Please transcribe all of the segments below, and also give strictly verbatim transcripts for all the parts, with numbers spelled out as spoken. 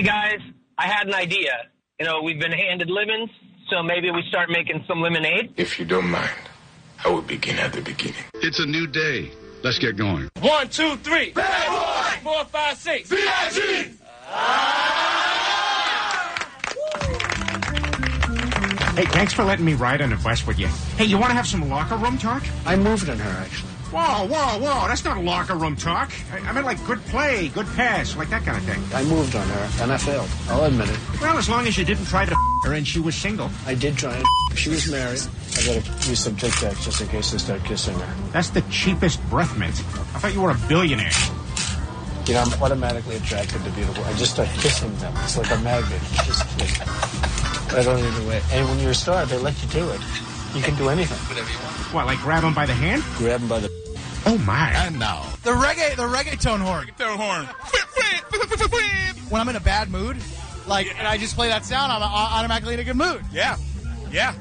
Hey, guys, I had an idea. You know, we've been handed lemons, so maybe we start making some lemonade. If you don't mind, I will begin at the beginning. It's a new day. Let's get going. One, two, three. Bad boy! Four, five, six. B I G! Hey, thanks for letting me ride on the bus with you. Hey, you want to have some locker room talk? I moved on her, actually. Whoa, whoa, whoa. That's not locker room talk. I, I meant like good play, good pass, like that kind of thing. I moved on her, and I failed. I'll admit it. Well, as long as you didn't try to her and she was single. I did try and she was married. I gotta use some Tic Tacs just in case I start kissing her. That's the cheapest breath mint. I thought you were a billionaire. You know, I'm automatically attracted to beautiful. I just start kissing them. It's like a magnet. You just kiss. I don't even wait. And when you're a star, they let you do it. You can do anything. Whatever you want. What, like grab him by the hand? Grab them by the... Oh, my. And now, The reggae, the reggaeton horn. Reggaeton horn. When I'm in a bad mood, like, and I just play that sound, I'm automatically in a good mood. Yeah. Yeah.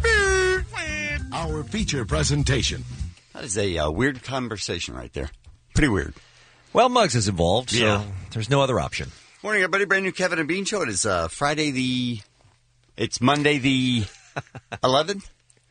Our feature presentation. That is a uh, weird conversation right there. Pretty weird. Well, Muggs is involved, so Yeah. there's no other option. Morning, everybody. Brand new Kevin and Bean Show. It is uh, Friday the... It's Monday the eleventh?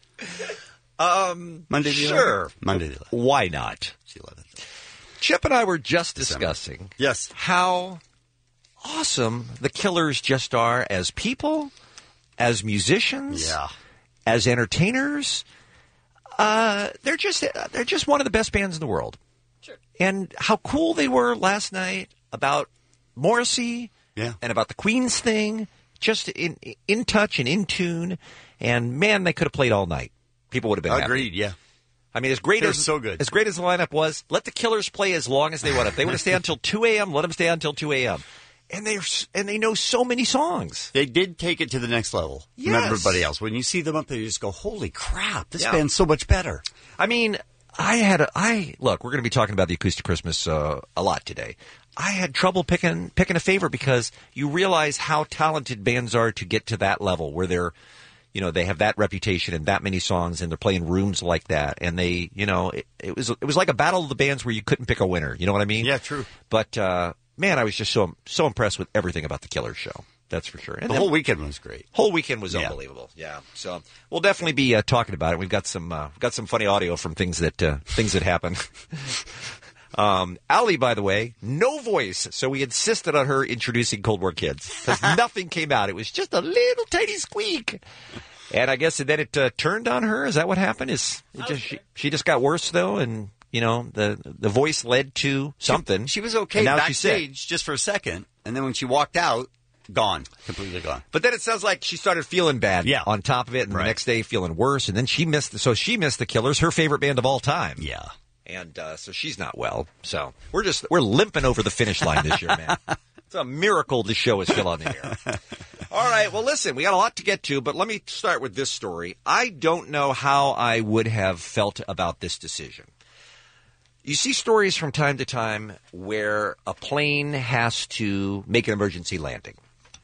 Um, Monday the sure. eleventh? Monday the eleventh. Why not? It's the eleventh. Chip and I were just December. discussing Yes. how awesome the Killers just are as people, as musicians, Yeah. as entertainers. Uh, they're just they're just one of the best bands in the world. Sure. And how cool they were last night about Morrissey Yeah. and about the Queens thing, just in in touch and in tune. And man, they could have played all night. People would have been happy. Agreed, yeah. I mean, as great They're as so good. as great as the lineup was, let the Killers play as long as they want. If they want to stay until two a.m., let them stay until two a.m. And they and they know so many songs. They did take it to the next level from Yes. everybody else. When you see them up there, you just go, holy crap, this Yeah. band's so much better. I mean, I had a, I look. We're going to be talking about the Acoustic Christmas uh, a lot today. I had trouble picking picking a favorite because you realize how talented bands are to get to that level where they're, you know, they have that reputation and that many songs and they're playing rooms like that. And they, you know, it, it was it was like a battle of the bands where you couldn't pick a winner. You know what I mean? Yeah, true. But uh, man, I was just so so impressed with everything about the Killers show. That's for sure. And The then- whole weekend was great. Whole weekend was Yeah. unbelievable. Yeah. So we'll definitely be uh, talking about it. We've got some uh, we've got some funny audio from things that uh, things that happen. um, Allie, by the way, no voice, so we insisted on her introducing Cold War Kids because nothing came out. It was just a little tiny squeak. And I guess then it uh, turned on her. Is that what happened? Is it just she, she just got worse though, and you know the the voice led to something. She, she was okay and now she's sick. backstage just for a second, and then when she walked out, gone. Completely gone. But then it sounds like she started feeling bad Yeah. on top of it, and Right. the next day feeling worse, and then she missed. The, so she missed the Killers, her favorite band of all time. Yeah. And uh, so she's not well. So we're just we're limping over the finish line this year, man. It's a miracle the show is still on the air. All right. Well, listen, we got a lot to get to, but let me start with this story. I don't know how I would have felt about this decision. You see stories from time to time where a plane has to make an emergency landing.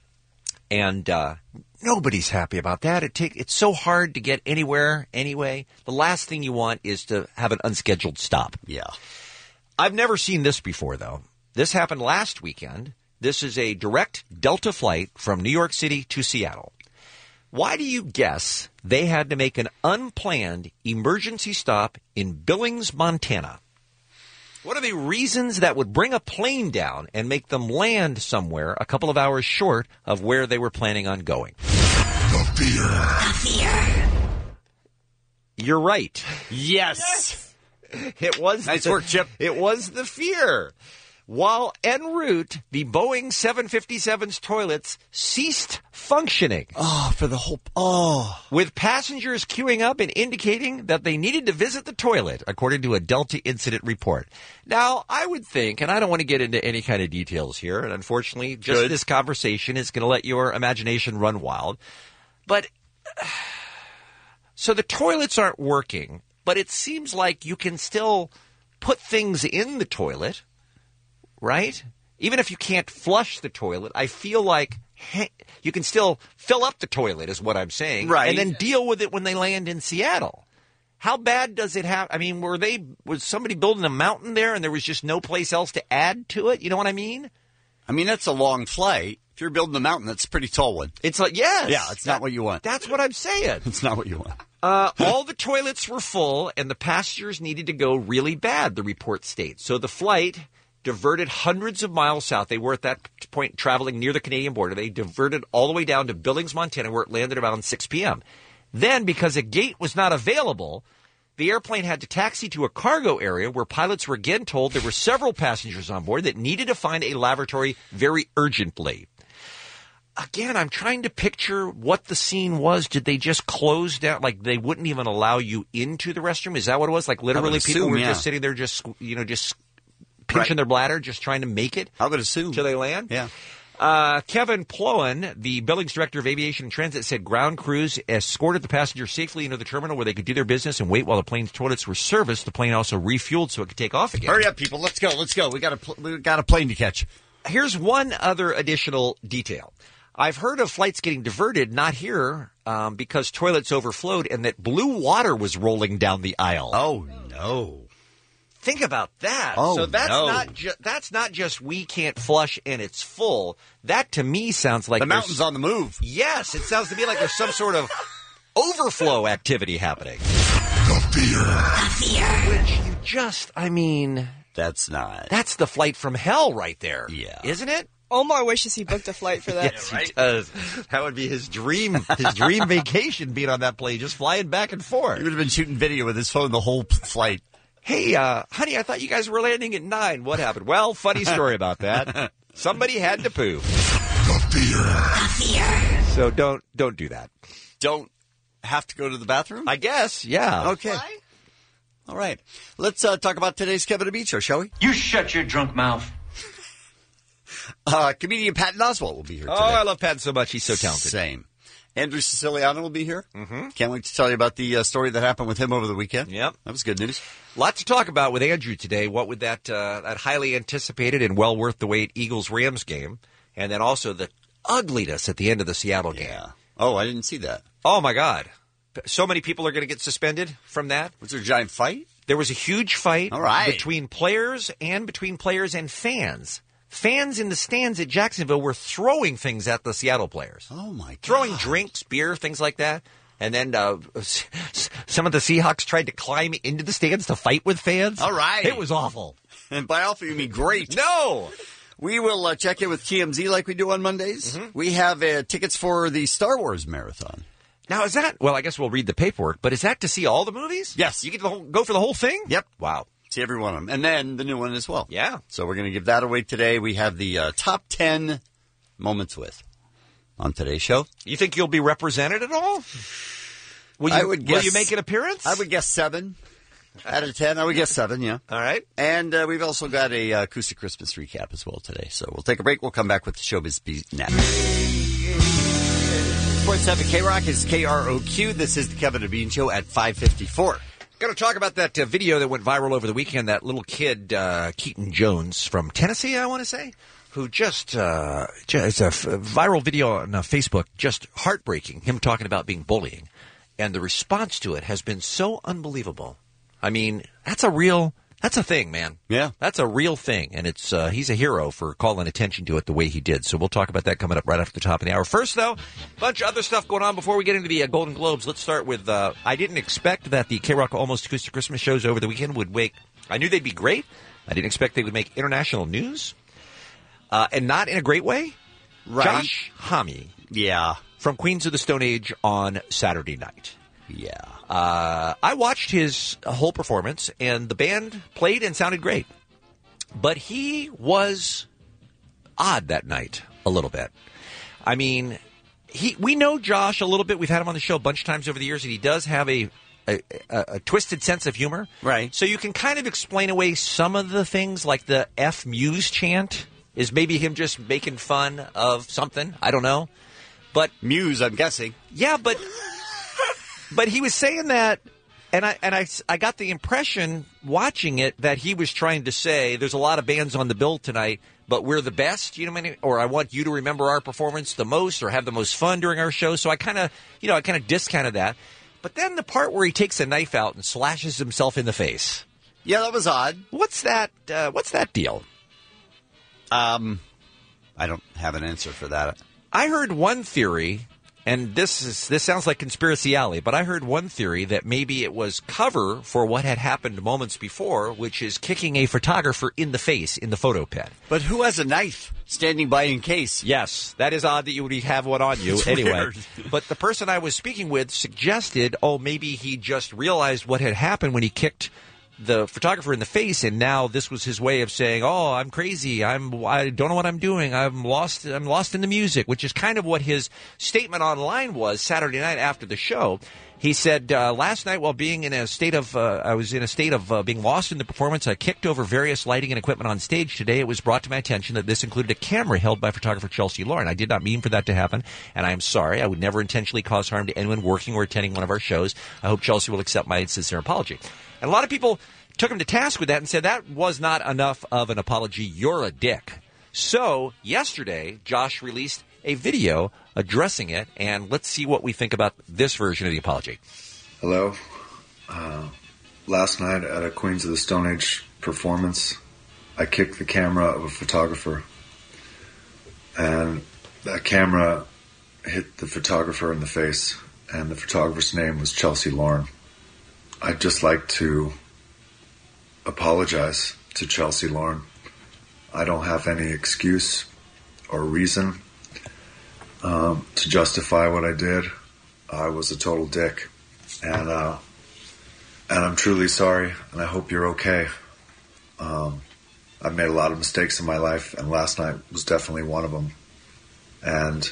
And uh, nobody's happy about that. It take, it's so hard to get anywhere anyway. The last thing you want is to have an unscheduled stop. Yeah. I've never seen this before, though. This happened last weekend. This is a direct Delta flight from New York City to Seattle. Why do you guess they had to make an unplanned emergency stop in Billings, Montana? What are the reasons that would bring a plane down and make them land somewhere a couple of hours short of where they were planning on going? The fear. The fear. You're right. Yes. It was Nice the, work, Chip. It was the fear. While en route, the Boeing seven fifty-seven's toilets ceased functioning. Oh, for the whole... Oh. With passengers queuing up and indicating that they needed to visit the toilet, according to a Delta incident report. Now, I would think, and I don't want to get into any kind of details here, and unfortunately, just Good. this conversation is going to let your imagination run wild. But, so the toilets aren't working, but it seems like you can still put things in the toilet, right? Even if you can't flush the toilet, I feel like hey, you can still fill up the toilet is what I'm saying. Right. And then deal with it when they land in Seattle. How bad does it have? I mean, were they, was somebody building a mountain there and there was just no place else to add to it? You know what I mean? I mean, that's a long flight. If you're building a mountain, that's a pretty tall one. It's like, yes. Yeah, it's not what you want. That's what I'm saying. It's not what you want. Uh, all the toilets were full, and the passengers needed to go really bad, the report states. So the flight diverted hundreds of miles south. They were at that point traveling near the Canadian border. They diverted all the way down to Billings, Montana, where it landed around six p.m. Then, because a gate was not available, the airplane had to taxi to a cargo area where pilots were again told there were several passengers on board that needed to find a lavatory very urgently. Again, I'm trying to picture what the scene was. Did they just close down? Like, they wouldn't even allow you into the restroom? Is that what it was? Like, literally assume, people were yeah. just sitting there just, you know, just pinching Right. their bladder, just trying to make it? I would assume. Till they land? Yeah. Uh, Kevin Plowen, the Billings Director of Aviation and Transit, said ground crews escorted the passengers safely into the terminal where they could do their business and wait while the plane's toilets were serviced. The plane also refueled so it could take off again. Hurry up, people. Let's go. Let's go. We got a, pl- we got a plane to catch. Here's one other additional detail. I've heard of flights getting diverted, not here, um, because toilets overflowed and that blue water was rolling down the aisle. Oh, no. Think about that. Oh, so that's no. not ju- that's not just we can't flush and it's full. That to me sounds like The there's- mountain's on the move. Yes, it sounds to me like there's some sort of overflow activity happening. The fear. Which you just, I mean, That's not. that's the flight from hell right there. Yeah. Isn't it? Omar wishes he booked a flight for that. Yes, he does. That would be his dream, his dream vacation, being on that plane, just flying back and forth. He would have been shooting video with his phone the whole p- flight. Hey, uh, honey, I thought you guys were landing at nine. What happened? Well, funny story about that. Somebody had to poo. The fear. So don't don't do that. Don't have to go to the bathroom? I guess, yeah. Okay. All right. Let's uh, talk about today's Kevin and Bean Show, shall we? You shut your drunk mouth. Uh, comedian Patton Oswalt will be here today. Oh, I love Patton so much. He's so talented. Same. Andrew Siciliano will be here. Mm-hmm. Can't wait to tell you about the uh, story that happened with him over the weekend. Yep. That was good news. Lot to talk about with Andrew today. What would that uh, that highly anticipated and well worth the wait Eagles-Rams game, and then also the ugliness at the end of the Seattle game. Yeah. Oh, I didn't see that. Oh, my God. So many people are going to get suspended from that. Was there a giant fight? There was a huge fight All right. between players and between players and fans. Fans in the stands at Jacksonville were throwing things at the Seattle players. Oh, my God. Throwing drinks, beer, things like that. And then uh, some of the Seahawks tried to climb into the stands to fight with fans. All right. It was awful. And by awful, you mean great. No. We will uh, check in with T M Z like we do on Mondays. Mm-hmm. We have uh, tickets for the Star Wars marathon. Now, is that, well, I guess we'll read the paperwork, but is that to see all the movies? Yes. You get to go for the whole thing? Yep. Wow. See every one of them. And then the new one as well. Yeah. So we're going to give that away today. We have the uh, top ten moments with on today's show. You think you'll be represented at all? Will you, I would will guess, you make an appearance? I would guess seven out of ten. I would guess seven, yeah. All right. And uh, we've also got a uh, acoustic Christmas recap as well today. So we'll take a break. We'll come back with the Showbiz Beat next. Sports seven K-Rock is K R O Q. This is the Kevin and Bean Show at five fifty-four. Going to talk about that uh, video that went viral over the weekend. That little kid, uh, Keaton Jones from Tennessee, I want to say, who just, uh, just it's a f- viral video on uh, Facebook, just heartbreaking. Him talking about being bullying, and the response to it has been so unbelievable. I mean, that's a real, that's a thing, man. Yeah, that's a real thing, and it's uh, he's a hero for calling attention to it the way he did. So we'll talk about that coming up right after the top of the hour. First, though, a bunch of other stuff going on before we get into the uh, Golden Globes. Let's start with uh, I didn't expect that the K-Rock Almost Acoustic Christmas shows over the weekend would make. I knew they'd be great. I didn't expect they would make international news, uh, and not in a great way. Right. Josh Homme, yeah, from Queens of the Stone Age on Saturday night. Yeah. Uh, I watched his whole performance, and the band played and sounded great. But he was odd that night, a little bit. I mean, he we know Josh a little bit. We've had him on the show a bunch of times over the years, and he does have a, a, a, a twisted sense of humor. Right. So you can kind of explain away some of the things, like the F Muse chant is maybe him just making fun of something. I don't know. But Muse, I'm guessing. Yeah, but... But he was saying that, and I and I, I got the impression watching it that he was trying to say there's a lot of bands on the bill tonight, but we're the best, you know what I mean? Or I want you to remember our performance the most or have the most fun during our show. So I kind of, you know, I kind of discounted that. But then the part where he takes a knife out and slashes himself in the face. Yeah, that was odd. What's that? Uh, what's that deal? Um, I don't have an answer for that. I heard one theory, and this is this sounds like Conspiracy Alley, but I heard one theory that maybe it was cover for what had happened moments before, which is kicking a photographer in the face in the photo pit. But who has a knife standing by in case? Yes, that is odd that you would have one on you. It's anyway, weird. But the person I was speaking with suggested, oh, maybe he just realized what had happened when he kicked the photographer in the face, and now this was his way of saying, "Oh, I'm crazy. I'm. I don't know what I'm doing. I'm lost. I'm lost in the music," which is kind of what his statement online was Saturday night after the show. He said, uh, "Last night, while being in a state of, uh, I was in a state of uh, being lost in the performance. I kicked over various lighting and equipment on stage. Today, it was brought to my attention that this included a camera held by photographer Chelsea Loren. I did not mean for that to happen, and I am sorry. I would never intentionally cause harm to anyone working or attending one of our shows. I hope Chelsea will accept my sincere apology." And a lot of people took him to task with that and said that was not enough of an apology. You're a dick. So yesterday, Josh released a video addressing it, and let's see what we think about this version of the apology. Hello. Uh, last night at a Queens of the Stone Age performance, I kicked the camera of a photographer, and that camera hit the photographer in the face, and the photographer's name was Chelsea Loren. I'd just like to apologize to Chelsea Loren. I don't have any excuse or reason um, to justify what I did. I was a total dick, and uh, and I'm truly sorry, and I hope you're okay. Um, I've made a lot of mistakes in my life, and last night was definitely one of them, and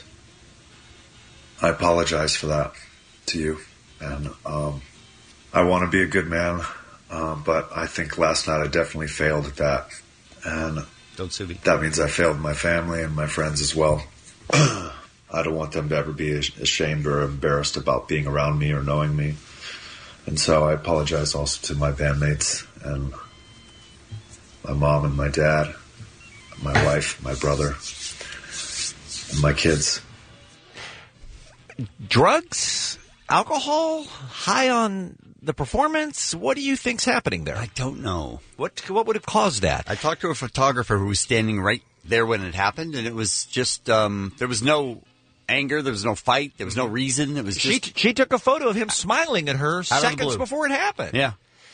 I apologize for that to you, and um, I want to be a good man. Um, but I think last night I definitely failed at that, and don't sue me. That means I failed my family and my friends as well. I don't want them to ever be ashamed or embarrassed about being around me or knowing me, and so I apologize also to my bandmates and my mom and my dad, my wife, my brother, and my kids. Drugs, alcohol, high on the performance? What do you think's happening there? I don't know. What what would have caused that? I talked to a photographer who was standing right there when it happened, and it was just, um, there was no anger, there was no fight, there was no reason. It was just... She, she took a photo of him smiling at her seconds before it happened. Yeah.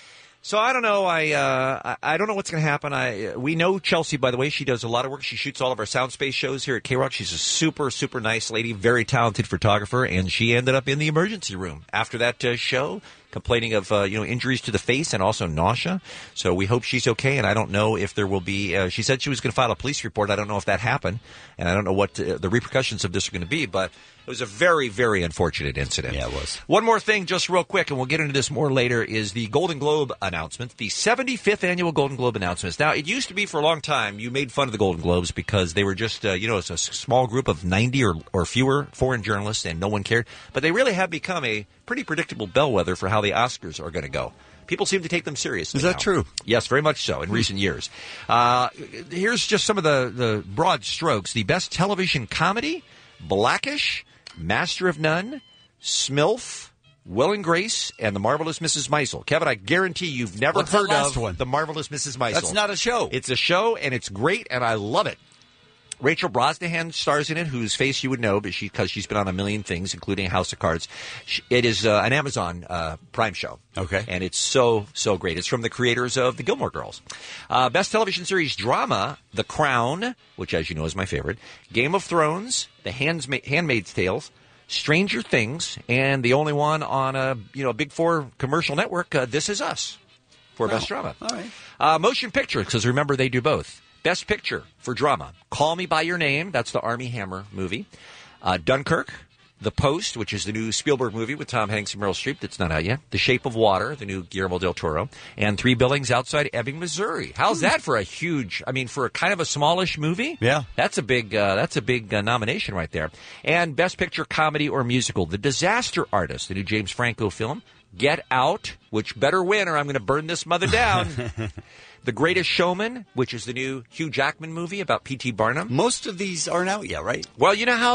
So I don't know. I uh, I don't know what's going to happen. I we know Chelsea, by the way. She does a lot of work. She shoots all of our Soundspace shows here at K-Rock. She's a super, super nice lady, very talented photographer, and she ended up in the emergency room after that uh, show, complaining of uh, you know injuries to the face and also nausea. So we hope she's okay, and I don't know if there will be. Uh, she said she was going to file a police report. I don't know if that happened, and I don't know what uh, the repercussions of this are going to be, but it was a very, very unfortunate incident. Yeah, it was. One more thing, just real quick, and we'll get into this more later, is the Golden Globe announcement, the seventy-fifth annual Golden Globe announcements. Now, it used to be for a long time, you made fun of the Golden Globes because they were just, uh, you know, it's a small group of ninety or, or fewer foreign journalists, and no one cared. But they really have become a pretty predictable bellwether for how the Oscars are going to go. People seem to take them seriously. Is that now. true? Yes, very much so in recent years. Uh, here's just some of the, the broad strokes. The best television comedy, Blackish, Master of None, Smilf, Will and Grace, and The Marvelous Missus Maisel. Kevin, I guarantee you've never What's heard that last of one? The Marvelous Missus Maisel. That's not a show. It's a show, and it's great, and I love it. Rachel Brosnahan stars in it, whose face you would know because she, 'cause she's been on a million things, including House of Cards. She, it is uh, an Amazon uh, Prime show. Okay. And it's so, so great. It's from the creators of The Gilmore Girls. Uh, best television series drama, The Crown, which, as you know, is my favorite, Game of Thrones, The Handsma- Handmaid's Tales, Stranger Things, and the only one on a you know Big Four commercial network, uh, This Is Us, for best drama. All right. Uh, motion picture, because remember, they do both. Best picture for drama, Call Me By Your Name. That's the Armie Hammer movie. Uh, Dunkirk, The Post, which is the new Spielberg movie with Tom Hanks and Meryl Streep that's not out yet. The Shape of Water, the new Guillermo del Toro. And Three Billings Outside Ebbing, Missouri. How's that for a huge, I mean, for a kind of a smallish movie? Yeah. That's a big, uh, that's a big uh, nomination right there. And Best Picture Comedy or Musical, The Disaster Artist, the new James Franco film. Get Out, which better win or I'm going to burn this mother down. The Greatest Showman, which is the new Hugh Jackman movie about P T Barnum. Most of these aren't out yet, right? Well, you know how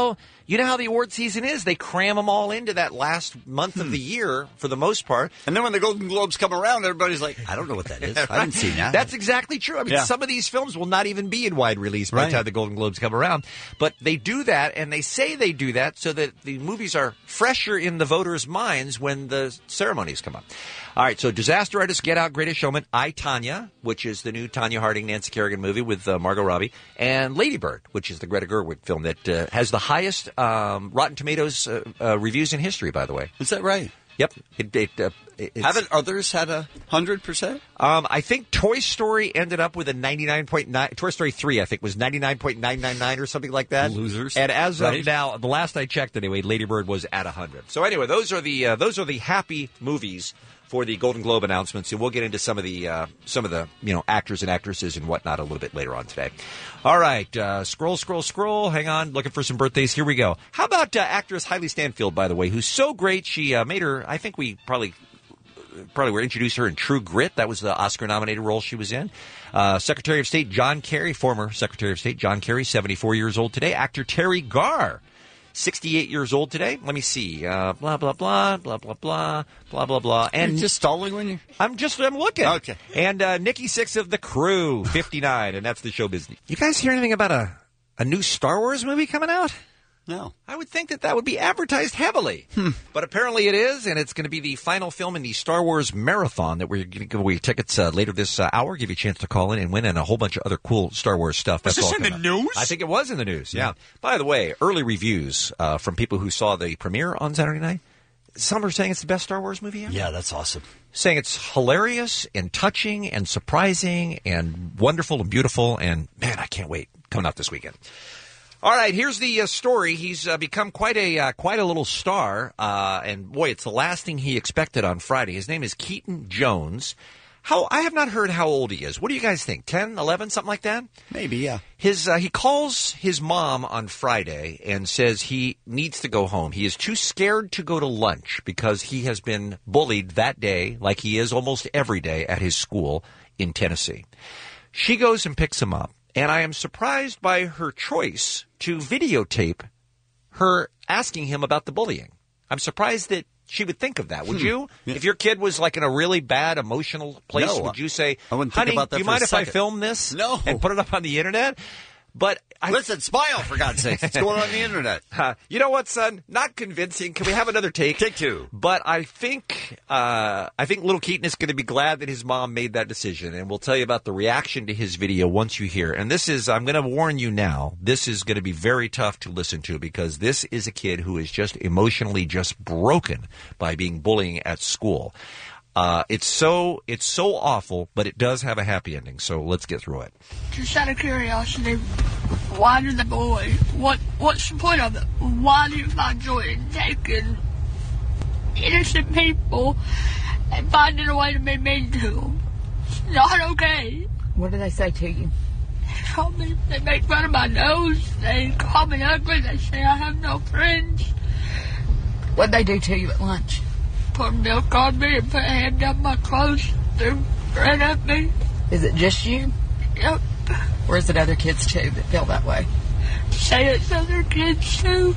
you know how the award season is. They cram them all into that last month of the year for the most part. And then when the Golden Globes come around, everybody's like, I don't know what that is. I haven't seen that. That's exactly true. I mean, Yeah. some of these films will not even be in wide release by Right. the time the Golden Globes come around. But they do that, and they say they do that so that the movies are fresher in the voters' minds when the ceremonies come up. All right, so Disaster Artist, Get Out, Greatest Showman, I, Tonya, which is the new Tonya Harding, Nancy Kerrigan movie with uh, Margot Robbie, and Lady Bird, which is the Greta Gerwig film that uh, has the highest um, Rotten Tomatoes uh, uh, reviews in history, by the way. Is that right? Yep. It, it, uh, it's, Haven't others had a hundred percent? Um, I think Toy Story ended up with a ninety-nine point nine. Toy Story three, I think, was ninety-nine point nine nine nine or something like that. Losers. And as Right. of now, the last I checked, anyway, Lady Bird was at a hundred. So anyway, those are the uh, those are the happy movies for the Golden Globe announcements, and we'll get into some of the uh, some of the you know actors and actresses and whatnot a little bit later on today. All right, uh, scroll, scroll, scroll. Hang on, looking for some birthdays. Here we go. How about uh, actress Hailey Stanfield, by the way, who's so great? She uh, made her. I think we probably. Probably were introduced her in True Grit. That was the Oscar-nominated role she was in. Uh, Secretary of State John Kerry, former Secretary of State John Kerry, seventy-four years old today. Actor Terry Garr, sixty-eight years old today. Let me see. Uh, blah, blah, blah, blah, blah, blah, blah, blah, blah. And You're just stalling when you... I'm just, I'm looking. Okay. And uh, Nikki Sixx of The Crew, fifty-nine, and that's the show business. You guys hear anything about a, a new Star Wars movie coming out? No. I would think that that would be advertised heavily. Hmm. But apparently it is, and it's going to be the final film in the Star Wars Marathon that we're going to give away tickets uh, later this uh, hour, give you a chance to call in and win, and a whole bunch of other cool Star Wars stuff. Was That's this all in the coming up. news? I think it was in the news, yeah. By the way, early reviews uh, from people who saw the premiere on Saturday night. Some are saying it's the best Star Wars movie ever. Yeah, that's awesome. Saying it's hilarious and touching and surprising and wonderful and beautiful, and man, I can't wait. Coming out this weekend. All right, here's the uh, story. He's uh, become quite a uh, quite a little star, uh, and boy, it's the last thing he expected on Friday. His name is Keaton Jones. How I have not heard how old he is. What do you guys think? ten, eleven, something like that? Maybe, yeah. His uh, he calls his mom on Friday and says he needs to go home. He is too scared to go to lunch because he has been bullied that day, like he is almost every day at his school in Tennessee. She goes and picks him up. And I am surprised by her choice to videotape her asking him about the bullying. I'm surprised that she would think of that. Would Hmm. you? Yeah. If your kid was like in a really bad emotional place, No, would you say, I wouldn't think honey, about that do you for a mind if I second." film this No. and put it up on the internet? But I, Listen, smile, for God's sake. It's going on the internet. Uh, you know what, son? Not convincing. Can we have another take? Take two. But I think uh, I think little Keaton is going to be glad that his mom made that decision, and we'll tell you about the reaction to his video once you hear. And this is, I'm going to warn you now, this is going to be very tough to listen to because this is a kid who is just emotionally just broken by being bullying at school. Uh, it's so it's so awful, but it does have a happy ending. So let's get through it. Just out of curiosity, why did the boy? What What's the point of it? Why do you find joy in taking innocent people and finding a way to be mean to them? It's not okay. What did they say to you? They call me. They make fun of my nose. They call me ugly. They say I have no friends. What'd they do to you at lunch? Pour milk on me and put a hand down my clothes. Threw bread at me. Is it just you? Yep. Or is it other kids too that feel that way? Say it's other kids too.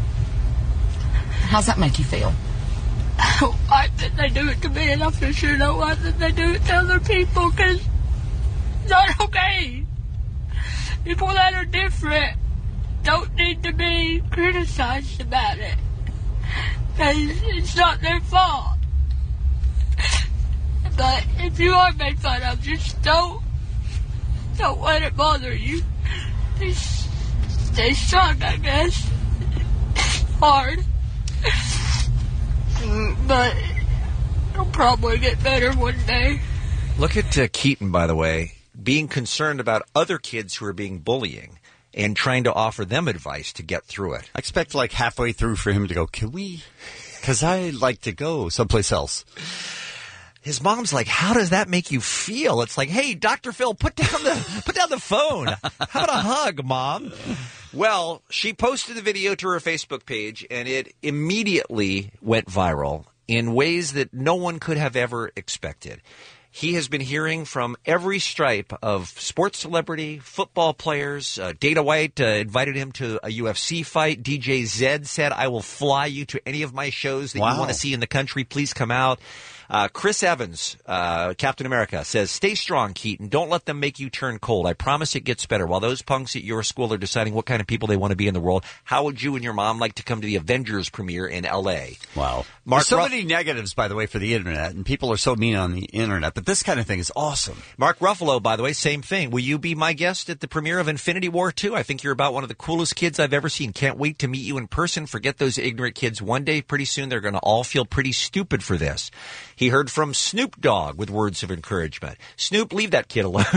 How's that make you feel? I don't like that they do it to me, and I for sure don't like that they do it to other people, because it's not okay. People that are different don't need to be criticized about it, because it's not their fault. But if you are made fun of, just don't, don't let it bother you. Just stay strong, I guess. It's hard. But it'll probably get better one day. Look at uh, Keaton, by the way, being concerned about other kids who are being bullying and trying to offer them advice to get through it. I expect like halfway through for him to go, can we? Because I'd like to go someplace else. His mom's like, how does that make you feel? It's like, hey, Doctor Phil, put down the put down the phone. How about a hug, Mom? Well, she posted the video to her Facebook page, and it immediately went viral in ways that no one could have ever expected. He has been hearing from every stripe of sports celebrity, football players. Uh, Dana White uh, invited him to a U F C fight. D J Zed said, I will fly you to any of my shows that Wow. you want to see in the country. Please come out. Uh, Chris Evans, uh, Captain America, says, stay strong, Keaton. Don't let them make you turn cold. I promise it gets better. While those punks at your school are deciding what kind of people they want to be in the world, how would you and your mom like to come to the Avengers premiere in L A? Wow. Mark There's so Ruff- many negatives, by the way, for the internet, and people are so mean on the internet, but this kind of thing is awesome. Mark Ruffalo, by the way, same thing. Will you be my guest at the premiere of Infinity War two? I think you're about one of the coolest kids I've ever seen. Can't wait to meet you in person. Forget those ignorant kids. One day, pretty soon, they're going to all feel pretty stupid for this. He heard from Snoop Dogg with words of encouragement. Snoop, leave that kid alone.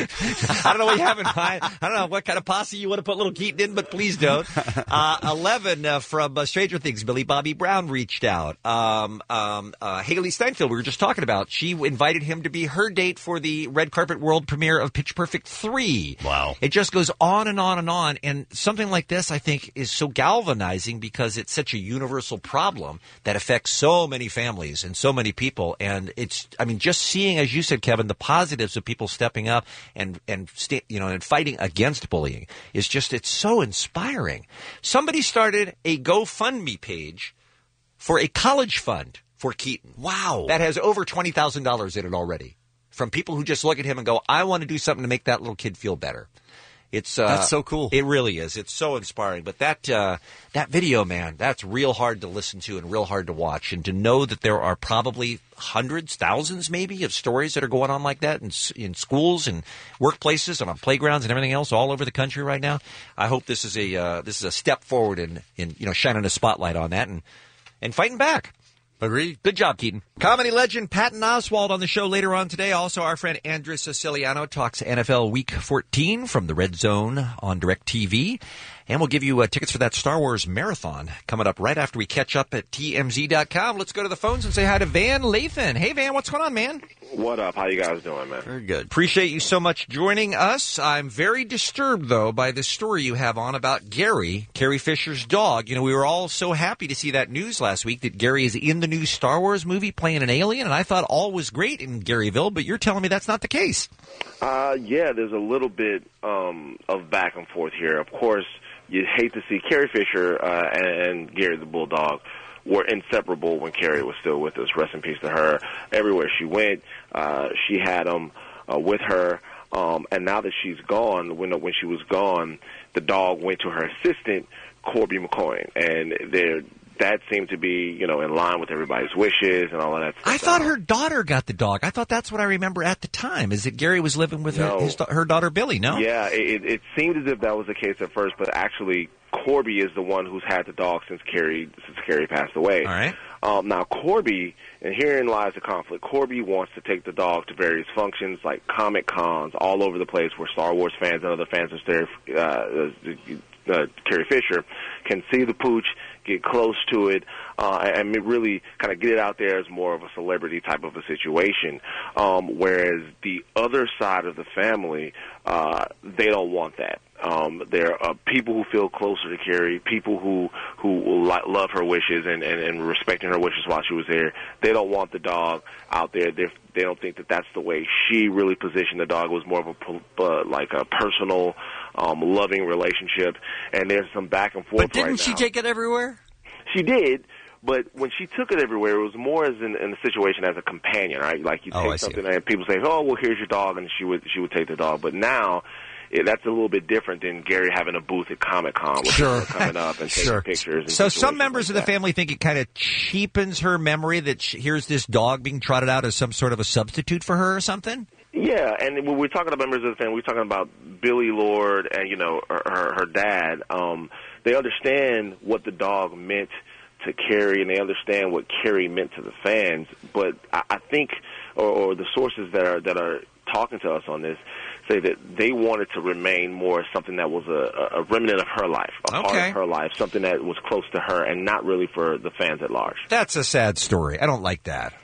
I don't know what you have in mind. I don't know what kind of posse you want to put little Keaton in, but please don't. Uh, eleven uh, from uh, Stranger Things, Billy Bobby Brown reached out. Um, um, uh, Haley Steinfeld, we were just talking about, she invited him to be her date for the red carpet world premiere of Pitch Perfect three. Wow. It just goes on and on and on. And something like this, I think, is so galvanizing because it's such a universal problem that affects so many families and so many people. And it's, I mean, just seeing, as you said, Kevin, the positives of people stepping up and, and sta- you know, and fighting against bullying is just, it's so inspiring. Somebody started a GoFundMe page for a college fund for Keaton. Wow. That has over twenty thousand dollars in it already from people who just look at him and go, I want to do something to make that little kid feel better. It's uh, That's so cool. It really is. It's so inspiring. But that uh, that video, man, that's real hard to listen to and real hard to watch. And to know that there are probably hundreds, thousands maybe of stories that are going on like that in, in schools and workplaces and on playgrounds and everything else all over the country right now. I hope this is a uh, this is a step forward in, in you know shining a spotlight on that and and fighting back. Agreed. Good job, Keaton. Comedy legend Patton Oswalt on the show later on today. Also, our friend Andrew Siciliano talks N F L Week fourteen from the Red Zone on DirecTV. And we'll give you uh, tickets for that Star Wars marathon coming up right after we catch up at T M Z dot com. Let's go to the phones and say hi to Van Lathan. Hey, Van, what's going on, man? What up? How you guys doing, man? Very good. Appreciate you so much joining us. I'm very disturbed, though, by this story you have on about Gary, Carrie Fisher's dog. You know, we were all so happy to see that news last week that Gary is in the new Star Wars movie playing an alien, and I thought all was great in Garyville, but you're telling me that's not the case. Uh, yeah, there's a little bit um, of back and forth here. Of course, you'd hate to see Carrie Fisher uh, and, and Gary the Bulldog were inseparable when Carrie was still with us. Rest in peace to her. Everywhere she went, uh, she had them uh, with her. Um, and now that she's gone, when when she was gone, the dog went to her assistant, Corby McCoy, and they're that seemed to be, you know, in line with everybody's wishes and all of that stuff. I thought her daughter got the dog. I thought that's what I remember at the time, is that Gary was living with No. her, his, her daughter Billy, no? Yeah, it, it seemed as if that was the case at first, but actually Corby is the one who's had the dog since Carrie since Carrie passed away. All right. Um, now, Corby, and herein lies the conflict, Corby wants to take the dog to various functions like Comic Cons all over the place where Star Wars fans and other fans of Star, uh, uh, Carrie Fisher can see the pooch, get close to it, uh, and really kind of get it out there as more of a celebrity type of a situation. Um, whereas the other side of the family, uh, they don't want that. Um, there are people who feel closer to Carrie, people who who li- love her wishes and, and, and respecting her wishes while she was there. They don't want the dog out there. They're, they don't think that that's the way she really positioned the dog. It was more of a uh, like a personal, um, loving relationship. And there's some back and forth. But didn't right she now. take it everywhere? She did. But when she took it everywhere, it was more as in, in the situation as a companion, right? Like you Oh, I take see. something and people say, "Oh, well, here's your dog," and she would she would take the dog. But now, it, that's a little bit different than Gary having a booth at Comic Con with Sure. people coming up and taking Sure. pictures. And So some situations members like of the that. family think it kind of cheapens her memory that she, here's this dog being trotted out as some sort of a substitute for her or something? Yeah, and when we're talking about members of the family, we're talking about Billy Lord and, you know, her, her, her dad. Um, they understand what the dog meant to Carrie, and they understand what Carrie meant to the fans. But I, I think, or, or the sources that are that are talking to us on this, say that they wanted to remain more something that was a, a remnant of her life, a part Okay. of her life, something that was close to her, and not really for the fans at large. That's a sad story. I don't like that.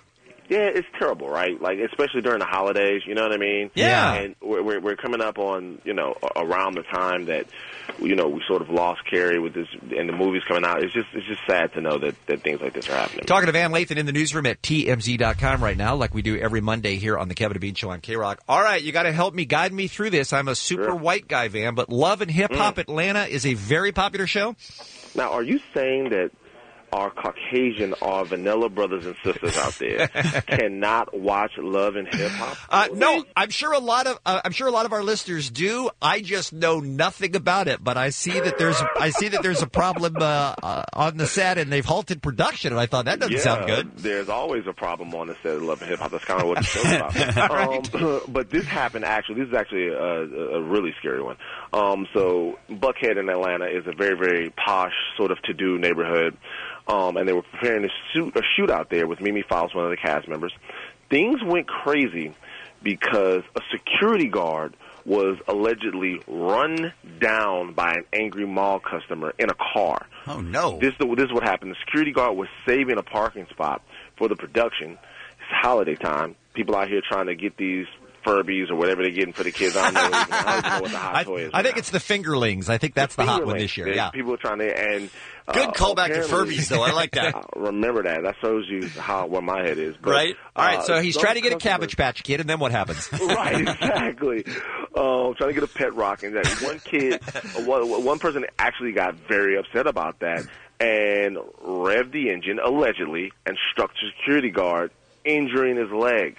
Yeah, it's terrible, right? Like, especially during the holidays, you know what I mean? Yeah. And we're, we're, we're coming up on, you know, around the time that, you know, we sort of lost Carrie with this, and the movie's coming out. It's just it's just sad to know that, that things like this are happening. Talking to Van Lathan in the newsroom at T M Z dot com right now, like we do every Monday here on the Kevin and Bean Show on K-Rock. All right, you got to help me, guide me through this. I'm a super Sure. white guy, Van, but Love and Hip Hop Mm. Atlanta is a very popular show. Now, are you saying that our Caucasian, our vanilla brothers and sisters out there cannot watch Love and Hip Hop? Uh, no, I'm sure a lot of uh, I'm sure a lot of our listeners do. I just know nothing about it, but I see that there's I see that there's a problem uh, uh, on the set, and they've halted production. And I thought that doesn't yeah, sound good. There's always a problem on the set of Love and Hip Hop. That's kind of what the show's about. Right. um, but this happened actually. This is actually a, a really scary one. Um, so Buckhead in Atlanta is a very, very posh, sort of to-do neighborhood. Um, and they were preparing to shoot a shootout there with Mimi Faust, one of the cast members. Things went crazy because a security guard was allegedly run down by an angry mall customer in a car. Oh, no. This, this is what happened. The security guard was saving a parking spot for the production. It's holiday time. People out here trying to get these Furbies or whatever they're getting for the kids. I don't know, even, I don't even know what the hot I, toy is. I think it's the fingerlings. I think that's the, hot one this year. They- Yeah. People are trying to, and uh, Good callback to apparently- Furbies, though. I like that. Uh, remember that. That shows you how where my head is. But, Right. All right. uh, So he's some trying to get a customers- Cabbage Patch Kid, and then what happens? Right, exactly. Um, trying to get a pet rock, and that one kid, one, one person actually got very upset about that and revved the engine allegedly and struck the security guard, injuring his leg.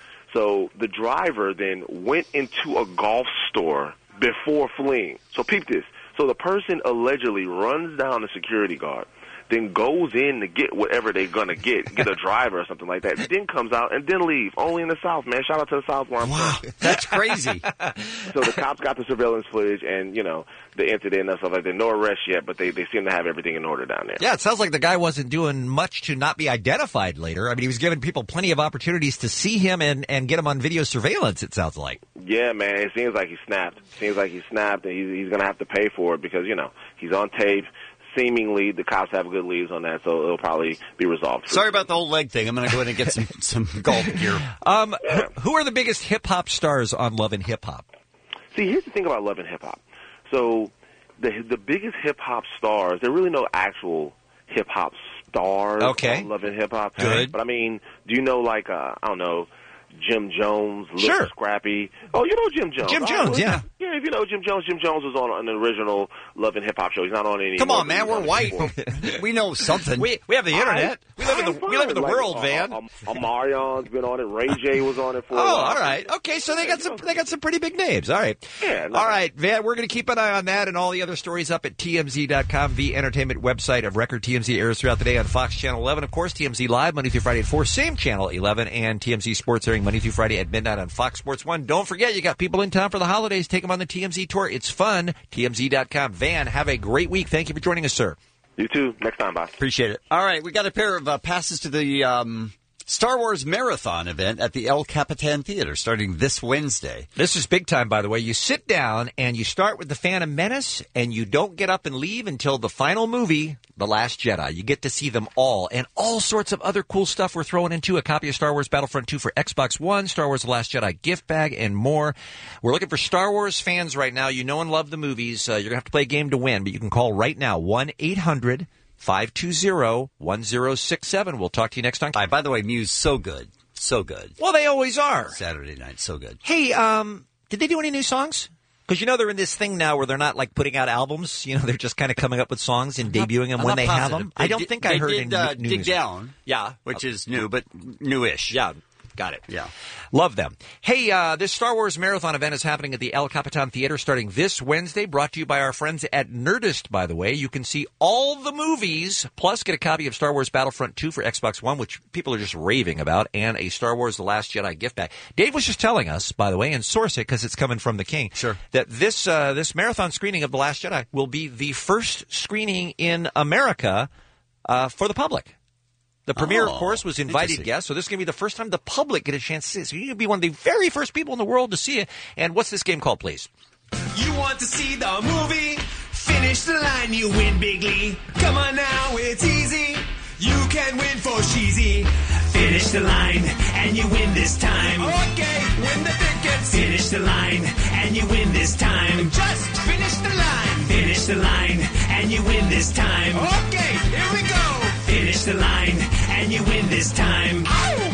So the driver then went into a golf store before fleeing. So peep this. So the person allegedly runs down the security guard, then goes in to get whatever they're going to get, get a driver or something like that, then comes out and then leave. Only in the South, man. Shout out to the South where I'm Wow, from. that's crazy. So the cops got the surveillance footage and, you know, the incident and stuff like that. No arrest yet, but they, they seem to have everything in order down there. Yeah, it sounds like the guy wasn't doing much to not be identified later. I mean, he was giving people plenty of opportunities to see him and, and get him on video surveillance, it sounds like. Yeah, man. It seems like he snapped. Seems like he snapped, and he's, he's going to have to pay for it because, you know, he's on tape. Seemingly, the cops have good leads on that, so it'll probably be resolved. Sorry about the whole leg thing. I'm going to go ahead and get some, some golf gear. Um, who are the biggest hip-hop stars on Love and Hip Hop? See, here's the thing about Love and Hip Hop. So the the biggest hip hop stars, there are really no actual hip hop stars Okay. on Love and Hip Hop. Good. But I mean, do you know like uh, I don't know, Jim Jones, Lil Sure. Scrappy? Oh, you know Jim Jones. Jim Oh, Jones, well, yeah. Yeah, if you know Jim Jones, Jim Jones was on an original Love and Hip Hop show. He's not on any. Come on, man. We're white. We know something. We we have the internet. We live in the we live in the Like, world, uh, Van. Um, Omarion's been on it. Ray J was on it for Oh, a while. all right. Okay, so they got some they got some pretty big names. All right. Yeah, no- All right, Van, we're going to keep an eye on that and all the other stories up at T M Z dot com, the entertainment website of record. T M Z airs throughout the day on Fox Channel eleven, of course, T M Z Live Monday through Friday at four, same channel eleven, and T M Z Sports airing Monday through Friday at midnight on Fox Sports one. Don't forget, you got people in town for the holidays. Take them on the T M Z tour. It's fun. T M Z dot com. Van, have a great week. Thank you for joining us, sir. You too. Next time, boss. Appreciate it. All right, we got a pair of uh, passes to the um, Star Wars Marathon event at the El Capitan Theater starting this Wednesday. This is big time, by the way. You sit down and you start with The Phantom Menace, and you don't get up and leave until the final movie, The Last Jedi. You get to see them all, and all sorts of other cool stuff we're throwing into. A copy of Star Wars Battlefront two for Xbox One, Star Wars The Last Jedi gift bag, and more. We're looking for Star Wars fans right now. You know and love the movies. Uh, you're going to have to play a game to win, but you can call right now, one eight hundred five two zero one zero six seven. We'll talk to you next time. Hi, by the way, Muse, so good. So good. Well, they always are. Saturday night, so good. Hey, um, did they do any new songs? Because you know they're in this thing now where they're not like putting out albums. You know, they're just kind of coming up with songs and debuting them I'm when not they have positive. them. They I don't did- think I they heard did, any uh, new Dig music. Down. Yeah, Which is new, but newish. Yeah. Got it. Yeah. Love them. Hey, uh, this Star Wars Marathon event is happening at the El Capitan Theater starting this Wednesday, brought to you by our friends at Nerdist, by the way. You can see all the movies, plus get a copy of Star Wars Battlefront two for Xbox One, which people are just raving about, and a Star Wars The Last Jedi gift bag. Dave was just telling us, by the way, and source it because it's coming from the King, sure, that this, uh, this marathon screening of The Last Jedi will be the first screening in America uh, for the public. The premiere, Oh, of course, was invited interesting. guests, so this is going to be the first time the public get a chance to see it. So you're going to be one of the very first people in the world to see it. And what's this game called, please? You want to see the movie? Finish the line, you win bigly. Come on now, it's easy. You can win for cheesy. Finish the line, and you win this time. Okay, win the tickets. Finish the line, and you win this time. Just finish the line. Finish the line, and you win this time. Okay, here we go. Finish the line, and you win this time. Ow!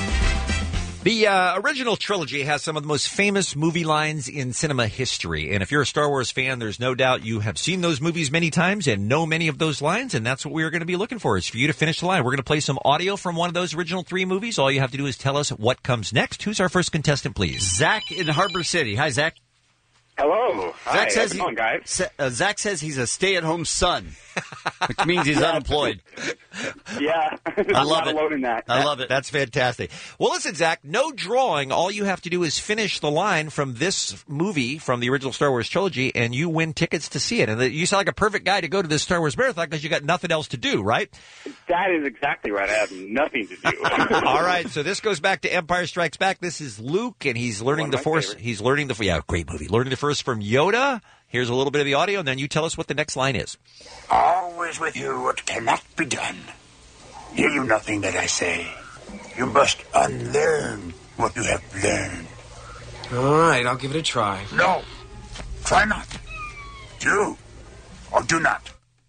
The uh, original trilogy has some of the most famous movie lines in cinema history. And if you're a Star Wars fan, there's no doubt you have seen those movies many times and know many of those lines. And that's what we're going to be looking for, is for you to finish the line. We're going to play some audio from one of those original three movies. All you have to do is tell us what comes next. Who's our first contestant, please? Zach in Harbor City. Hi, Zach. Hello. Hi. Zach says How's it he, going, guys? Sa- uh, Zach says he's a stay-at-home son, which means he's unemployed. Yeah. I love not it. alone in that. I love it. That's fantastic. Well, listen, Zach, no drawing. All you have to do is finish the line from this movie, from the original Star Wars trilogy, and you win tickets to see it. And you sound like a perfect guy to go to this Star Wars marathon because you got nothing else to do, right? That is exactly right. I have nothing to do. All right, so this goes back to Empire Strikes Back. This is Luke, and he's learning One the of my Force. favorites. He's learning the yeah, great movie. Learning the Force from Yoda. Here's a little bit of the audio, and then you tell us what the next line is. Always with you what cannot be done. Hear you nothing that I say. You must unlearn what you have learned. All right, I'll give it a try. No, try not. Do or do not.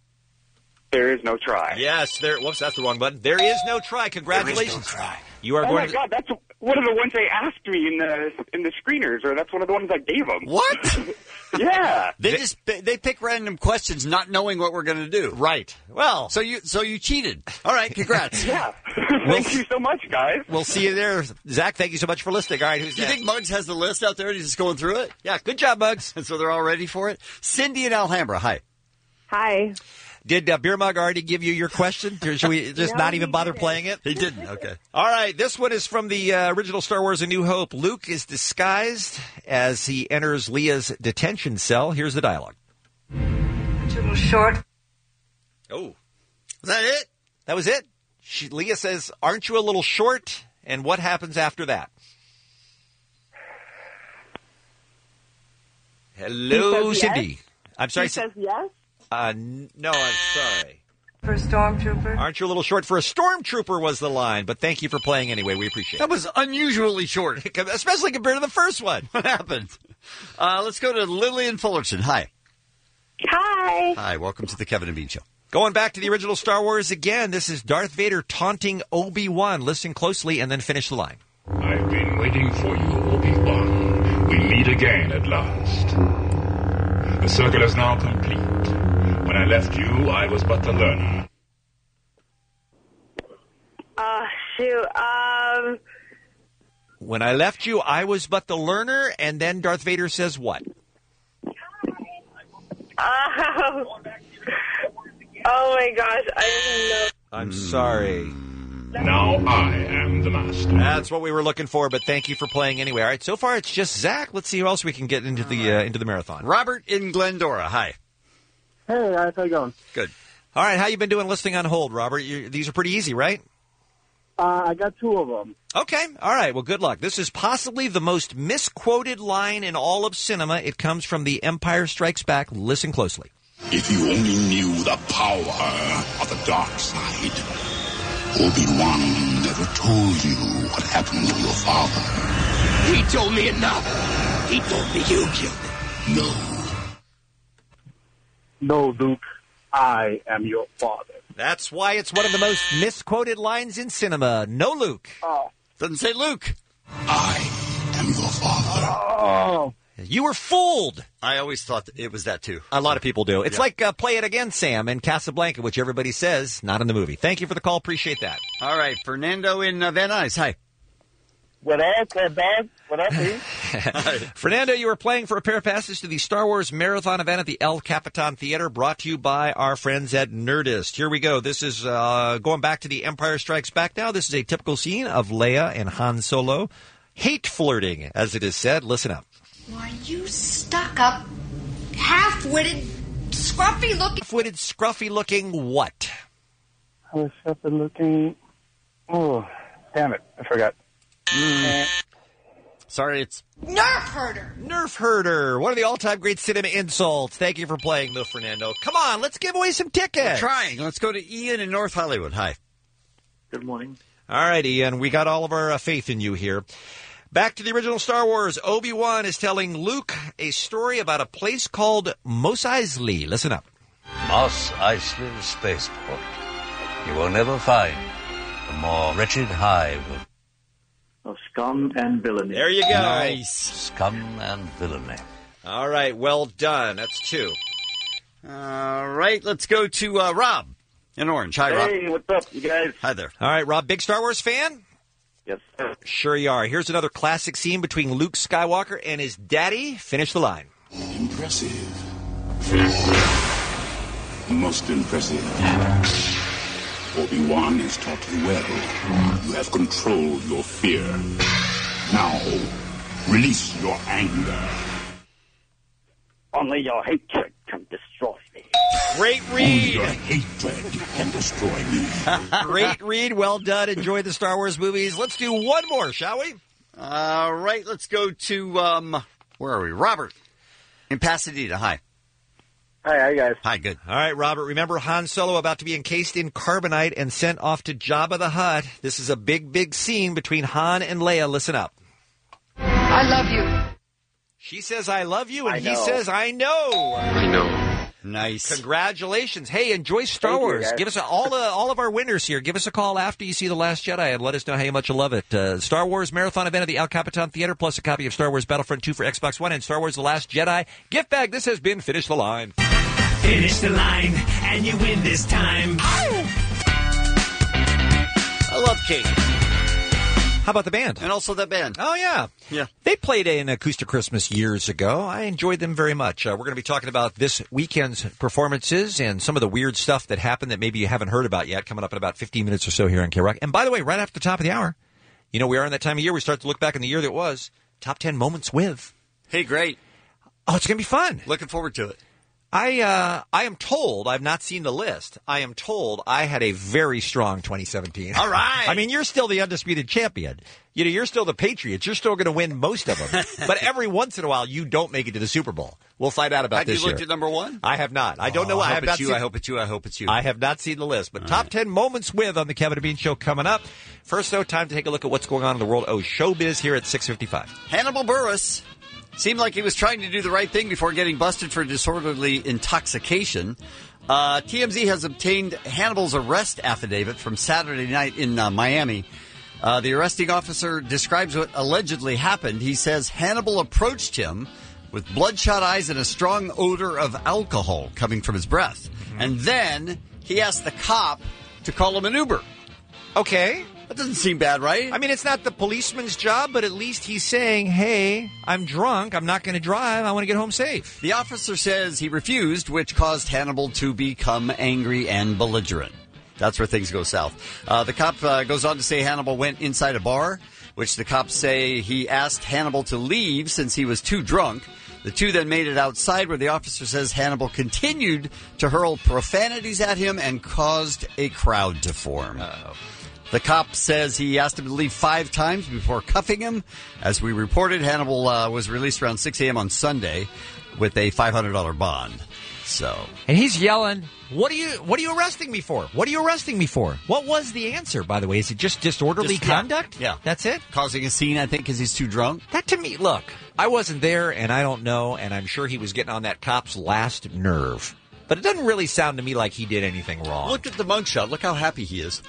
There is no try. Yes, there. Whoops, that's the wrong button. There is no try. Congratulations. There is no try. You are Oh going my to. God, that's one of the ones they asked me in the in the screeners, or that's one of the ones I gave them. What? Yeah. They just they pick random questions, not knowing what we're going to do. Right. Well, so you so you cheated. All right, congrats. Yeah. Thank you so much, guys. We'll see you there, Zach. Thank you so much for listening. All right, who's Do you next? think Muggs has the list out there and he's just going through it? Yeah, good job, Muggs. And so they're all ready for it? Cindy in Alhambra, hi. Hi. Did uh, Beer Mug already give you your question? Or should we just No, not he even bother didn't. playing it? He didn't, okay. All right, this one is from the uh, original Star Wars A New Hope. Luke is disguised as he enters Leia's detention cell. Here's the dialogue. It's a little short. Oh. Was that it? That was it? She, Leia says, aren't you a little short? And what happens after that? Hello, He says yes? Cindy. I'm sorry. He says yes? Uh, n- no, I'm sorry. For a stormtrooper? Aren't you a little short for a stormtrooper was the line, but thank you for playing anyway. We appreciate That it. was unusually short. Especially compared to the first one. What happened? Uh, let's go to Lillian Fullerton. Hi. Hi. Hi, welcome to the Kevin and Bean Show. Going back to the original Star Wars again, this is Darth Vader taunting Obi-Wan. Listen closely and then finish the line. I've been waiting for you, Obi-Wan. We meet again at last. The circle is now complete. When I left you, I was but the learner. Uh, shoot. Um, When I left you, I was but the learner, and then Darth Vader says what? oh, oh my gosh. I didn't know. I'm sorry. Now I am the master. That's what we were looking for, but thank you for playing anyway. All right, so far it's just Zach. Let's see who else we can get into the uh, into the marathon. Robert in Glendora. Hi. Hey, guys, how you going? Good. All right, how you been doing listening on hold, Robert? You, these are pretty easy, right? Uh, I got two of them. Okay. All right. Well, good luck. This is possibly the most misquoted line in all of cinema. It comes from The Empire Strikes Back. Listen closely. If you only knew the power of the dark side, Obi-Wan never told you what happened to your father. He told me enough. He told me you killed him. No. No, Luke, I am your father. That's why it's one of the most misquoted lines in cinema. No Luke. Oh. Doesn't say Luke. I am your father. Oh. You were fooled. I always thought that it was that too. A lot of people do. It's Yeah. like uh, Play It Again, Sam, and Casablanca, which everybody says, not in the movie. Thank you for the call. Appreciate that. All right, Fernando in uh, Van Nuys. Hi. What up, what up, what up, dude? Fernando, you were playing for a pair of passes to the Star Wars Marathon event at the El Capitan Theater, brought to you by our friends at Nerdist. Here we go. This is uh, going back to The Empire Strikes Back now. This is a typical scene of Leia and Han Solo hate flirting, as it is said. Listen up. Why, you stuck-up, half-witted, scruffy-looking... Half-witted, scruffy-looking what? I was up and looking. Oh, damn it. I forgot. Mm. Sorry, it's... Nerf herder! Nerf herder. One of the all-time great cinema insults. Thank you for playing, though, Fernando. Come on, let's give away some tickets. We're trying. Let's go to Ian in North Hollywood. Hi. Good morning. All right, Ian, we got all of our uh, faith in you here. Back to the original Star Wars. Obi-Wan is telling Luke a story about a place called Mos Eisley. Listen up. Mos Eisley Spaceport. You will never find a more wretched hive of, of scum and villainy. There you go. Nice. Scum and villainy. All right, well done. That's two. All right, let's go to uh, Rob in Orange. Hi, Rob. Hey, what's up, you guys? Hi there. All right, Rob, big Star Wars fan? Yes, sir. Sure you are. Here's another classic scene between Luke Skywalker and his daddy. Finish the line. Impressive. Most impressive. Obi-Wan has taught you well. You have controlled your fear. Now, release your anger. Only your hatred can destroy me. Great read. Only your hatred can destroy me. Great read. Well done. Enjoy the Star Wars movies. Let's do one more, shall we? All right, let's go to, um, where are we? Robert in Pasadena. Hi. Hi, how you guys? Hi, good. All right, Robert, remember Han Solo about to be encased in carbonite and sent off to Jabba the Hutt. This is a big, big scene between Han and Leia. Listen up. I love you. She says, I love you, and I he know. says, I know. I know. Nice. Congratulations. Hey, enjoy Star Thank you, Wars. guys. Give us a, all, uh, all of our winners here. Give us a call after you see The Last Jedi and let us know how much you love it. Uh, Star Wars Marathon event at the El Capitan Theater, plus a copy of Star Wars Battlefront two for Xbox One and Star Wars The Last Jedi. Gift bag. This has been Finish the Line. Finish the line, and you win this time. I love Kate. How about the band? And also that band. Oh, yeah. Yeah. They played an Acoustic Christmas years ago. I enjoyed them very much. Uh, we're going to be talking about this weekend's performances and some of the weird stuff that happened that maybe you haven't heard about yet, coming up in about fifteen minutes or so here on K-Rock. And by the way, right after the top of the hour, you know, we are in that time of year, we start to look back in the year that was. Top ten moments with. Hey, great. Oh, it's going to be fun. Looking forward to it. I uh, I am told, I've not seen the list, I am told I had a very strong twenty seventeen. All right. I mean, you're still the undisputed champion. You know, you're still the Patriots. You're still going to win most of them. But every once in a while, you don't make it to the Super Bowl. We'll find out about Have this you looked year. at number one? I have not. I don't Oh, know. I I hope have it's not you. seen, I hope it's you. I hope it's you. I have not seen the list. But All top right. ten moments with on the Kevin and Bean Show coming up. First, though, time to take a look at what's going on in the world of showbiz here at six fifty-five. Hannibal Buress seemed like he was trying to do the right thing before getting busted for disorderly intoxication. Uh, T M Z has obtained Hannibal's arrest affidavit from Saturday night in uh, Miami. Uh, the arresting officer describes what allegedly happened. He says Hannibal approached him with bloodshot eyes and a strong odor of alcohol coming from his breath. Mm-hmm. And then he asked the cop to call him an Uber. Okay. That doesn't seem bad, right? I mean, it's not the policeman's job, but at least he's saying, hey, I'm drunk. I'm not going to drive. I want to get home safe. The officer says he refused, which caused Hannibal to become angry and belligerent. That's where things go south. Uh, the cop uh, goes on to say Hannibal went inside a bar, which the cops say he asked Hannibal to leave since he was too drunk. The two then made it outside where the officer says Hannibal continued to hurl profanities at him and caused a crowd to form. Uh-oh. The cop says he asked him to leave five times before cuffing him. As we reported, Hannibal uh, was released around six a.m. on Sunday with a five hundred dollars bond. So, and he's yelling, "What are you? What are you arresting me for? What are you arresting me for?" What was the answer, by the way? Is it just disorderly just, yeah, conduct? Yeah, that's it. Causing a scene, I think, because he's too drunk. That to me, look, I wasn't there, and I don't know, and I'm sure he was getting on that cop's last nerve. But it doesn't really sound to me like he did anything wrong. Look at the mugshot. Look how happy he is.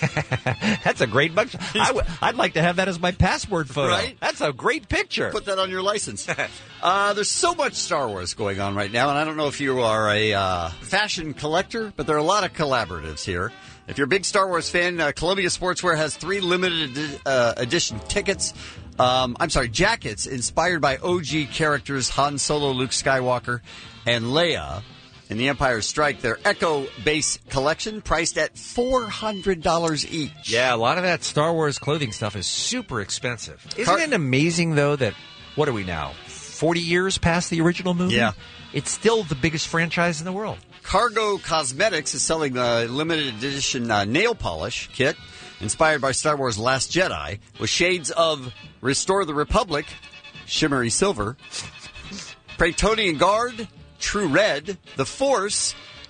That's a great mugshot. I w- I'd like to have that as my passport photo. Right? That's a great picture. Put that on your license. uh, there's so much Star Wars going on right now, and I don't know if you are a uh, fashion collector, but there are a lot of collaboratives here. If you're a big Star Wars fan, uh, Columbia Sportswear has three limited edi- uh, edition tickets. Um, I'm sorry, jackets inspired by O G characters Han Solo, Luke Skywalker, and Leia. In The Empire Strike, their Echo Base collection, priced at four hundred dollars each. Yeah, a lot of that Star Wars clothing stuff is super expensive. Isn't Car- it amazing, though, that, what are we now, forty years past the original movie? Yeah. It's still the biggest franchise in the world. Cargo Cosmetics is selling the limited edition uh, nail polish kit inspired by Star Wars Last Jedi with shades of Restore the Republic, Shimmery Silver, Praetonian Guard, True Red, The Force,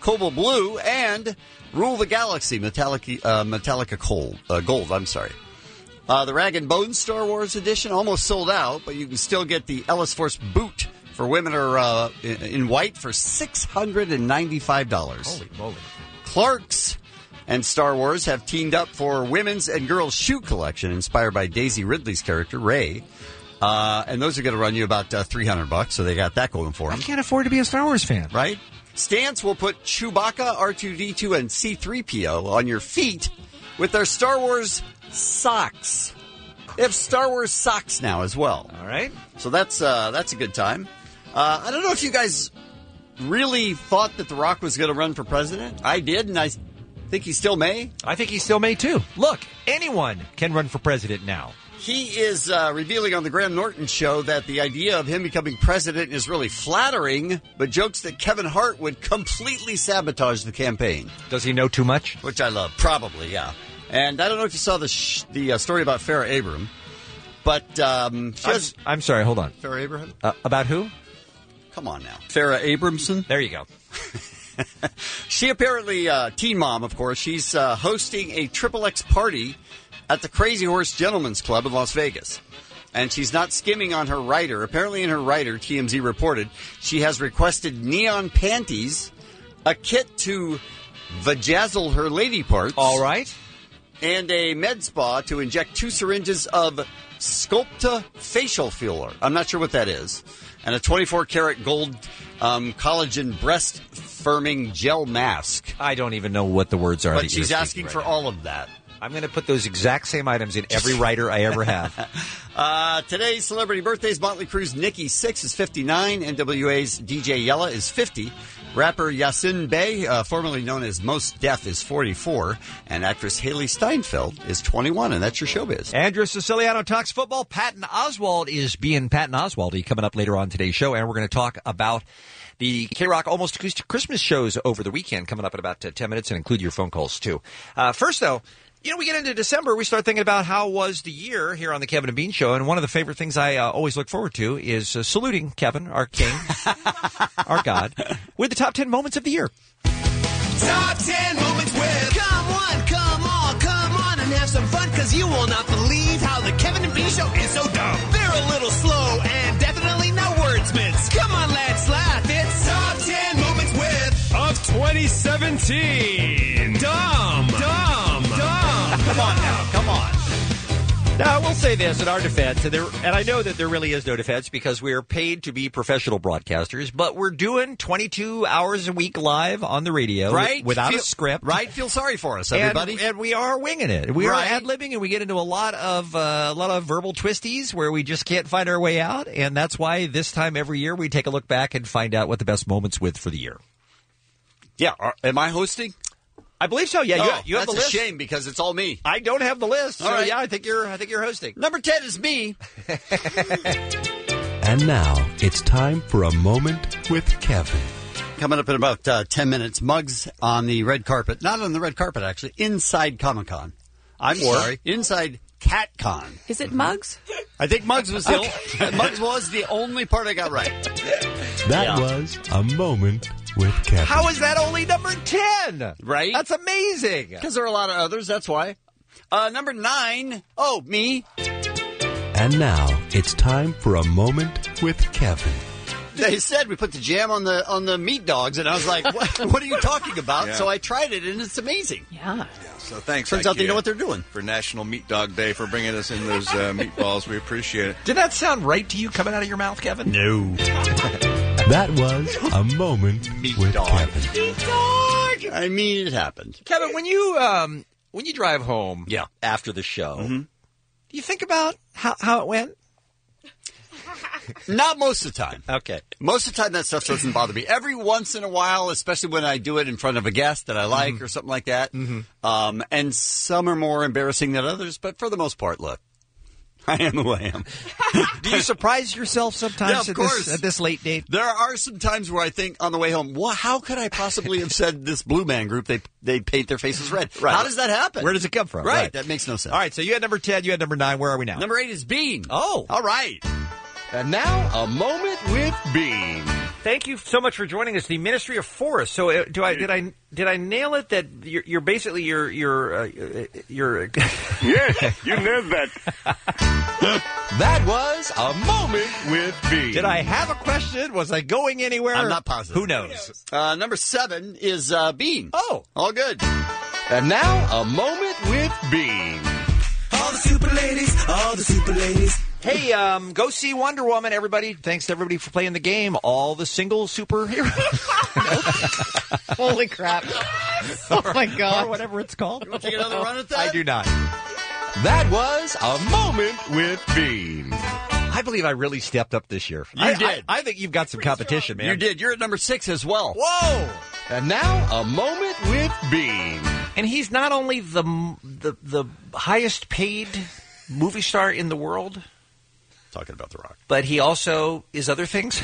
Cobalt Blue, and Rule the Galaxy, Metallica, uh, Metallica Gold. Uh, Gold, I'm sorry. Uh, the Rag and Bone Star Wars edition almost sold out, but you can still get the Ellis Force boot for women are uh, in, in white for six hundred ninety-five dollars. Holy moly. Clark's and Star Wars have teamed up for women's and girls' shoe collection inspired by Daisy Ridley's character, Rey. Uh, and those are going to run you about uh, three hundred bucks, so they got that going for them. I can't afford to be a Star Wars fan. Right? Stance will put Chewbacca, R two D two, and C three P O on your feet with their Star Wars socks. They have Star Wars socks now as well. All right. So that's uh, that's a good time. Uh, I don't know if you guys really thought that The Rock was going to run for president. I did, and I think he still may. I think he still may, too. Look, anyone can run for president now. He is uh, revealing on the Graham Norton show that the idea of him becoming president is really flattering, but jokes that Kevin Hart would completely sabotage the campaign. Does he know too much? Which I love. Probably, yeah. And I don't know if you saw the sh- the uh, story about Farrah Abraham, but um, she I'm, has... I'm sorry, hold on. Farrah Abraham? Uh, about who? Come on now. Farrah Abramson? There you go. She apparently, uh, teen mom, of course, she's uh, hosting a Triple X party at the Crazy Horse Gentlemen's Club in Las Vegas. And she's not skimming on her rider. Apparently in her rider, T M Z reported, she has requested neon panties, a kit to vajazzle her lady parts. All right. And a med spa to inject two syringes of Sculpta facial filler. I'm not sure what that is. And a twenty-four karat gold um, collagen breast firming gel mask. I don't even know what the words are. But she's asking for all of that. I'm going to put those exact same items in every writer I ever have. uh, today's celebrity birthdays: Motley Crue's Nikki Sixx is fifty-nine. N W A's D J Yella is fifty. Rapper Yasin Bey, uh, formerly known as Mos Def, is forty-four. And actress Haley Steinfeld is twenty-one. And that's your showbiz. Andrew Siciliano talks football. Patton Oswalt is being Patton Oswalt coming up later on today's show. And we're going to talk about the K-Rock Almost Acoustic Christmas shows over the weekend coming up in about uh, ten minutes, and include your phone calls, too. Uh, first, though, you know, we get into December, we start thinking about how was the year here on the Kevin and Bean Show, and one of the favorite things I uh, always look forward to is uh, saluting Kevin, our king, our God, with the top ten moments of the year. Top ten moments with Come on, come on, come on and have some fun, because you will not believe how the Kevin and Bean Show is so dumb. They're a little slow and definitely no wordsmiths. Come on, let's laugh. It's Top ten moments with of twenty seventeen. Dumb, dumb, dumb. Come on now, come on. Now, I will say this in our defense, and, there, and I know that there really is no defense because we are paid to be professional broadcasters, but we're doing twenty-two hours a week live on the radio, right? Without feel, a script. Right? Feel sorry for us, everybody. And, and we are winging it. We right. are ad-libbing, and we get into a lot of uh, a lot of verbal twisties where we just can't find our way out, and that's why this time every year we take a look back and find out what the best moments with for the year. Yeah. Are, am I hosting? I believe so. Yeah, oh, you, you have that's the list. a shame because it's all me. I don't have the list. So all right. yeah, I think you're. I think you're hosting. Number ten is me. And now it's time for a moment with Kevin. Coming up in about uh, ten minutes, Muggs on the red carpet. Not on the red carpet, actually. Inside Comic-Con. I'm or, sorry. Inside CatCon. Is it Muggs? I think Muggs was the okay. Muggs was the only part I got right. That yeah. was a moment with Kevin. How is that only number ten? Right? That's amazing. Because there are a lot of others, that's why. Uh, number nine, oh, me. And now it's time for a moment with Kevin. They said we put the jam on the on the meat dogs, and I was like, what, what are you talking about? Yeah. So I tried it, and it's amazing. Yeah. Yeah, so thanks, Turns IKEA, out they know what they're doing. For National Meat Dog Day, for bringing us in those uh, meatballs. We appreciate it. Did that sound right to you coming out of your mouth, Kevin? No. That was a moment meat with dog. Kevin. Meat dog! I mean, it happened. Kevin, when you um, when you drive home yeah. after the show, mm-hmm. do you think about how, how it went? Not most of the time. Okay. Most of the time, that stuff doesn't bother me. Every once in a while, especially when I do it in front of a guest that I like mm-hmm. or something like that. Mm-hmm. Um, and some are more embarrassing than others, but for the most part, look, I am who I am. Do you surprise yourself sometimes yeah, of at, course. This, at this late date? There are some times where I think on the way home, well, how could I possibly have said this Blue Man Group, they they paint their faces red? Right. How does that happen? Where does it come from? Right. right. That makes no sense. All right, so you had number ten, you had number nine. Where are we now? Number eight is Bean. Oh. All right. And now, a moment with Bean. Thank you so much for joining us. The Ministry of Forest. So, uh, do I did I did I nail it? That you're, you're basically you're you're uh, you're. Yes, you nailed that. That was a moment with Bean. Did I have a question? Was I going anywhere? I'm not positive. Who knows? Uh, number seven is uh, Bean. Oh, all good. And now a moment with Bean. All the super ladies, all the super ladies. Hey, um, go see Wonder Woman, everybody. Thanks to everybody for playing the game. All the single superheroes. Holy crap. Oh, my God. Or whatever it's called. You want to take another run at that? I do not. That was a moment with Bean. I believe I really stepped up this year. You I, did. I, I think you've got some competition, man. You did. You're at number six as well. Whoa! And now a moment with Bean. And he's not only the the the highest paid movie star in the world, talking about The Rock, but he also is other things.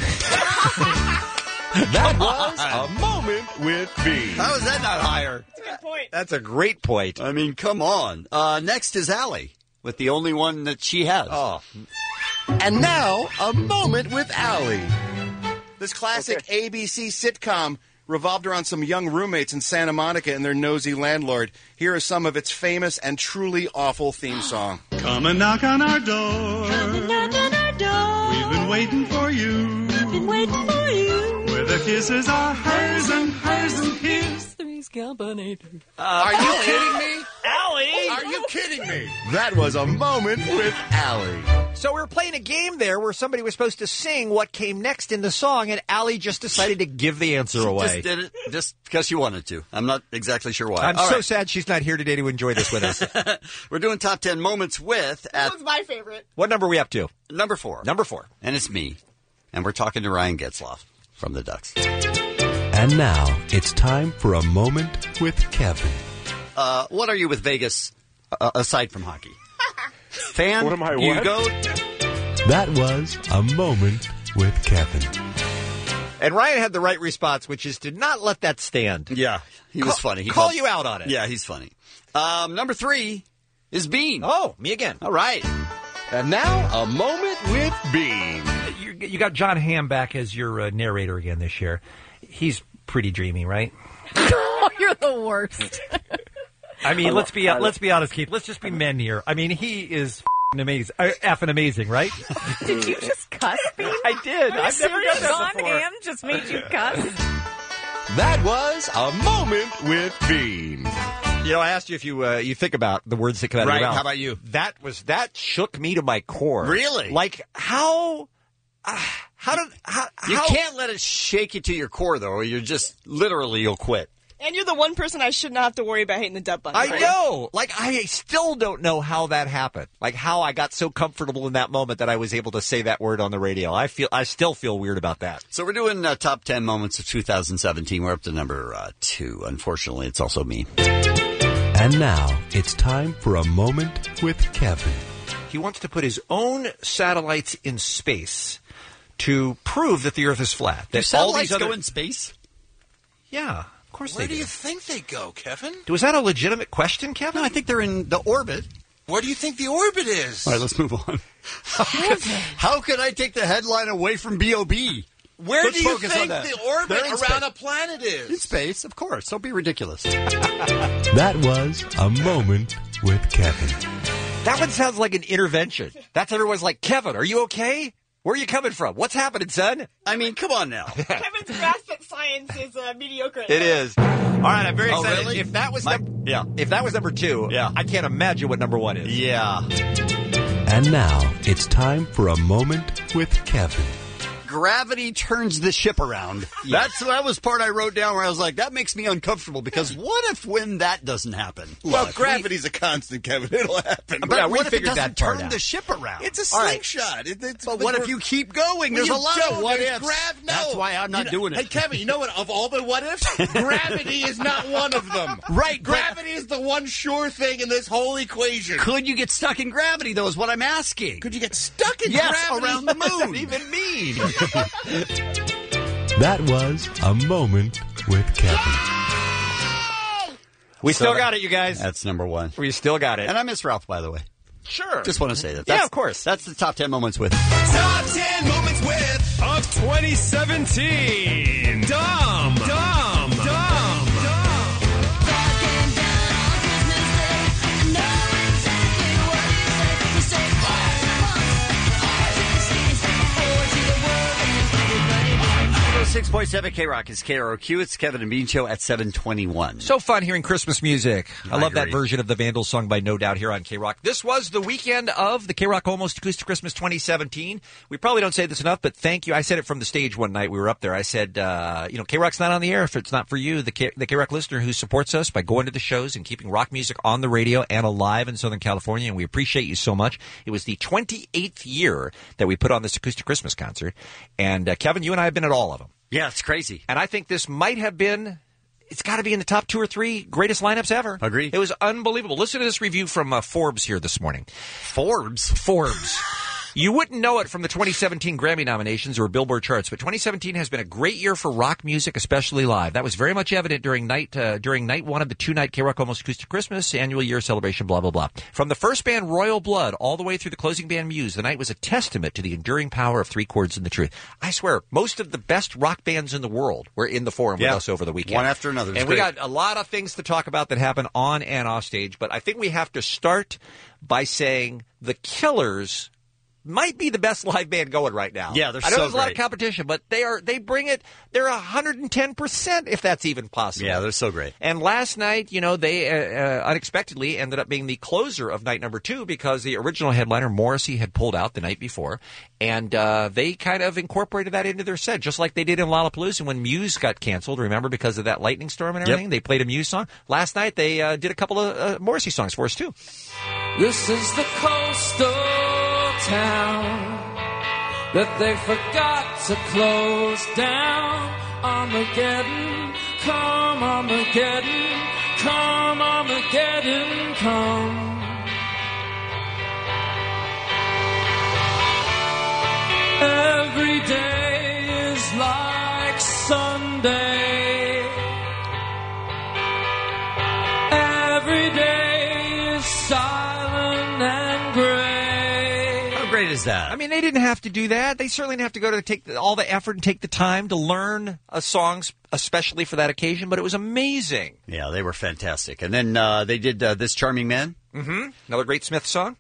That was a moment with Bean. How is that not higher? That's a good point. That's a great point. I mean, come on. Uh, next is Allie with the only one that she has. Oh. And now a moment with Allie. This classic A B C sitcom revolved around some young roommates in Santa Monica and their nosy landlord. Here is some of its famous and truly awful theme song. Come and knock on our door. Come and knock on our door. We've been waiting for you. Been waiting for you. Where the kisses are hers and hers and his. Three's company. Uh, Are you kidding me? Allie! Are you kidding me? That was a moment with Allie. So we were playing a game there where somebody was supposed to sing what came next in the song, and Allie just decided to give the answer away. Just did it just because she wanted to. I'm not exactly sure why. I'm All so right. sad she's not here today to enjoy this with us. We're doing top ten moments with That at was my favorite. What number are we up to? number four. Number four. And it's me. And we're talking to Ryan Getzloff from the Ducks. And now it's time for a moment with Kevin. Uh, what are you with Vegas uh, aside from hockey? Fan? What am I, You what? go. That was a moment with Kevin. And Ryan had the right response, which is to not let that stand. Yeah, he was Call- funny. He call called- you out on it. Yeah, he's funny. Um, number three is Bean. Oh, me again. All right. And now a moment with Bean. You, you got John Hamm back as your uh, narrator again this year. He's pretty dreamy, right? Oh, you're the worst. I mean, let's be let's be honest, Keith. Let's just be men here. I mean, he is f***ing amazing, uh, effing amazing, right? Did you just cuss me? I did. Are I've you never done serious? that John before. Hamm just made you cuss? That was a moment with Bean. You know, I asked you if you uh, you think about the words that come out Right, of your mouth. how about you? That was that shook me to my core. Really? Like how? Uh, how did how? You how, can't let it shake you to your core, though, or you're just literally you'll quit. And you're the one person I should not have to worry about hating the Dub Bunny. I right? know. Like, I still don't know how that happened. Like, how I got so comfortable in that moment that I was able to say that word on the radio. I feel, I still feel weird about that. So we're doing uh, top ten moments of two thousand seventeen. We're up to number uh, two. Unfortunately, it's also me. And now it's time for a moment with Kevin. He wants to put his own satellites in space to prove that the Earth is flat. Do That satellites all these other... go in space? Yeah, of course Where they do do. you think they go, Kevin? Was that a legitimate question, Kevin? No, I think they're in the orbit. Where do you think the orbit is? All right, let's move on. How could, how could I take the headline away from B O B? Where Let's do you focus on think that. the orbit They're in around space. a planet is? In space, of course. Don't be ridiculous. That was a moment with Kevin. That one sounds like an intervention. That's everyone's like, Kevin, are you okay? Where are you coming from? What's happening, son? I mean, come on now. Kevin's grasp at science is uh, mediocre. It is. All right, I'm very Oh, excited. really? If that was My- num- yeah. if that was number two, Yeah. I can't imagine what number one is. Yeah. And now it's time for a moment with Kevin. Gravity turns the ship around. That's that was part I wrote down where I was like, that makes me uncomfortable because what if when that doesn't happen? Well, Look, gravity's a constant, Kevin. It'll happen. But Yeah, we what if it figured doesn't that part turn out. the ship around? It's a All right. slingshot. It, it's, But what if you keep going? There's you a lot don't. of what There's ifs. grav- no. That's why I'm not You know- doing Hey, it. Kevin, you know what? Of all the what ifs, gravity is not one of them. Right, but- Gravity is the one sure thing in this whole equation. Could you get stuck in gravity, though, is what I'm asking. Could you get stuck in Yes, gravity? around the moon. What does that even mean? That was a moment with Kevin. We still So- got it, you guys. That's number one. We still got it. And I miss Ralph, by the way. Sure. Just want to say that. That's, Yeah, of course. That's the top ten moments with. Top ten moments with of twenty seventeen. Dumb, dumb, dumb, six point seven K Rock is K R O Q. It's Kevin and Bean Show at seven twenty-one. So fun hearing Christmas music. I, I love that agree. version of the Vandals song by No Doubt here on K-Rock. This was the weekend of the K-Rock Almost Acoustic Christmas twenty seventeen. We probably don't say this enough, but thank you. I said it from the stage one night. We were up there. I said, uh, you know, K-Rock's not on the air if it's not for you, the, K- the K-Rock listener who supports us by going to the shows and keeping rock music on the radio and alive in Southern California, and we appreciate you so much. It was the twenty-eighth year that we put on this Acoustic Christmas concert, and uh, Kevin, you and I have been at all of them. Yeah, it's crazy. And I think this might have been, it's got to be in the top two or three greatest lineups ever. Agree. It was unbelievable. Listen to this review from uh, Forbes here this morning. Forbes? Forbes. You wouldn't know it from the twenty seventeen Grammy nominations or Billboard charts, but twenty seventeen has been a great year for rock music, especially live. That was very much evident during night uh, during night one of the two-night K-Rock Almost Acoustic Christmas annual year celebration, blah, blah, blah. From the first band, Royal Blood, all the way through the closing band, Muse, the night was a testament to the enduring power of three chords and the truth. I swear, most of the best rock bands in the world were in the Forum Yeah. with us over the weekend. One after another. It was And we great. got a lot of things to talk about that happen on and off stage, but I think we have to start by saying the Killers might be the best live band going right now. Yeah, they're I know so there's a lot of great. competition, but they are they bring it. They're one hundred ten percent if that's even possible. Yeah, they're so great. And last night, you know, they uh, uh, unexpectedly ended up being the closer of night number two because the original headliner, Morrissey, had pulled out the night before. And uh, they kind of incorporated that into their set, just like they did in Lollapalooza when Muse got canceled, remember, because of that lightning storm and Yep. everything? They played a Muse song. Last night, they uh, did a couple of uh, Morrissey songs for us, too. This is the coastal town that they forgot to close down. Armageddon, come Armageddon, come Armageddon, come. Every day is like Sunday. Every day is silent and gray. How great is that? I mean, they didn't have to do that. They certainly didn't have to go to take the, all the effort and take the time to learn a song especially for that occasion, but it was amazing. Yeah, they were fantastic. And then uh, they did uh, This Charming Man. Mm-hmm. Another great Smith song.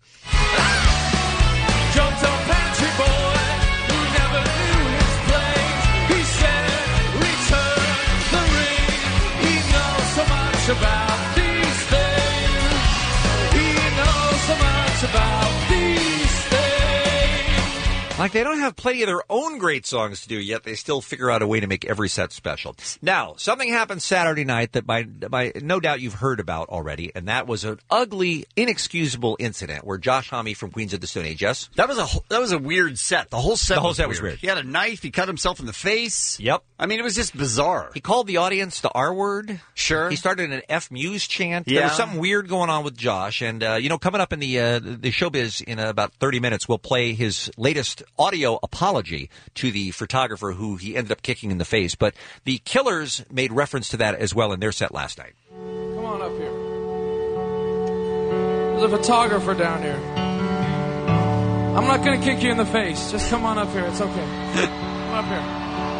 Jumped on Patrick Boy, who never knew his place. He said, return the ring. He knows so much about these things. He knows so much about these things. Like, they don't have plenty of their own great songs to do, yet they still figure out a way to make every set special. Now, something happened Saturday night that by, by no doubt you've heard about already, and that was an ugly, inexcusable incident where Josh Homme from Queens of the Stone Age, yes? That was a whole- that was a weird set. The whole set. The whole was set weird. was weird. He had a knife. He cut himself in the face. Yep. I mean, it was just bizarre. He called the audience the R word. Sure. He started an F Muse chant. There Yeah. was something weird going on with Josh. And, uh, you know, coming up in the uh, the showbiz in about thirty minutes, we'll play his latest audio apology to the photographer who he ended up kicking in the face. But the Killers made reference to that as well in their set last night. Come on up here. There's a photographer down here. I'm not going to kick you in the face. Just come on up here. It's okay. Come up here.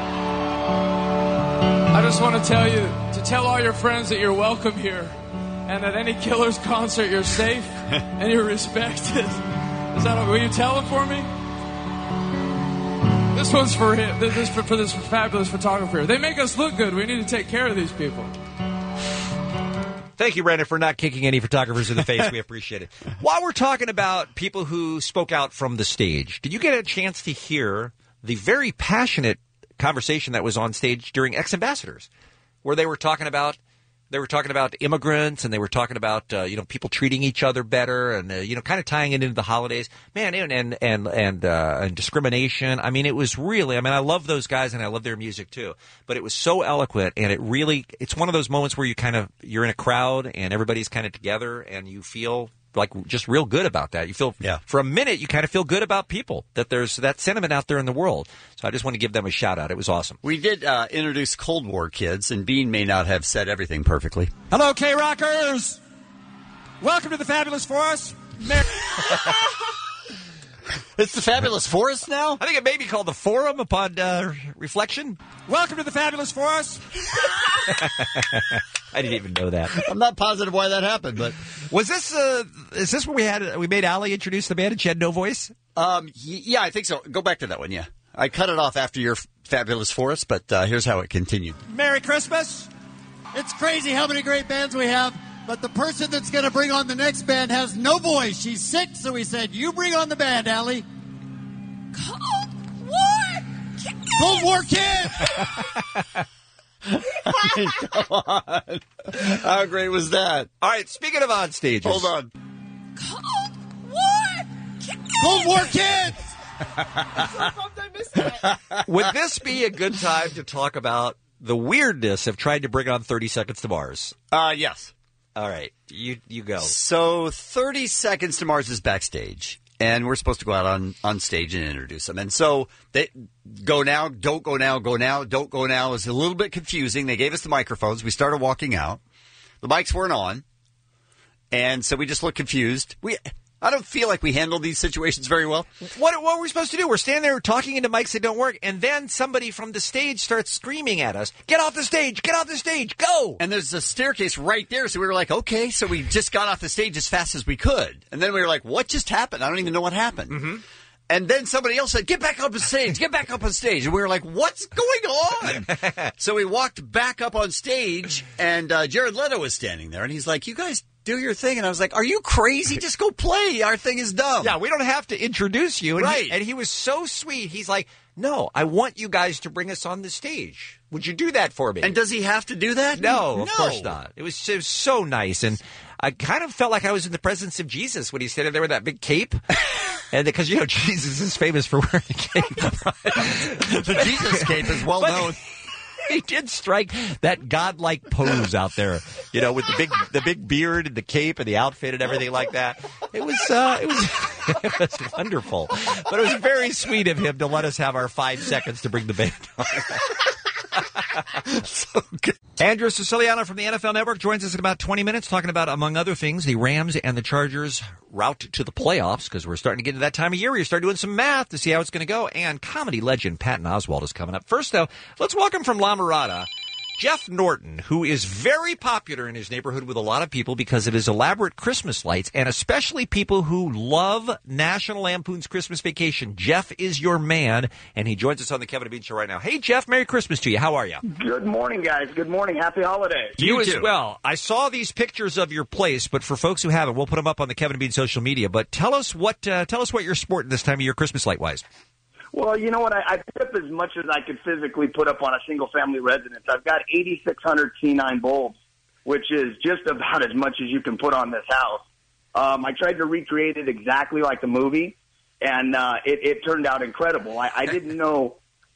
I just want to tell you, to tell all your friends that you're welcome here and that any Killers concert you're safe and you're respected. Is that okay? Will you tell them for me? This one's for him. This is for, for this fabulous photographer. They make us look good. We need to take care of these people. Thank you, Brandon, for not kicking any photographers in the face. We appreciate it. While we're talking about people who spoke out from the stage, did you get a chance to hear the very passionate conversation that was on stage during Ex-Ambassadors, where they were talking about they were talking about immigrants and they were talking about uh, you know people treating each other better and uh, you know kind of tying it into the holidays, man, and and and and, uh, and discrimination. I mean, it was really. I mean, I love those guys and I love their music too. But it was so eloquent and it really. It's one of those moments where you kind of you're in a crowd and everybody's kind of together and you feel like just real good about that. You feel yeah. for a minute you kind of feel good about people, that there's that sentiment out there in the world. So I just want to give them a shout out. It was awesome. We did uh, introduce Cold War kids, and Bean may not have said everything perfectly. Hello, K-Rockers! Welcome to the Fabulous Force. It's the Fabulous Forest now? I think it may be called the Forum upon uh, reflection. Welcome to the Fabulous Forest. I didn't even know that. I'm not positive why that happened, but was this? Uh, is this where we had we made Allie introduce the band and she had no voice? Um, y- yeah, I think so. Go back to that one. Yeah, I cut it off after your Fabulous Forest, but uh, here's how it continued. Merry Christmas. It's crazy how many great bands we have, but the person that's going to bring on the next band has no voice. She's sick, so we said, you bring on the band, Allie. Cold War Kids. Cold War Kids. Come on. How great was that? All right, speaking of on stages. Hold on. Cold War Kids. Cold War Kids. Would this be a good time to talk about the weirdness of trying to bring on thirty Seconds to Mars? Uh, yes. All right, you you go. So thirty Seconds to Mars is backstage, and we're supposed to go out on, on stage and introduce them. And so they go now, don't go now, go now, don't go now. It was a little bit confusing. They gave us the microphones. We started walking out. The mics weren't on, and so we just looked confused. We I don't feel like we handled these situations very well. What, what were we supposed to do? We're standing there talking into mics that don't work, and then somebody from the stage starts screaming at us, get off the stage, get off the stage, go! And there's a staircase right there, so we were like, okay, so we just got off the stage as fast as we could. And then we were like, what just happened? I don't even know what happened. Mm-hmm. And then somebody else said, get back up on stage, get back up on stage. And we were like, what's going on? So we walked back up on stage, and uh, Jared Leto was standing there, and he's like, you guys do your thing. And I was like, are you crazy? Just go play. Our thing is dumb. Yeah, we don't have to introduce you. And right. He, and he was so sweet. He's like, no, I want you guys to bring us on the stage. Would you do that for me? And does he have to do that? No, no. of course not. It was, it was so nice. And I kind of felt like I was in the presence of Jesus when he's standing there with that big cape. And because, you know, Jesus is famous for wearing a cape. The Jesus cape is well But known. He did strike that godlike pose out there, you know, with the big the big beard and the cape and the outfit and everything like that. It was uh, it was it was wonderful, but it was very sweet of him to let us have our five seconds to bring the band on. So good. Andrew Siciliano from the N F L Network joins us in about twenty minutes talking about, among other things, the Rams and the Chargers' route to the playoffs, because we're starting to get to that time of year where you start doing some math to see how it's going to go. And comedy legend Patton Oswalt is coming up. First, though, let's welcome from La Mirada, Jeff Norton, who is very popular in his neighborhood with a lot of people because of his elaborate Christmas lights, and especially people who love National Lampoon's Christmas Vacation. Jeff is your man, and he joins us on the Kevin and Bean Show right now. Hey, Jeff, Merry Christmas to you. How are you? Good morning, guys. Good morning. Happy holidays. You, you as too. Well. I saw these pictures of your place, but for folks who haven't, we'll put them up on the Kevin and Bean social media. But tell us what uh, tell us what you're sporting this time of year, Christmas light-wise. Well, you know what? I, I put up as much as I could physically put up on a single-family residence. I've got eighty-six hundred C nine bulbs, which is just about as much as you can put on this house. Um, I tried to recreate it exactly like the movie, and uh, it, it turned out incredible. I, I didn't know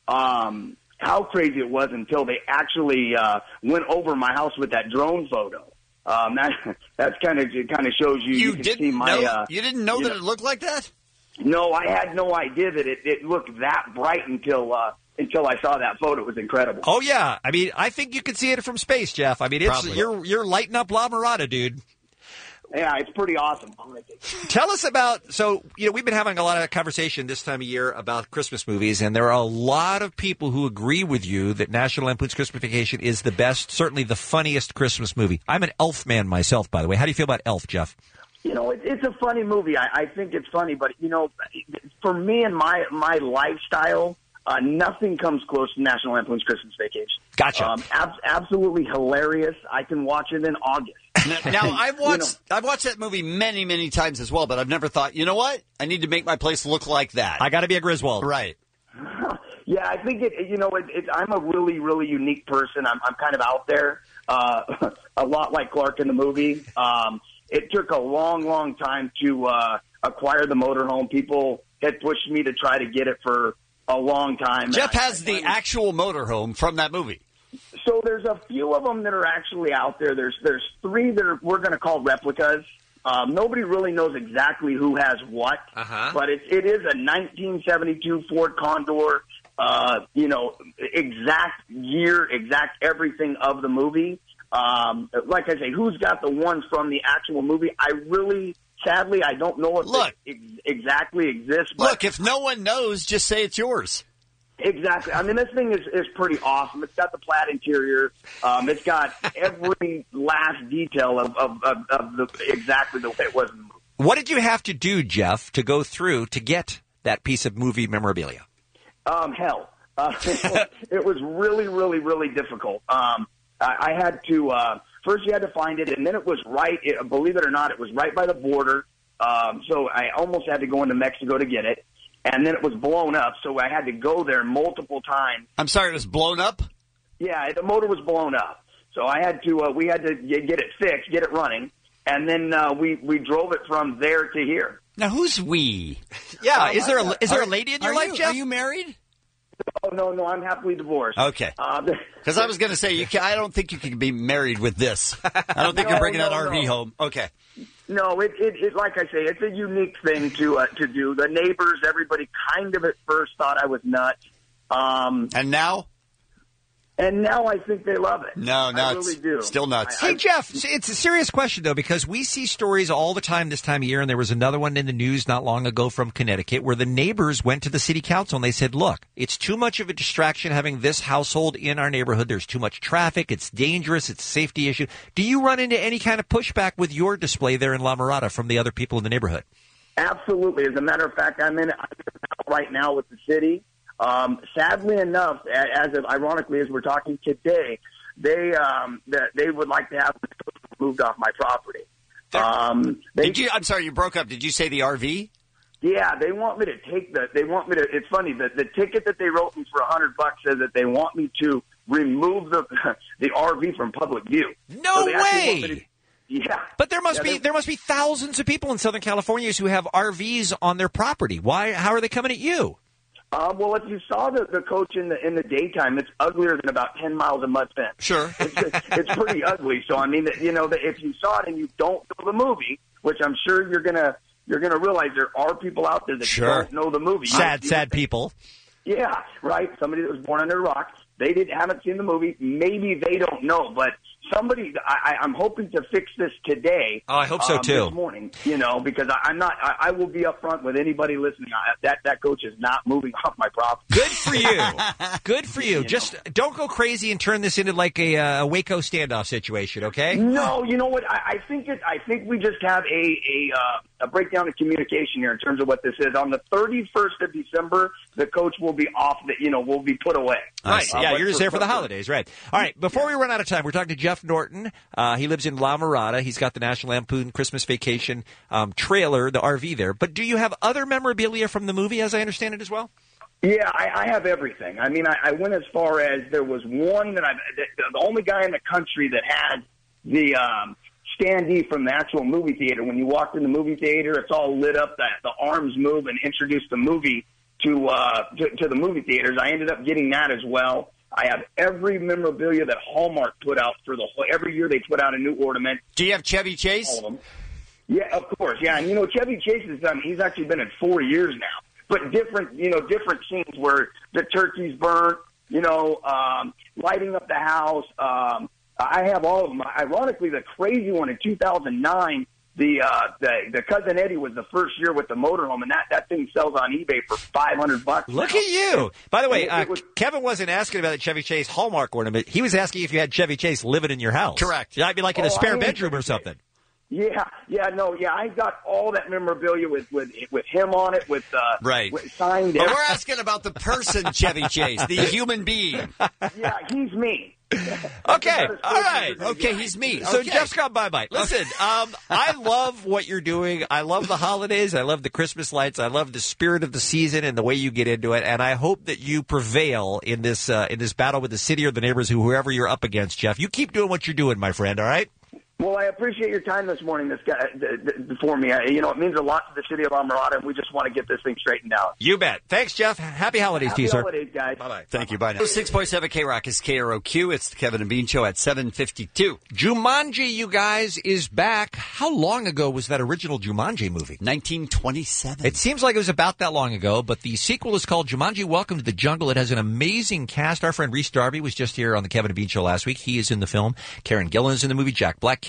um, how crazy it was until they actually uh, went over my house with that drone photo. Um, that that's kind of it kind of shows you. You, you can didn't see my, know. Uh, you didn't know you that know, it looked like that. No, I had no idea that it, it looked that bright until uh, until I saw that photo. It was incredible. Oh yeah, I mean, I think you can see it from space, Jeff. I mean, it's Probably. you're you're lighting up La Mirada, dude. Yeah, it's pretty awesome. Tell us about, so, you know, we've been having a lot of conversation this time of year about Christmas movies, and there are a lot of people who agree with you that National Lampoon's Christmas Vacation is the best, certainly the funniest Christmas movie. I'm an Elf man myself, by the way. How do you feel about Elf, Jeff? You know, it, it's a funny movie. I, I think it's funny, but, you know, for me and my, my lifestyle, uh, nothing comes close to National Lampoon's Christmas Vacation. Gotcha. Um, ab- absolutely hilarious. I can watch it in August. Now, I've watched you know, I've watched that movie many, many times as well, but I've never thought, you know what? I need to make my place look like that. I got to be a Griswold. Right. Yeah, I think it. You know, it, it, I'm a really, really unique person. I'm, I'm kind of out there, uh, a lot like Clark in the movie. Um, it took a long, long time to uh, acquire the motorhome. People had pushed me to try to get it for a long time. Jeff has the actual motorhome from that movie. So there's a few of them that are actually out there. There's there's three that are, we're going to call replicas. Um, nobody really knows exactly who has what, uh-huh. but it, it is a nineteen seventy-two Ford Condor. Uh, you know, exact year, exact everything of the movie. Um, like I say, who's got the ones from the actual movie? I really sadly, I don't know if Look. it ex- exactly exists. But Look, if no one knows, just say it's yours. Exactly. I mean, this thing is, is pretty awesome. It's got the plaid interior. Um, it's got every last detail of, of, of, of the, exactly the way it was in the movie. What did you have to do, Jeff, to go through to get that piece of movie memorabilia? Um, hell. Uh, it was really, really, really difficult. Um, I, I had to, uh, first you had to find it, and then it was right, it, believe it or not, it was right by the border. Um, so I almost had to go into Mexico to get it. And then it was blown up, so I had to go there multiple times. I'm sorry, it was blown up? Yeah, the motor was blown up. So I had to, uh, we had to get it fixed, get it running, and then uh, we, we drove it from there to here. Now, who's we? Yeah, Um, is there a, is there a are- lady in your are life, you- Jeff? are you married? Oh, no, no, I'm happily divorced. Okay. Because I was going to say, you can, I don't think you can be married with this. I don't think No, you're bringing no, that R V no. home. Okay. No, it, it, it, like I say, it's a unique thing to uh, to do. The neighbors, everybody kind of at first thought I was nuts. Um, and now? And now I think they love it. No, no, I it's really do. still nuts. Hey, Jeff, it's a serious question, though, because we see stories all the time this time of year, and there was another one in the news not long ago from Connecticut where the neighbors went to the city council and they said, look, it's too much of a distraction having this household in our neighborhood. There's too much traffic. It's dangerous. It's a safety issue. Do you run into any kind of pushback with your display there in La Mirada from the other people in the neighborhood? Absolutely. As a matter of fact, I'm in I'm right now with the city. Um, sadly enough, a- as of, ironically as we're talking today, they um, that they would like to have it moved off my property. Um, they, Did you? I'm sorry, you broke up. Did you say the R V? Yeah, they want me to take the. They want me to. It's funny the the ticket that they wrote me for a hundred bucks says that they want me to remove the the R V from public view. No So they actually want me way! to- yeah, But there must Yeah, be they- there must be thousands of people in Southern California who have R Vs on their property. Why? How are they coming at you? Uh, well, if you saw the, the coach in the in the daytime, it's uglier than about ten miles of mud fence. Sure, it's, it's pretty ugly. So I mean, that, you know, that if you saw it and you don't know the movie, which I'm sure you're gonna you're gonna realize there are people out there that Sure. don't know the movie. Sad, You- sad people. Yeah, right. Somebody that was born under a rock. They didn't haven't seen the movie. Maybe they don't know, but somebody. I, I, I'm hoping to fix this today. Oh, I hope so, um, too. This morning, you know, because I, I'm not. I, I will be upfront with anybody listening. I, that that coach is not moving off my property. Good for you. Good for you. Just don't go crazy and turn this into like a, uh, a Waco standoff situation, okay? No, you know what? I, I think it. I think we just have a a, uh, a breakdown of communication here in terms of what this is. On the thirty-first of December, the coach will be off. The, you know, will be put away. Right. Uh, Yeah, but you're just for- there for the but holidays, right? All right. Before we run out of time, we're talking to Jeff Norton. Uh, he lives in La Mirada. He's got the National Lampoon Christmas Vacation um, trailer, the R V there. But do you have other memorabilia from the movie, as I understand it, as well? Yeah, I, I have everything. I mean, I, I went as far as there was one that I, the, the only guy in the country that had the um, standee from the actual movie theater. When you walked in the movie theater, it's all lit up. The, the arms move and introduce the movie to, uh, to to the movie theaters. I ended up getting that as well. I have every memorabilia that Hallmark put out for the whole. Every year they put out a new ornament. Do you have Chevy Chase? All of them. Yeah, of course. Yeah, and you know Chevy Chase has done. He's actually been in four years now, but different. You know, different scenes where the turkey's burnt. You know, um, lighting up the house. Um, I have all of them. Ironically, the crazy one in two thousand nine. The, uh, the the Cousin Eddie was the first year with the motorhome, and that, that thing sells on eBay for five hundred bucks. Look at you! By the way, And it uh, was- Kevin wasn't asking about the Chevy Chase Hallmark ornament. He was asking if you had Chevy Chase living in your house. Correct. I'd be like in Oh, a spare I am bedroom or something. Yeah, yeah, no, yeah. I got all that memorabilia with with with him on it, with uh, Right. with signed. But we're asking about the person, Chevy Chase, the human being. Yeah, he's me. Okay, all right. Okay, he's me. So Okay. Jeff's got my bite. Listen, um, I love what you're doing. I love the holidays. I love the Christmas lights. I love the spirit of the season and the way you get into it. And I hope that you prevail in this uh, in this battle with the city or the neighbors, who whoever you're up against. Jeff, you keep doing what you're doing, my friend. All right. Well, I appreciate your time this morning, this guy, th- th- for me. I, you know, it means a lot to the city of La Mirada, and we just want to get this thing straightened out. You bet. Thanks, Jeff. Happy holidays Happy to you, sir. holidays, guys. Bye-bye. Thank you. Bye now. six point seven K Rock is K R O Q. It's the Kevin and Bean Show at seven fifty-two. Jumanji, you guys, is back. How long ago was that original Jumanji movie? nineteen twenty-seven. It seems like it was about that long ago, but the sequel is called Jumanji Welcome to the Jungle. It has an amazing cast. Our friend Reese Darby was just here on the Kevin and Bean Show last week. He is in the film. Karen Gillan is in the movie. Jack Black, Kevin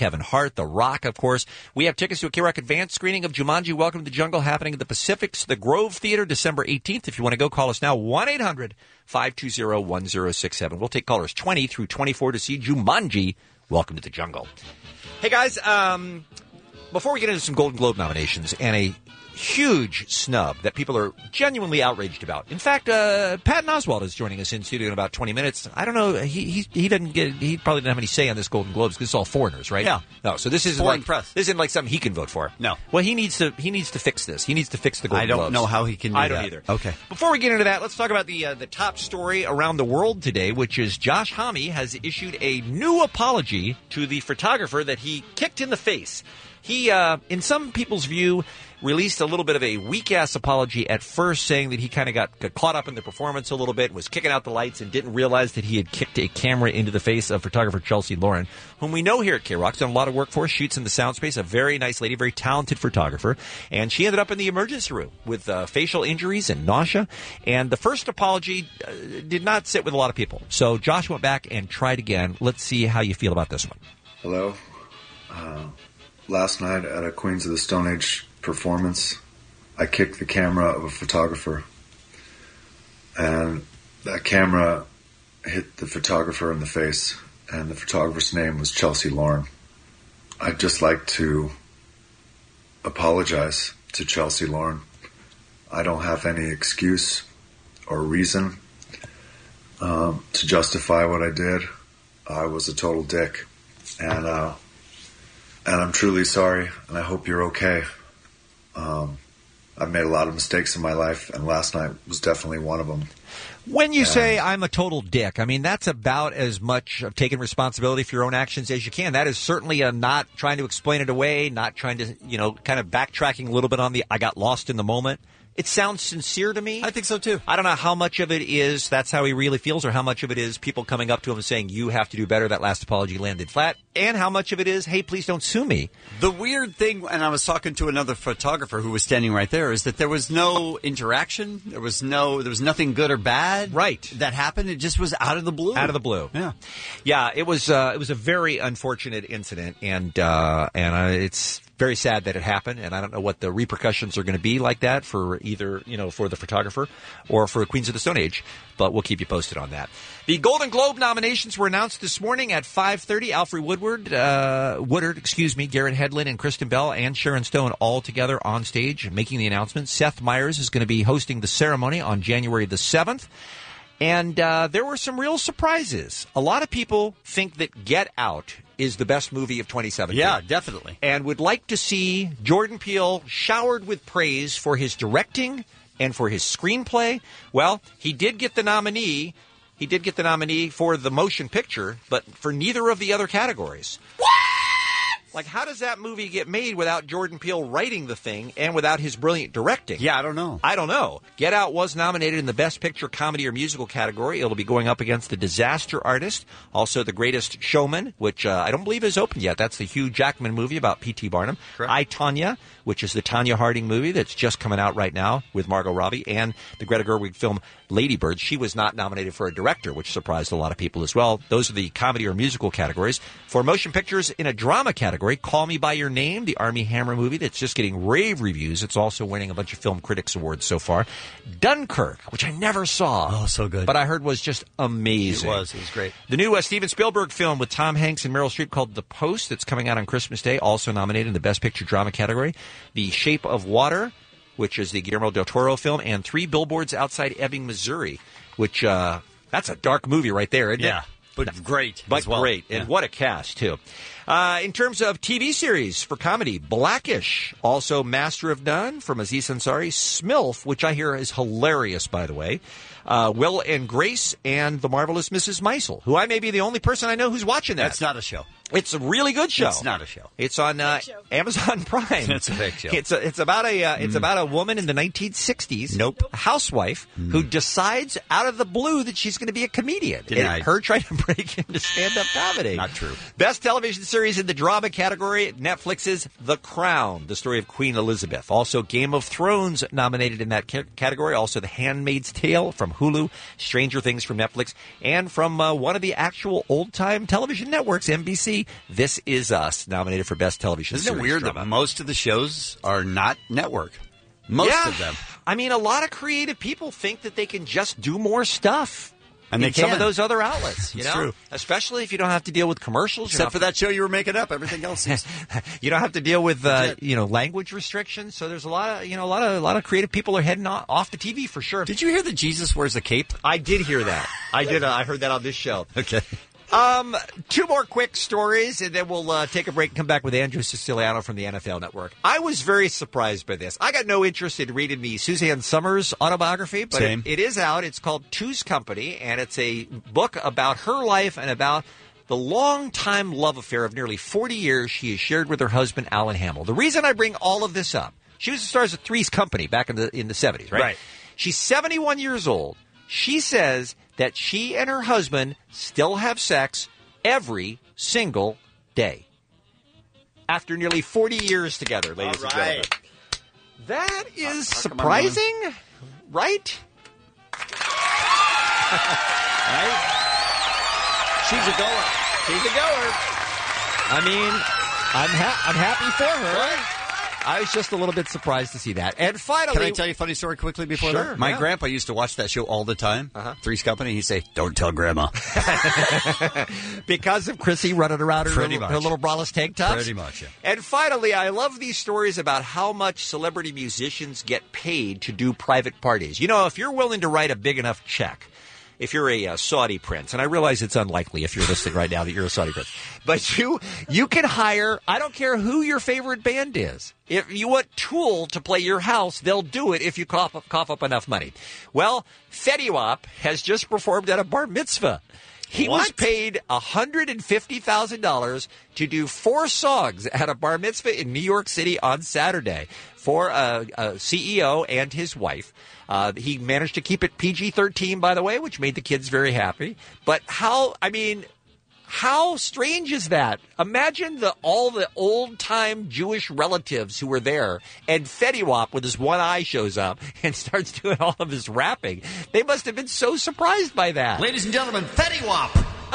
Kevin Hart, The Rock, of course. We have tickets to a K-Rock advanced screening of Jumanji Welcome to the Jungle happening at the Pacific's The Grove Theater December eighteenth. If you want to go, call us now, one eight hundred five two zero one zero six seven. We'll take callers twenty through twenty-four to see Jumanji Welcome to the Jungle. Hey, guys, um, before we get into some Golden Globe nominations and a huge snub that people are genuinely outraged about. In fact, uh, Patton Oswalt is joining us in studio in about twenty minutes. I don't know. He he, he doesn't get. He probably doesn't have any say on this Golden Globes because it's all foreigners, right? Yeah. No. So this isn't Foreign like press. This isn't like something he can vote for. No. Well, he needs to. He needs to fix this. He needs to fix the Golden I don't Globes. know how he can do I don't that. either. Okay. Before we get into that, let's talk about the uh, the top story around the world today, which is Josh Homme has issued a new apology to the photographer that he kicked in the face. He, uh, in some people's view, released a little bit of a weak-ass apology at first, saying that he kind of got, got caught up in the performance a little bit, was kicking out the lights, and didn't realize that he had kicked a camera into the face of photographer Chelsea Loren, whom we know here at K-Rock, done a lot of work for us, shoots in the sound space, a very nice lady, very talented photographer, and she ended up in the emergency room with uh, facial injuries and nausea, and the first apology uh, did not sit with a lot of people. So Josh went back and tried again. Let's see how you feel about this one. Hello. Uh, last night at a Queens of the Stone Age performance, I kicked the camera of a photographer, and that camera hit the photographer in the face, and the photographer's name was Chelsea Loren. I'd just like to apologize to Chelsea Loren. I don't have any excuse or reason um, to justify what I did. I was a total dick, and uh, and I'm truly sorry, and I hope you're okay. Um, I've made a lot of mistakes in my life, and last night was definitely one of them. When you And- say I'm a total dick, I mean, that's about as much of taking responsibility for your own actions as you can. That is certainly a not trying to explain it away, not trying to, you know, kind of backtracking a little bit on the I got lost in the moment. It sounds sincere to me. I think so, too. I don't know how much of it is that's how he really feels, or how much of it is people coming up to him and saying, you have to do better, that last apology landed flat, and how much of it is, hey, please don't sue me. The weird thing, and I was talking to another photographer who was standing right there, is that there was no interaction. There was no, there was nothing good or bad. Right. That happened. It just was out of the blue. Out of the blue. Yeah. Yeah, it was uh, it was a very unfortunate incident, and uh, and uh, it's very sad that it happened, and I don't know what the repercussions are going to be like that for either, you know, for the photographer or for Queens of the Stone Age, but we'll keep you posted on that. The Golden Globe nominations were announced this morning at five thirty. Alfred Woodward, uh, Woodard, excuse me, Garrett Hedlund and Kristen Bell and Sharon Stone all together on stage making the announcement. Seth Meyers is going to be hosting the ceremony on January the seventh. And uh, there were some real surprises. A lot of people think that Get Out is the best movie of twenty seventeen. Yeah, definitely. And would like to see Jordan Peele showered with praise for his directing and for his screenplay. Well, he did get the nominee. He did get the nominee for the motion picture, but for neither of the other categories. What? Like, how does that movie get made without Jordan Peele writing the thing and without his brilliant directing? Yeah, I don't know. I don't know. Get Out was nominated in the Best Picture Comedy or Musical category. It'll be going up against The Disaster Artist, also The Greatest Showman, which uh, I don't believe is open yet. That's the Hugh Jackman movie about P T Barnum. Correct. I, Tonya, which is the Tanya Harding movie that's just coming out right now with Margot Robbie, and the Greta Gerwig film Lady Bird. She was not nominated for a director, which surprised a lot of people as well. Those are the comedy or musical categories. For motion pictures in a drama category, Call Me By Your Name, the Armie Hammer movie that's just getting rave reviews. It's also winning a bunch of Film Critics Awards so far. Dunkirk, which I never saw. Oh, so good. But I heard was just amazing. It was. It was great. The new uh, Steven Spielberg film with Tom Hanks and Meryl Streep called The Post that's coming out on Christmas Day, also nominated in the Best Picture Drama category. The Shape of Water, which is the Guillermo del Toro film, and Three Billboards Outside Ebbing, Missouri, which uh, that's a dark movie right there, isn't Yeah, it? but great. But as well. great. And Yeah. what a cast, too. Uh, in terms of T V series for comedy, Blackish, also Master of None from Aziz Ansari, Smilf, which I hear is hilarious, by the way, uh, Will and Grace, and The Marvelous Missus Maisel, who I may be the only person I know who's watching that. That's not a show. It's a really good show. It's not a show. It's on uh, Amazon Prime. It's a fake show. It's a, it's about a uh, it's Mm. about a woman in the nineteen sixties. Nope. A housewife Mm. who decides out of the blue that she's going to be a comedian. Denied. And her trying to break into stand-up comedy. Not true. Best television series in the drama category, Netflix's The Crown, the story of Queen Elizabeth. Also, Game of Thrones nominated in that ca- category. Also, The Handmaid's Tale from Hulu, Stranger Things from Netflix, and from uh, one of the actual old-time television networks, N B C, This Is Us, nominated for Best Television Isn't Series. it weird drama. that most of the shows are not network? Most yeah. of them. I mean, a lot of creative people think that they can just do more stuff. And in they some can. of those other outlets, you It's know, true. especially if you don't have to deal with commercials. Except for that show you were making up, everything else is. You don't have to deal with uh, you know language restrictions. So there's a lot of you know a lot of a lot of creative people are heading off, off the T V for sure. Did you hear that Jesus wears a cape? I did hear that. I did. Uh, I heard that on this show. Okay. Um, two more quick stories, and then we'll uh, take a break and come back with Andrew Siciliano from the N F L Network. I was very surprised by this. I got no interest in reading the Suzanne Summers autobiography, but Same. it, it is out. It's called Two's Company, and it's a book about her life and about the long-time love affair of nearly forty years she has shared with her husband, Alan Hamill. The reason I bring all of this up, she was the stars of Three's Company back in the in the seventies, right? Right. She's seventy-one years old. She says that she and her husband still have sex every single day. After nearly forty years together, ladies All and right. gentlemen. That is How come I'm surprising, right? Right? She's a goer. She's a goer. I mean, I'm ha- I'm happy for her. I was just a little bit surprised to see that. And finally, Can I tell you a funny story quickly before Sure, that? My yeah. grandpa used to watch that show all the time. Uh-huh. Three's Company. He'd say, "Don't tell Grandma." because of Chrissy running around in her, Pretty little- much. her little braless tank tops. Pretty much, yeah. And finally, I love these stories about how much celebrity musicians get paid to do private parties. You know, if you're willing to write a big enough check, if you're a uh, Saudi prince, and I realize it's unlikely if you're listening right now that you're a Saudi prince, but you you can hire, I don't care who your favorite band is. If you want Tool to play your house, they'll do it if you cough up, cough up enough money. Well, Fetty Wap has just performed at a bar mitzvah. He was What? paid one hundred fifty thousand dollars to do four songs at a bar mitzvah in New York City on Saturday for a, a C E O and his wife. Uh, he managed to keep it P G thirteen, by the way, which made the kids very happy. But how, I mean, how strange is that? Imagine the all the old-time Jewish relatives who were there, and Fetty Wap with his one eye shows up and starts doing all of his rapping. They must have been so surprised by that. Ladies and gentlemen, Fetty Wap.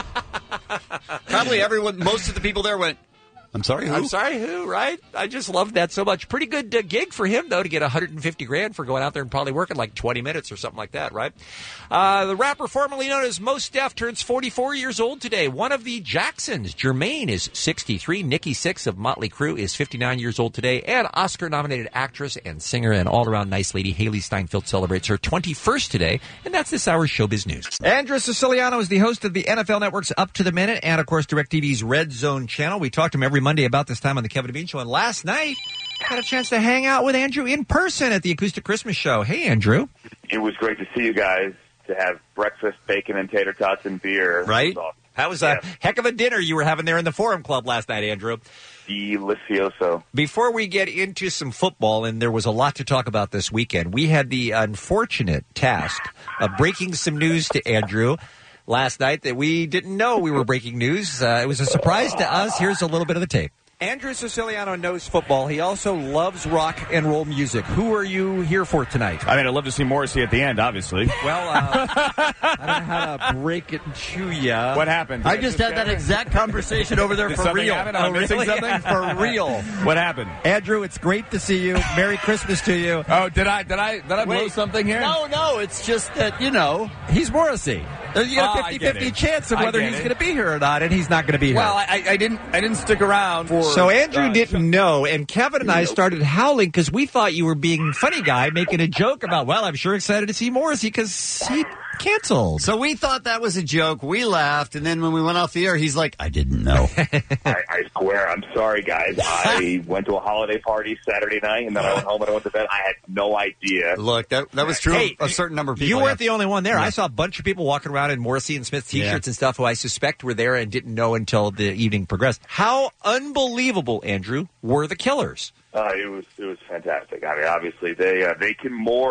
Probably everyone, most of the people there went, I'm sorry, who? I'm sorry, who, right? I just loved that so much. Pretty good uh, gig for him, though, to get one hundred fifty grand for going out there and probably working like twenty minutes or something like that, right? Uh, the rapper formerly known as Mos Def turns forty-four years old today. One of the Jacksons, Jermaine, is sixty-three. Nikki Sixx of Motley Crue is fifty-nine years old today. And Oscar-nominated actress and singer and all-around nice lady Haley Steinfeld celebrates her twenty-first today. And that's this hour's Showbiz News. Andrew Siciliano is the host of the N F L Network's Up to the Minute and, of course, DirecTV's Red Zone channel. We talk to him every Monday about this time on the Kevin and Bean Show. And last night, got a chance to hang out with Andrew in person at the Acoustic Christmas Show. Hey, Andrew. It was great to see you guys, to have breakfast, bacon, and tater tots and beer. Right? It was awesome. That was a heck of a dinner you were having there in the Forum Club last night, Andrew. Delicioso. Before we get into some football, and there was a lot to talk about this weekend, we had the unfortunate task of breaking some news to Andrew last night that we didn't know we were breaking news. Uh, it was a surprise to us. Here's a little bit of the tape. Andrew Siciliano knows football. He also loves rock and roll music. Who are you here for tonight? I mean, I'd love to see Morrissey at the end, obviously. Well, uh, I don't know how to break it to you. What happened? I just had that exact conversation over there Did for something real. happen? Am I Oh, missing really? something? For real. What happened? Andrew, it's great to see you. Merry Christmas to you. Oh, did I did I did I blow Wait, something here? No, no, it's just that, you know. He's Morrissey. You got Oh, a I get fifty-fifty it. chance of I whether get he's it. going to be here or not, and he's not going to be here. Well, I, I didn't I didn't stick around for. so Andrew uh, didn't know, and Kevin and I started howling because we thought you were being funny guy, making a joke about, well, I'm sure excited to see Morrissey because he canceled. So we thought that was a joke. We laughed, and then when we went off the air, he's like, I didn't know. I, I swear, I'm sorry, guys. I went to a holiday party Saturday night, and then I went home and I went to bed. I had no idea. Look, that that was true Hey, of a certain number of people. You yeah. weren't the only one there. I saw a bunch of people walking around in Morrissey and Smith T-shirts Yeah. and stuff who I suspect were there and didn't know until the evening progressed. How unbelievable, Andrew, were the Killers? Uh, it was it was fantastic. I mean, obviously they uh, they can more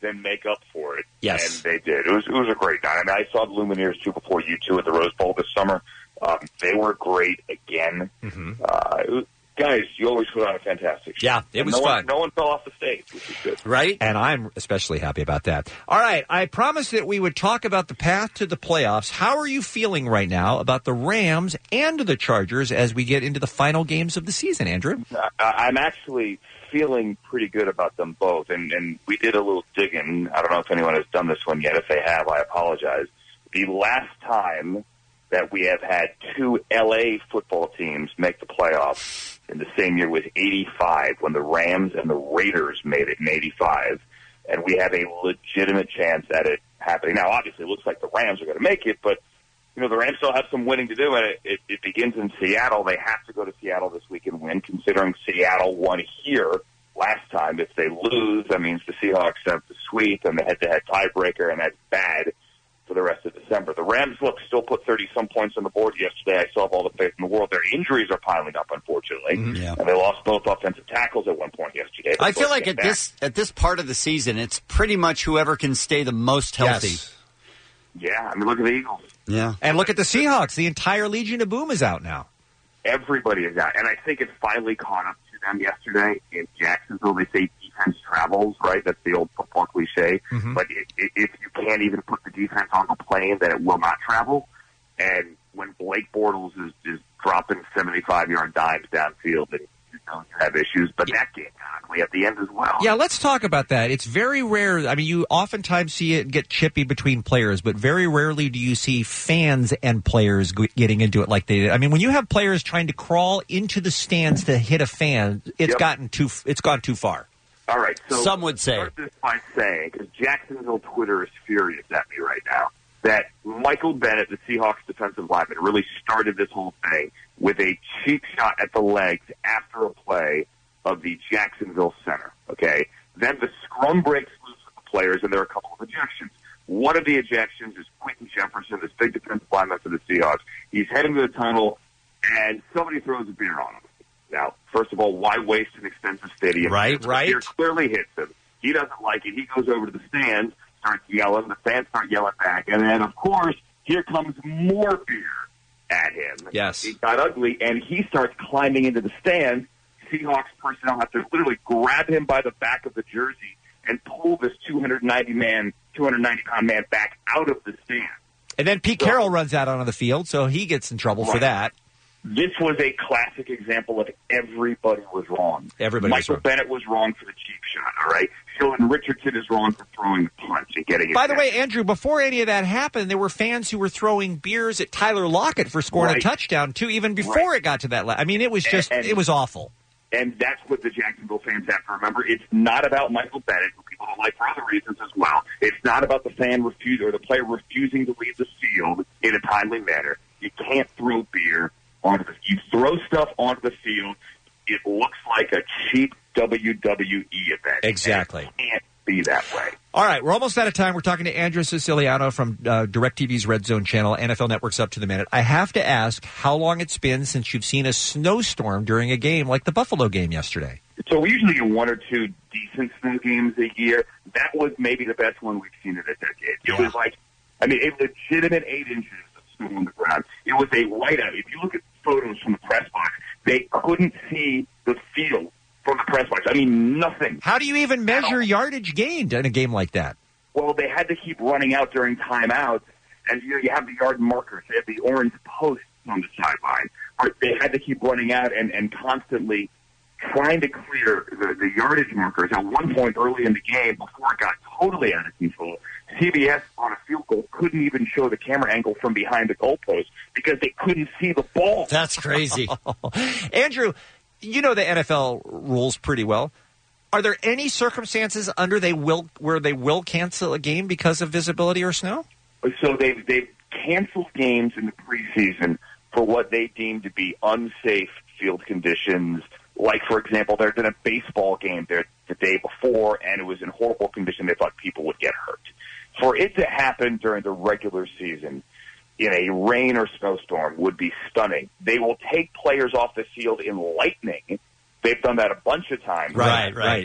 then make up for it. Yes. And they did. It was it was a great night. I mean, I saw the Lumineers two before you two at the Rose Bowl this summer. Um, they were great again. Mm-hmm. Uh, it was, guys, you always put on a fantastic show. Yeah, it And was no fun. One, no one fell off the stage, which is good. Right? And I'm especially happy about that. All right, I promised that we would talk about the path to the playoffs. How are you feeling right now about the Rams and the Chargers as we get into the final games of the season, Andrew? I, I'm actually feeling pretty good about them both. And, and we did a little digging. I don't know if anyone has done this one yet. If they have, I apologize. The last time that we have had two L A football teams make the playoffs in the same year was eighty-five, when the Rams and the Raiders made it in eighty-five. And we have a legitimate chance at it happening. Now, obviously, it looks like the Rams are going to make it, but you know, the Rams still have some winning to do, and it, it, it begins in Seattle. They have to go to Seattle this week and win, considering Seattle won here last time. If they lose, that means the Seahawks have the sweep and the head-to-head tiebreaker, and that's bad for the rest of December. The Rams, look, still put thirty-some points on the board yesterday. I still have all the faith in the world. Their injuries are piling up, unfortunately, Mhm. Yeah. and they lost both offensive tackles at one point yesterday. I feel like at this at this part of the season, it's pretty much whoever can stay the most healthy. Yes. Yeah, I mean, look at the Eagles. Yeah. And look at the Seahawks. The entire Legion of Boom is out now. Everybody is out, and I think it finally caught up to them yesterday in Jacksonville. They say defense travels, right? That's the old football cliche. Mhm. But i- i- if you can't even put the defense on the plane, then it will not travel. And when Blake Bortles is, is dropping seventy-five-yard dimes downfield, and you know you have issues. But that game got ugly at the end as well. Yeah, let's talk about that. It's very rare. I mean, you oftentimes see it get chippy between players, but very rarely do you see fans and players g- getting into it like they did. I mean, when you have players trying to crawl into the stands to hit a fan, it's Yep. gotten too. It's gone too far. All right. So Some would say. Start this by saying, because Jacksonville Twitter is furious at me right now, that Michael Bennett, the Seahawks defensive lineman, really started this whole thing with a cheap shot at the legs after a play of the Jacksonville center. Okay. Then the scrum breaks loose with the players, and there are a couple of ejections. One of the ejections is Quentin Jefferson, this big defensive lineman for the Seahawks. He's heading to the tunnel, and somebody throws a beer on him. Now, first of all, why waste an expensive stadium? Right, The right. beer clearly hits him. He doesn't like it. He goes over to the stands, starts yelling. The fans start yelling back. And then, of course, here comes more beer at him. Yes. It got ugly, and he starts climbing into the stands. Seahawks personnel have to literally grab him by the back of the jersey and pull this two hundred ninety man, two hundred ninety pound man back out of the stand. And then Pete Carroll runs out onto the field, so he gets in trouble for Right. that. This was a classic example of everybody was wrong. Everybody was Michael wrong. Bennett was wrong for the cheap shot, all right? Sheldon Richardson is wrong for throwing the punch and getting it By the back. way, Andrew, before any of that happened, there were fans who were throwing beers at Tyler Lockett for scoring a Right. touchdown, too, even before it got to that. Le- I mean, it was just, And- and- it was awful. And that's what the Jacksonville fans have to remember. It's not about Michael Bennett, who people don't like for other reasons as well. It's not about the fan refuse or the player refusing to leave the field in a timely manner. You can't throw beer onto the. You throw stuff onto the field, it looks like a cheap W W E event. Exactly. And it can't be that way. All right, we're almost out of time. We're talking to Andrew Siciliano from uh, DirecTV's Red Zone channel, N F L Network's Up to the Minute. I have to ask how long it's been since you've seen a snowstorm during a game like the Buffalo game yesterday. So we usually get one or two decent snow games a year. That was maybe the best one we've seen in a decade. It was like, I mean, a legitimate eight inches of snow on the ground. It was a whiteout. If you look at photos from the press box, they couldn't see the field from the press box. I mean, nothing. How do you even measure yardage gained in a game like that? Well, they had to keep running out during timeouts, and you know, you have the yard markers. They have the orange posts on the sideline. But they had to keep running out and, and constantly trying to clear the, the yardage markers. At one point early in the game, before it got totally out of control, C B S on a field goal couldn't even show the camera angle from behind the goalpost because they couldn't see the ball. That's crazy. Andrew, you know the N F L rules pretty well. Are there any circumstances under they will where they will cancel a game because of visibility or snow? So they've, they've canceled games in the preseason for what they deem to be unsafe field conditions. Like, for example, there'd been a baseball game there the day before, and it was in horrible condition. They thought people would get hurt. For it to happen during the regular season in a rain or snowstorm would be stunning. They will take players off the field in lightning. They've done that a bunch of times. Right, in right. Years.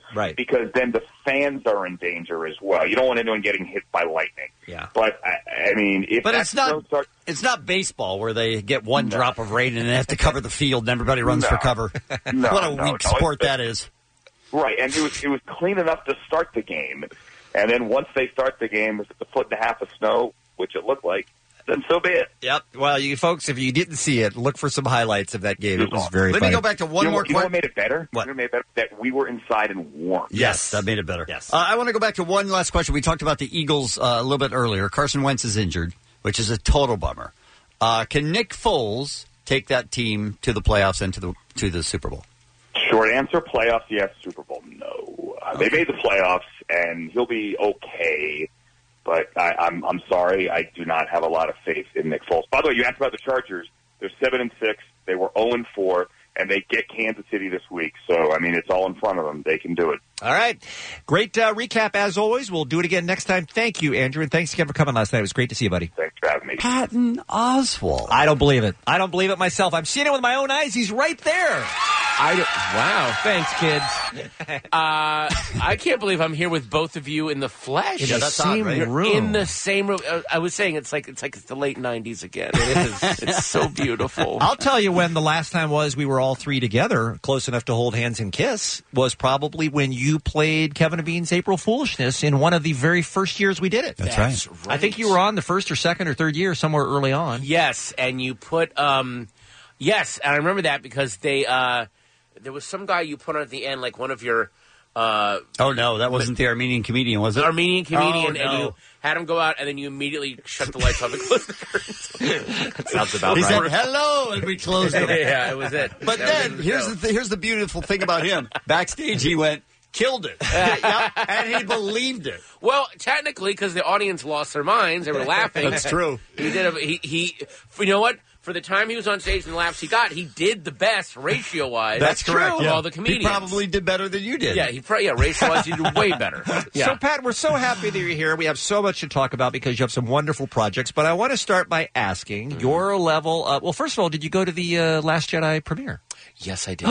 Right. Because then the fans are in danger as well. You don't want anyone getting hit by lightning. Yeah. But, I, I mean, if But that it's not snow starts... it's not baseball where they get one drop of rain and they have to cover the field and everybody runs No. for cover. No, What a no, weak no, sport it's- that is. Right, and it was it was clean enough to start the game, and then once they start the game, if it's a foot and a half of snow, which it looked like, then so be it. Yep. Well, you folks, if you didn't see it, look for some highlights of that game. It was very Let funny. me go back to one you know, more what- you know question. what made it better? What? You know what made it better? That we were inside and warm. Yes, that made it better. Yes. Uh, I want to go back to one last question. We talked about the Eagles uh, a little bit earlier. Carson Wentz is injured, which is a total bummer. Uh, can Nick Foles take that team to the playoffs and to the to the Super Bowl? Short answer, playoffs, yes. Super Bowl, no. Uh, They made the playoffs, and he'll be okay. But I, I'm I'm sorry, I do not have a lot of faith in Nick Foles. By the way, you asked about the Chargers. They're seven and six. They were zero and four, and they get Kansas City this week. So I mean, it's all in front of them. They can do it. All right. Great uh, recap, as always. We'll do it again next time. Thank you, Andrew, and thanks again for coming last night. It was great to see you, buddy. Thanks for having me. Patton Oswalt. I don't believe it. I don't believe it myself. I'm seeing it with my own eyes. He's right there. I don't, wow, thanks, kids. Uh, I can't believe I'm here with both of you in the flesh. In the same You're room. In the same room. Uh, I was saying it's like it's like it's the late nineties again. It is. It's so beautiful. I'll tell you when the last time was we were all three together, close enough to hold hands and kiss, was probably when you played Kevin and Bean's April Foolishness in one of the very first years we did it. That's right. I think you were on the first or second or third year, somewhere early on. Yes, and you put um, yes, and I remember that because they uh, there was some guy you put on at the end, like one of your. Uh, Oh, no, that wasn't the Armenian comedian, was it? The Armenian comedian, Oh, and no. you had him go out, and then you immediately shut the lights off and closed the curtains. That sounds about He right. said hello, and we closed them. Yeah, it was it. But That was then, the here's show. the, th- here's the beautiful thing about him. Backstage, he went, killed it. Yep, and he believed it. Well, technically, because the audience lost their minds, they were laughing. That's true. He did. A, he he. You know what? For the time he was on stage and the laughs he got, he did the best ratio wise. That's correct. Of Yeah. all the comedians. He probably did better than you did. Yeah, he pro- yeah ratio wise he did way better. Yeah. So, Pat, we're so happy that you're here. We have so much to talk about because you have some wonderful projects. But I want to start by asking your level of. Well, first of all, did you go to the uh, Last Jedi premiere? Yes, I did.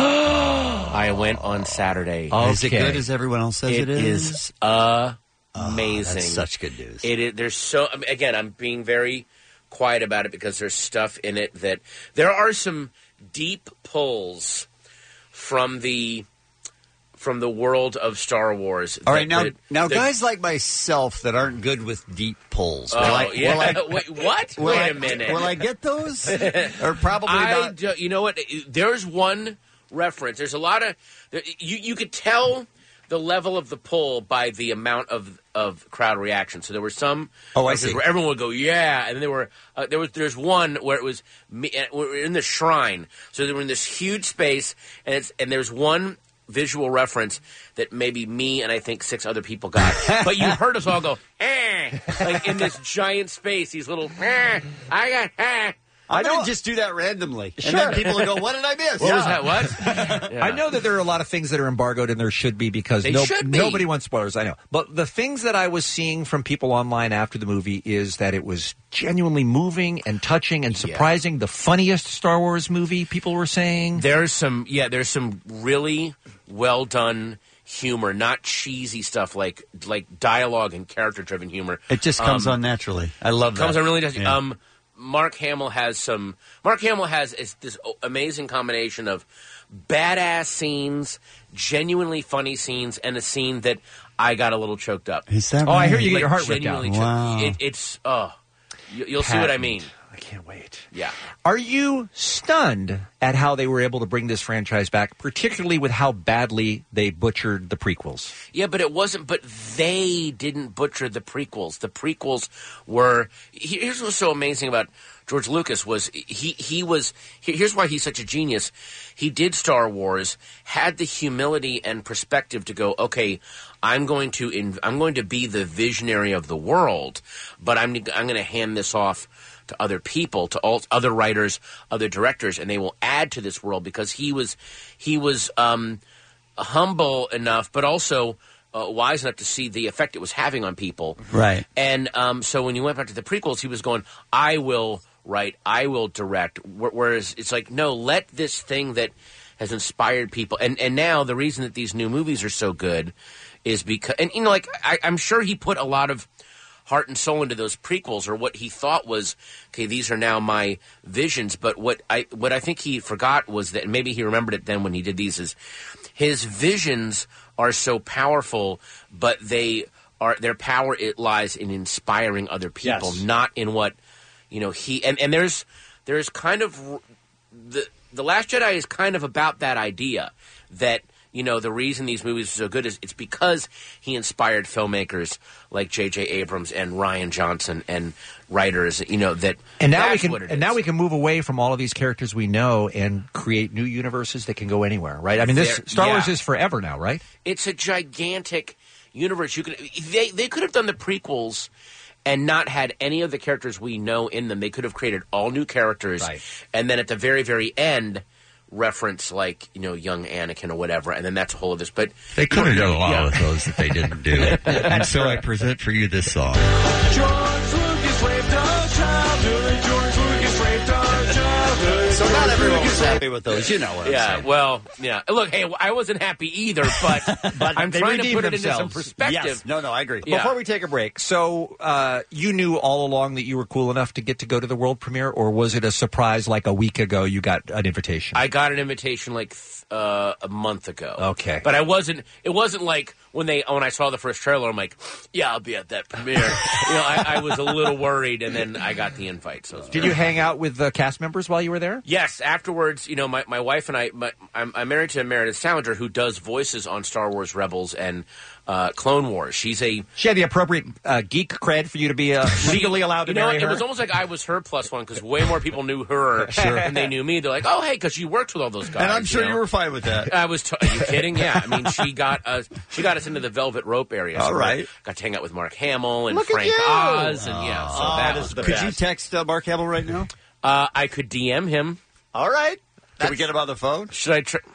I went on Saturday. Is it good as everyone else says it It is? is amazing. That's such good news. It is, there's so I mean, again, I'm being very quiet about it because there's stuff in it that there are some deep pulls from the from the world of Star Wars. All that- right, now, that- now that- guys like myself that aren't good with deep pulls. Oh, will I, yeah. will I- Wait, what? will Wait I- a minute. Will I get those? Or probably I not. do- you know what? There's one reference. There's a lot of there, you. You could tell the level of the pull by the amount of of crowd reaction. So there were some. Oh, I references see. Where everyone would go, yeah, and then there were uh, there was there's one where it was me, and we were in the shrine. So they were in this huge space, and it's and there's one visual reference that maybe me and I think six other people got. But you heard us all go, eh, like in this giant space, these little, eh, I got, eh. I'm going to just do that randomly. Sure. And then people will go, what did I miss? What was that? What? I know that there are a lot of things that are embargoed, and there should be because They no, should be. nobody wants spoilers. I know, but the things that I was seeing from people online after the movie is that it was genuinely moving and touching and surprising. The funniest Star Wars movie, people were saying. There's some, yeah, there's some really well done humor, not cheesy stuff like like dialogue and character driven humor. It just comes Um, on naturally. I love that. comes on really does. Yeah. Um, Mark Hamill has some. Mark Hamill has is this amazing combination of badass scenes, genuinely funny scenes, and a scene that I got a little choked up. Is that Oh, I hear right? you get Like, your heart ripped out. genuinely choked- Wow. It, it's oh, you, you'll see what I Patton. mean. I can't wait. Yeah. Are you stunned at how they were able to bring this franchise back, particularly with how badly they butchered the prequels? Yeah, but it wasn't. But they didn't butcher the prequels. The prequels were. Here's what's so amazing about George Lucas was he he was. Here's why he's such a genius. He did Star Wars, had the humility and perspective to go, okay, I'm going to in, I'm going to be the visionary of the world, but I'm I'm going to hand this off to other people, to all other writers, other directors, and they will add to this world because he was he was um, humble enough, but also uh, wise enough to see the effect it was having on people. Right. And um, so when you went back to the prequels, he was going, I will write, I will direct. Wh- Whereas it's like, no, let this thing that has inspired people. And and now the reason that these new movies are so good is because, and you know, like I, I'm sure he put a lot of heart and soul into those prequels, or what he thought was, okay, these are now my visions. But what I what I think he forgot was that, and maybe he remembered it then when he did these, is his visions are so powerful, but they are their power it lies in inspiring other people, Yes. not in what you know he and, and there's there's kind of the the Last Jedi is kind of about that idea that. You know, the reason these movies are so good is it's because he inspired filmmakers like J J Abrams and Rian Johnson and writers, you know, that And now we that's can what it and is. now we can move away from all of these characters we know and create new universes that can go anywhere, right? I mean, this There- Star Wars yeah. is forever now, right? It's a gigantic universe. You can they they could have done the prequels and not had any of the characters we know in them. They could have created all new characters, Right. and then at the very very end reference like you know young Anakin or whatever, and then that's a whole of this. But They could have done a lot Yeah. with those that they didn't do. And so I present for you this song. George Lucas raped our childhood. George Lucas raped our childhood. So not everyone was happy with those. You know what I'm yeah, saying. well, yeah. Look, hey, I wasn't happy either, but, I'm they trying to redeemed put it into some themselves. perspective. Yes. No, no, I agree. Yeah. Before we take a break, so uh, you knew all along that you were cool enough to get to go to the world premiere, or was it a surprise like a week ago you got an invitation? I got an invitation like th- uh, a month ago. Okay. but I wasn't. It wasn't like when they when I saw the first trailer. I'm like, yeah, I'll be at that premiere. you know, I, I was a little worried, and then I got the invite. So it was Did very- you hang out with the cast members while you were there? Yes. Afterwards, you know, my, my wife and I, my, I'm, I'm married to Meredith Salinger, who does voices on Star Wars Rebels and uh, Clone Wars. She's a She had the appropriate uh, geek cred for you to be uh, legally allowed to you know, marry it her. was almost like I was her plus one because way more people knew her Sure. than they knew me. They're like, "Oh, hey, because you worked with all those guys." And I'm sure know? you were fine with that. I was. T- are you kidding? Yeah. I mean, she got us. She got us into the Velvet Rope area. All we right. Got to hang out with Mark Hamill and Look at Frank you. Oz, and yeah. So Oh, that that was is the Could best. you text uh, Mark Hamill right now? Uh, I could D M him. All right. Can we get him on the phone? Should I try?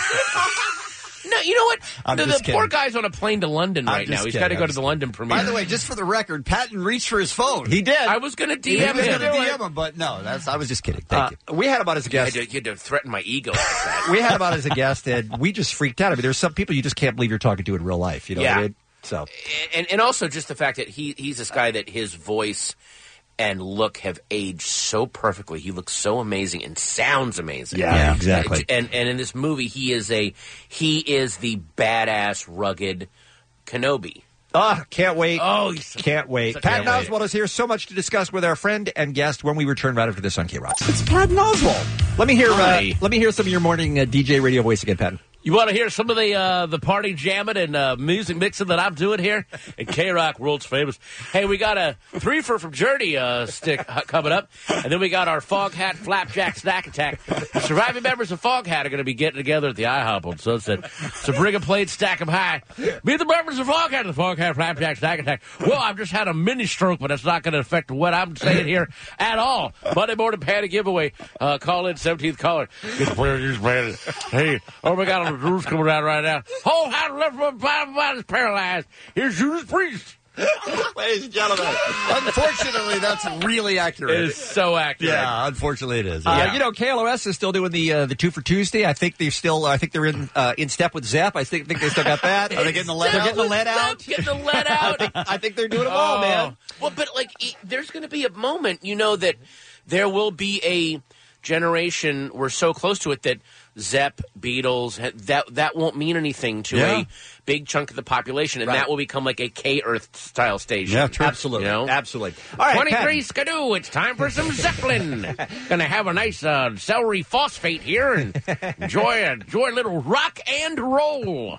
No, you know what? I'm the just the poor kidding. guy's on a plane to London I'm right now. just He's kidding. got to I'm go to just the London premiere. By the way, just for the record, Patton reached for his phone. He did. I was going to D He M was him. going to D M him, but no, that's. I was just kidding. Thank Uh, you. we had him on as a You had, guest. to, you had to threaten my ego like that. We had him on as a guest, and we just freaked out. I mean, there's some people you just can't believe you're talking to in real life. You know Yeah. what I mean? So and and also just the fact that he he's this guy that his voice and look have aged so perfectly. He looks so amazing and sounds amazing. Yeah, Yeah. exactly. And and in this movie, he is a he is the badass, rugged Kenobi. Ah, can't wait. Oh, he's so- can't wait. so Patton can't wait. Oswalt is here. So much to discuss with our friend and guest when we return right after this on K-Rock. It's Patton Oswalt. Let me hear. Uh, Hi. let me hear some of your morning uh, D J radio voice again, Patton. You want to hear some of the uh, the party jamming and uh, music mixing that I'm doing here at K-Rock, world's famous? Hey, we got a threefer from Journey uh, stick uh, coming up, and then we got our Fog Hat Flapjack Snack Attack. The surviving members of Fog Hat are going to be getting together at the IHOP on Sunset. So bring a plate, stack them high. Meet the members of Fog Hat, the Fog Hat Flapjack Snack Attack. Well, I've just had a mini stroke, but that's not going to affect what I'm saying here at all. Monday morning patty giveaway. Uh, call in seventeenth caller. Get the player use man. Hey, oh my God. The roof's coming out right now. Whole house left from five bodies paralyzed. Here's Judas Priest. Ladies and gentlemen, unfortunately, that's really accurate. It is so accurate. Yeah, unfortunately, it is. Uh, Yeah. You know, K L O S is still doing the uh, the two for Tuesday. I think they're still. I think they're in uh, in step with Zep. I think, think they still got that. Are they getting the lead Step out? Getting the with lead Zep, out. Getting the lead out. I, think, I think they're doing them all, Oh. man. Well, but like, e- there's going to be a moment, you know, that there will be a generation. We're so close to it that Zep, Beatles, that that won't mean anything to Yeah. a big chunk of the population, and Right. that will become like a K-Earth style station. Yeah, true. Absolutely, You know? absolutely. All right, twenty-three Patton. Skidoo, it's time for some Zeppelin. Gonna have a nice uh, celery phosphate here and enjoy a, enjoy a little rock and roll.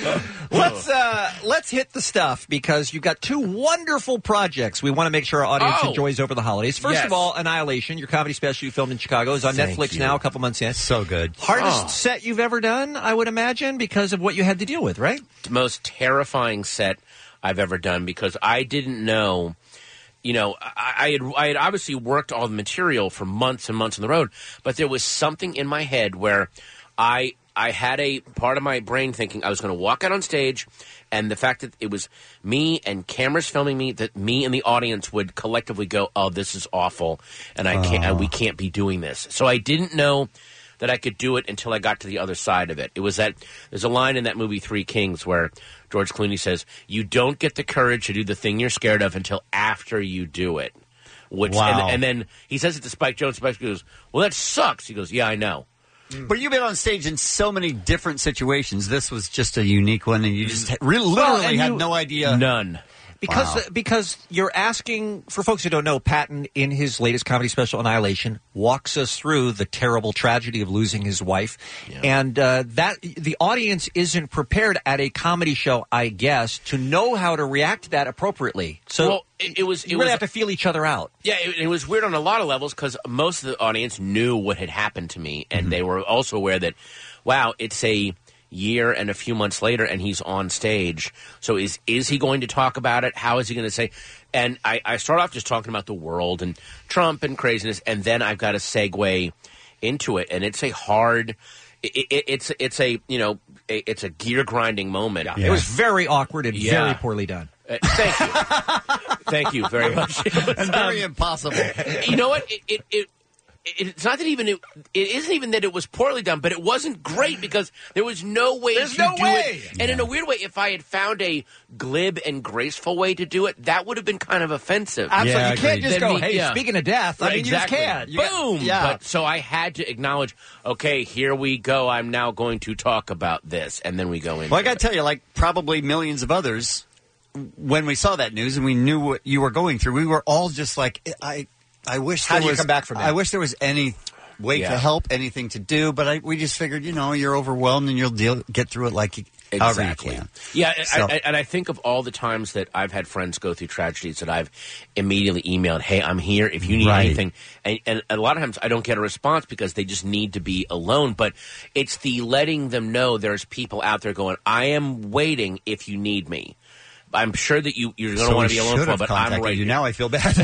Let's uh, let's hit the stuff because you've got two wonderful projects we want to make sure our audience Oh. enjoys over the holidays. First Yes. of all, Annihilation, your comedy special you filmed in Chicago, is on Thank Netflix you. now. A couple months in. So good. Hardest Oh. set you've ever done, I would imagine, because of what you had to deal with, right? Most terrifying set I've ever done because I didn't know. You know, I, I had I had obviously worked all the material for months and months on the road, but there was something in my head where I I had a part of my brain thinking I was going to walk out on stage, and the fact that it was me and cameras filming me, that me and the audience would collectively go, "Oh, this is awful," and I can't, and we can't be doing this. So I didn't know that I could do it until I got to the other side of it. It was that there's a line in that movie Three Kings where George Clooney says, "You don't get the courage to do the thing you're scared of until after you do it." Which, Wow. and, and then he says it to Spike Jonze. Spike goes, "Well, that sucks." He goes, "Yeah, I know." But you've been on stage in so many different situations. This was just a unique one, and you just ha- re- Well, literally and had you- no idea. None. Because Wow. because you're asking, for folks who don't know, Patton in his latest comedy special, Annihilation, walks us through the terrible tragedy of losing his wife, and uh, that the audience isn't prepared at a comedy show, I guess, to know how to react to that appropriately. So Well, it, it was. It you was really have to feel each other out. Yeah, it, it was weird on a lot of levels because most of the audience knew what had happened to me, and they were also aware that, wow, it's a year and a few months later, and he's on stage. So is is he going to talk about it? How is he going to say? And I, I start off just talking about the world and Trump and craziness, and then I've got to segue into it, and it's a hard. It, it, it's it's a you know a, it's a gear grinding moment. It was very awkward and Yeah. very poorly done. Uh, thank you, thank you very much. It was, And very um, impossible. You know what? It, it, it it's not that even it, it isn't even that it was poorly done, but it wasn't great because there was no way There's to no do way. it. And in a weird way, if I had found a glib and graceful way to do it, that would have been kind of offensive. Absolutely. Yeah, you can't just Then go, me- "Hey, yeah. speaking of death," I Right, mean, you just exactly. can't. You got- Boom. yeah. But so I had to acknowledge, okay, here we go. I'm now going to talk about this, and then we go in. Well, I got to tell you, like probably millions of others, when we saw that news and we knew what you were going through, we were all just like, I, I wish. How there do you was, come back from that? I wish there was any way Yeah. to help, anything to do, but I, we just figured, you know, you're overwhelmed and you'll deal, get through it like you, however you Exactly. can. Yeah, I- So- I, and I think of all the times that I've had friends go through tragedies that I've immediately emailed, "Hey, I'm here if you need Right. anything." And, and a lot of times I don't get a response because they just need to be alone. But it's the letting them know there's people out there going, "I am waiting if you need me." I'm sure that you, you're going to So want we to be alone should for, have but I'm contacted right you. here. Now I feel bad.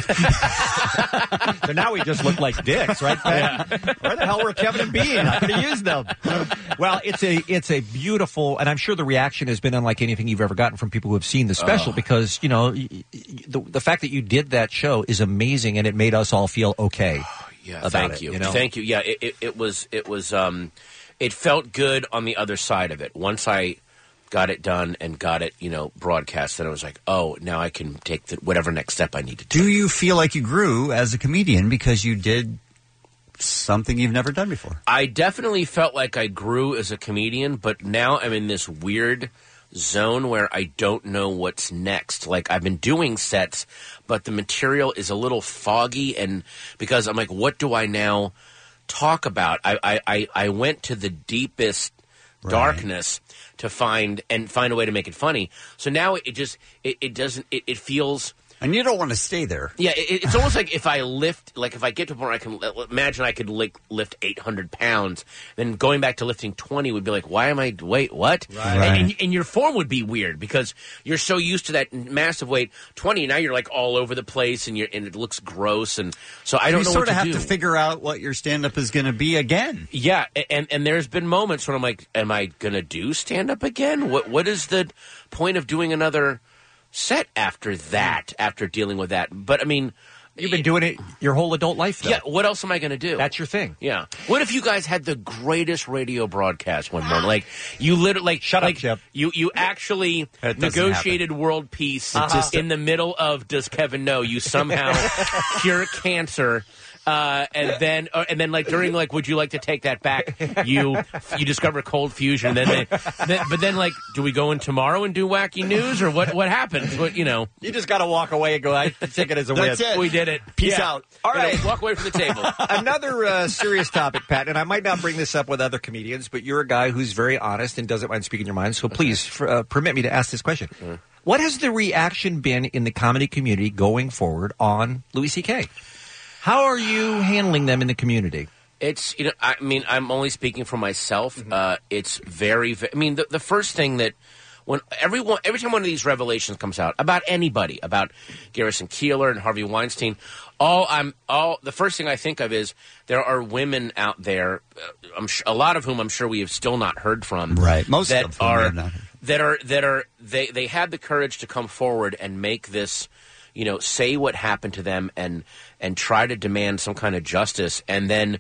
So now we just look like dicks, right? Where the hell were Kevin and Bean? I could have used them. Well, it's a it's a beautiful, and I'm sure the reaction has been unlike anything you've ever gotten from people who have seen the special. Oh. Because you know y- y- the the fact that you did that show is amazing, and it made us all feel okay. Yeah, about thank it, you. you know? Thank you. Yeah, it, it, it was it was um, it felt good on the other side of it. Once I got it done and got it, you know, broadcast, then I was like, oh, now I can take the, whatever next step I need to do. Do you feel like you grew as a comedian because you did something you've never done before? I definitely felt like I grew as a comedian, but now I'm in this weird zone where I don't know what's next. Like I've been doing sets, but the material is a little foggy, and because I'm like, what do I now talk about? I I, I, I went to the deepest Right. darkness to find and find a way to make it funny. So now it just it, it doesn't it, it feels. And you don't want to stay there. Yeah, it, it's almost like if I lift, like if I get to a point where I can imagine I could like lift eight hundred pounds, then going back to lifting twenty would be like, why am I, wait, what? Right. And, Right. and, and your form would be weird because you're so used to that massive weight. twenty, now you're like all over the place and you're and it looks gross. And so I don't you know sort what of to have do. to figure out what your stand-up is going to be again. Yeah, a- and and there's been moments when I'm like, am I going to do stand up again? What what is the point of doing another set after that? After dealing with that, but I mean, You've been doing it your whole adult life, though. yeah. What else am I going to do? That's your thing. Yeah. What if you guys had the greatest radio broadcast one morning? Like you literally, like, Shut up, like Chip. you you actually That doesn't negotiated world peace Uh-huh. in the middle of Does Kevin Know? You somehow cure cancer. Uh, and then, uh, and then, like during, like, would you like to take that back? You, you discover cold fusion. And then, they, then, but then, like, do we go in tomorrow and do wacky news, or what? What happens? What you know? You just got to walk away and go, I take it as a That's win. it. We did it. Peace Yeah. out. All You know, right. walk away from the table. Another uh, serious topic, Pat, and I might not bring this up with other comedians, but you're a guy who's very honest and doesn't mind speaking your mind, so please f- uh, permit me to ask this question. What has the reaction been in the comedy community going forward on Louis C K? How are you handling them in the community? It's, you know, I mean, I'm only speaking for myself. Uh, it's very, ve- I mean, the, the first thing that when everyone, every time one of these revelations comes out about anybody, about Garrison Keillor and Harvey Weinstein, all I'm, all the first thing I think of is there are women out there, uh, I'm sh- a lot of whom I'm sure we have still not heard from, Right. Most that of whom we are have not heard. that are that are they they had the courage to come forward and make this, you know, say what happened to them and and try to demand some kind of justice. And then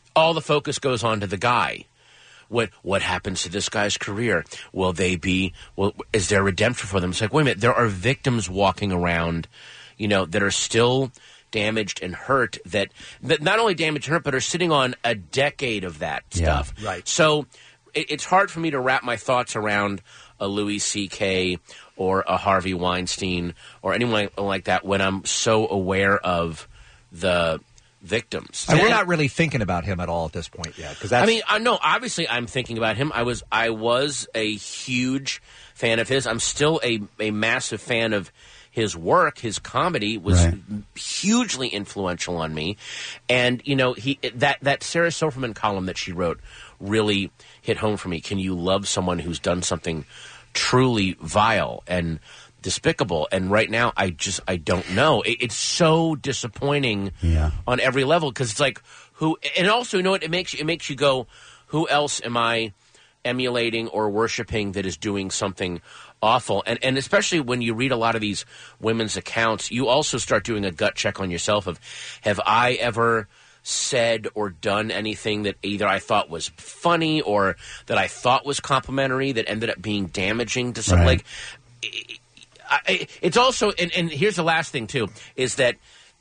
all the focus goes on to the guy. What what happens to this guy's career? Will they be? Well, is there redemption for them? It's like, wait a minute, there are victims walking around, you know, that are still damaged and hurt. That that not only damaged and hurt, but are sitting on a decade of that Yeah. stuff. Right. So it, it's hard for me to wrap my thoughts around a Louis C K or a Harvey Weinstein or anyone like that when I'm so aware of the victims. And we're not really thinking about him at all at this point yet. Because I mean, I know. Obviously, I'm thinking about him. I was, I was a huge fan of his. I'm still a, a massive fan of his work. His comedy was Right. hugely influential on me. And you know, he that that Sarah Silverman column that she wrote really hit home for me. Can you love someone who's done something truly vile and despicable? And right now, I just I don't know. It, it's so disappointing Yeah. on every level because it's like who, and also you know what it makes you, it makes you go, who else am I emulating or worshiping that is doing something awful? And and especially when you read a lot of these women's accounts, you also start doing a gut check on yourself of, have I ever said or done anything that either I thought was funny or that I thought was complimentary that ended up being damaging to some Right. like. I, it's also, and, and here's the last thing too, is that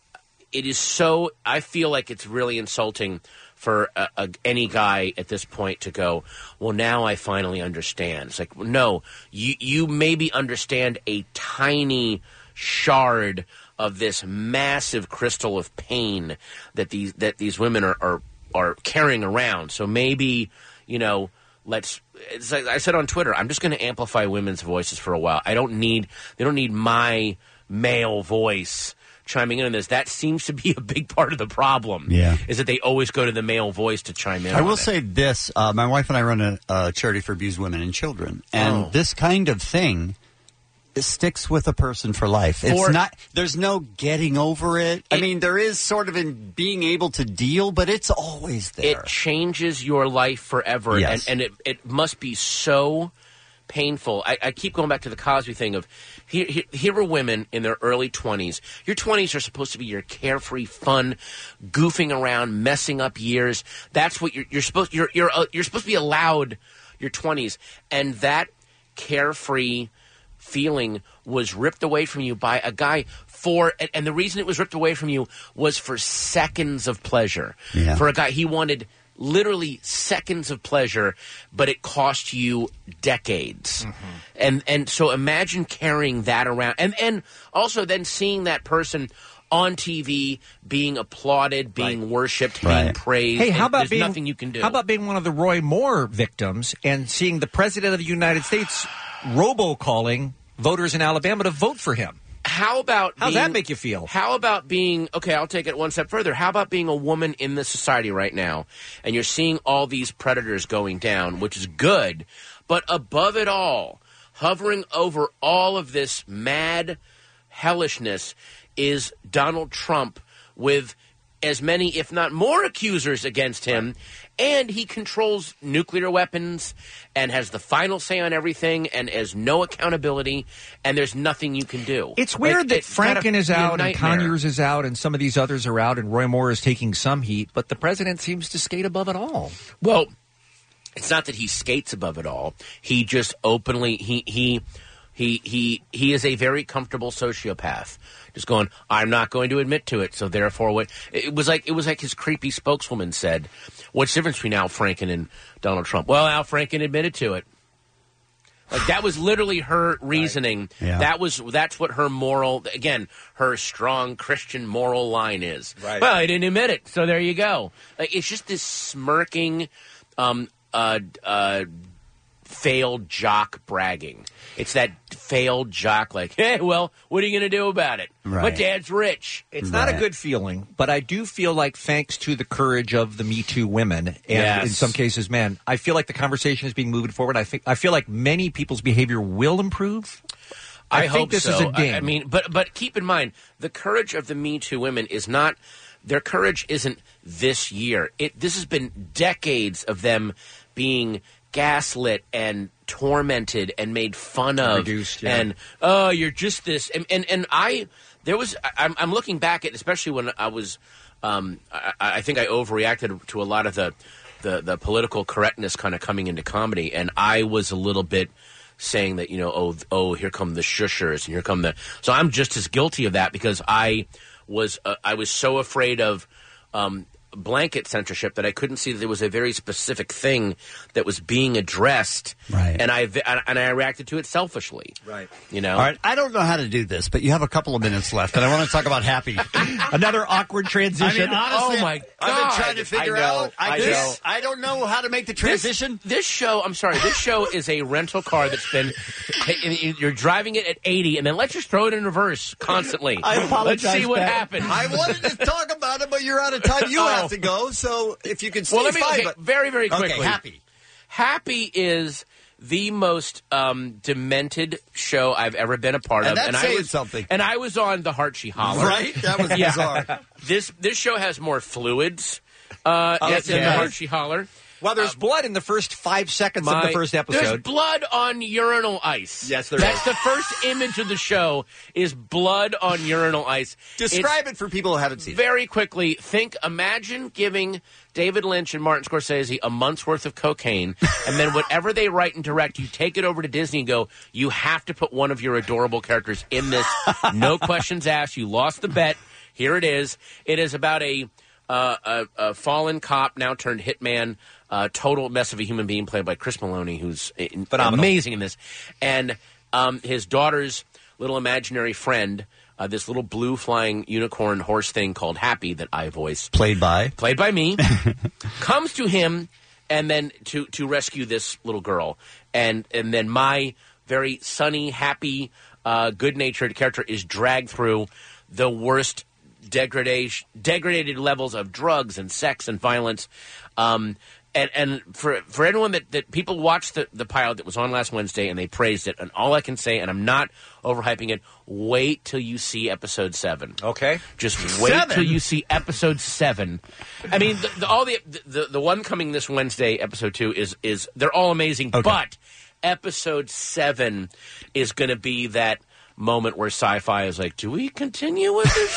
it is so, I feel like it's really insulting for a, a, any guy at this point to go, well, now I finally understand. It's like, no, you, you maybe understand a tiny shard of this massive crystal of pain that these, that these women are, are, are carrying around. So maybe, you know, let's, it's like I said on Twitter, I'm just going to amplify women's voices for a while. I don't need, they don't need my male voice chiming in on this. That seems to be a big part of the problem. Yeah. Is that they always go to the male voice to chime in I on will it. say this. Uh, my wife and I run a, a charity for abused women and children. And Oh. this kind of thing it sticks with a person for life. It's For- not, there's no getting over it. I mean, there is sort of in being able to deal, but it's always there. It changes your life forever, Yes. and, and it, it must be so painful. I, I keep going back to the Cosby thing of here, here, here are women in their early twenties. Your twenties are supposed to be your carefree, fun, goofing around, messing up years. That's what you're, you're supposed. You're you're uh, you're supposed to be allowed your twenties, and that carefree feeling was ripped away from you by a guy for, and, and the reason it was ripped away from you was for seconds of pleasure. Yeah. For a guy, he wanted literally seconds of pleasure, but it cost you decades. And and so imagine carrying that around, and and also then seeing that person on T V being applauded, being worshipped, being Right. praised. Hey, how and about there's being nothing you can do? How about being one of the Roy Moore victims and seeing the president of the United States robocalling voters in Alabama to vote for him? How about How's being- that make you feel? How about being okay? I'll take it one step further. How about being a woman in this society right now, and you're seeing all these predators going down, which is good, but above it all, hovering over all of this mad hellishness, is Donald Trump with as many, if not more, accusers against him. And he controls nuclear weapons and has the final say on everything and has no accountability, and there's nothing you can do. It's weird Like, that it's gotta Franken is be a out and nightmare. Conyers is out and some of these others are out and Roy Moore is taking some heat, but the president seems to skate above it all. Well, it's not that he skates above it all. He just openly he he he he he is a very comfortable sociopath. Just going, I'm not going to admit to it, so therefore, what it was like. It was like his creepy spokeswoman said, "What's the difference between Al Franken and Donald Trump?" Well, Al Franken admitted to it. Like that was literally her reasoning. Yeah. That was that's what her moral, again, her strong Christian moral line is. Right. Well, I didn't admit it, so there you go. Like it's just this smirking, um, uh, uh, failed jock bragging. It's that failed jock, like, hey, well, what are you going to do about it? Right. My dad's rich. It's not a good feeling, but I do feel like thanks to the courage of the Me Too women, and Yes. in some cases men, I feel like the conversation is being moved forward. I think I feel like many people's behavior will improve. I, I, hope think this so. is a I- ding. I mean, but but keep in mind, the courage of the Me Too women is not. Their courage isn't this year. It this has been decades of them being gaslit and tormented and made fun of, Reduced, yeah. and oh, you're just this, and and, and I. there was. I, I'm, I'm looking back at, especially when I was. Um, I, I think I overreacted to a lot of the, the, the political correctness kind of coming into comedy, and I was a little bit saying that, you know, oh, oh, here come the shushers, and here come the. So I'm just as guilty of that because I was uh, I was so afraid of. Um, blanket censorship that I couldn't see that there was a very specific thing that was being addressed, right? And I and I reacted to it selfishly, right? You know. All right, I don't know how to do this, but you have a couple of minutes left, and I want to talk about Happy. Another awkward transition. I mean, honestly, oh my God. I've been trying to figure I know, out. I, I this, know. I don't know how to make the transition. This, this show, I'm sorry, this show is a rental car that's been. You're driving it at eighty, and then let's just throw it in reverse constantly. I apologize. Let's see what Pat. happens. I wanted to talk about it, but you're out of time. You Oh. have to go. So if you can stay well, let me fine, okay, but very, very quickly. Okay, Happy. Happy is the most um, demented show I've ever been a part And of, that's and I saying was something. And I was on the Heart She Holler, Right? That was yeah. bizarre. This this show has more fluids uh, Oh, yes, than yes. the Heart She Holler. Well, there's blood in the first five seconds of the My- first There's episode. blood on urinal ice. Yes, there That's is. the first image of the show is blood on urinal ice. Describe It's it for people who haven't seen it. very quickly. Think, imagine giving David Lynch and Martin Scorsese a month's worth of cocaine, and then whatever they write and direct, you take it over to Disney and go, you have to put one of your adorable characters in this. No questions asked. You lost the bet. Here it is. It is about a, uh, a, a fallen cop, now turned hitman, uh, total mess of a human being played by Chris Maloney, who's in, Phenomenal. amazing in this. And um, his daughter's little imaginary friend, uh, this little blue flying unicorn horse thing called Happy that I voice. Played by? Played by me. comes to him and then to, to rescue this little girl. And, and then my very sunny, happy, uh, good-natured character is dragged through the worst degradation, degraded levels of drugs and sex and violence. Um, and and for for anyone that, that people watched the, the pilot that was on last Wednesday and they praised it, and all I can say, and I'm not overhyping it, wait till you see episode seven. Okay. Just wait Seven? till you see episode seven. I mean, the, the, all the, the the one coming this Wednesday, episode two, is is they're all amazing, Okay. but episode seven is going to be that moment where sci-fi is like, do we continue with this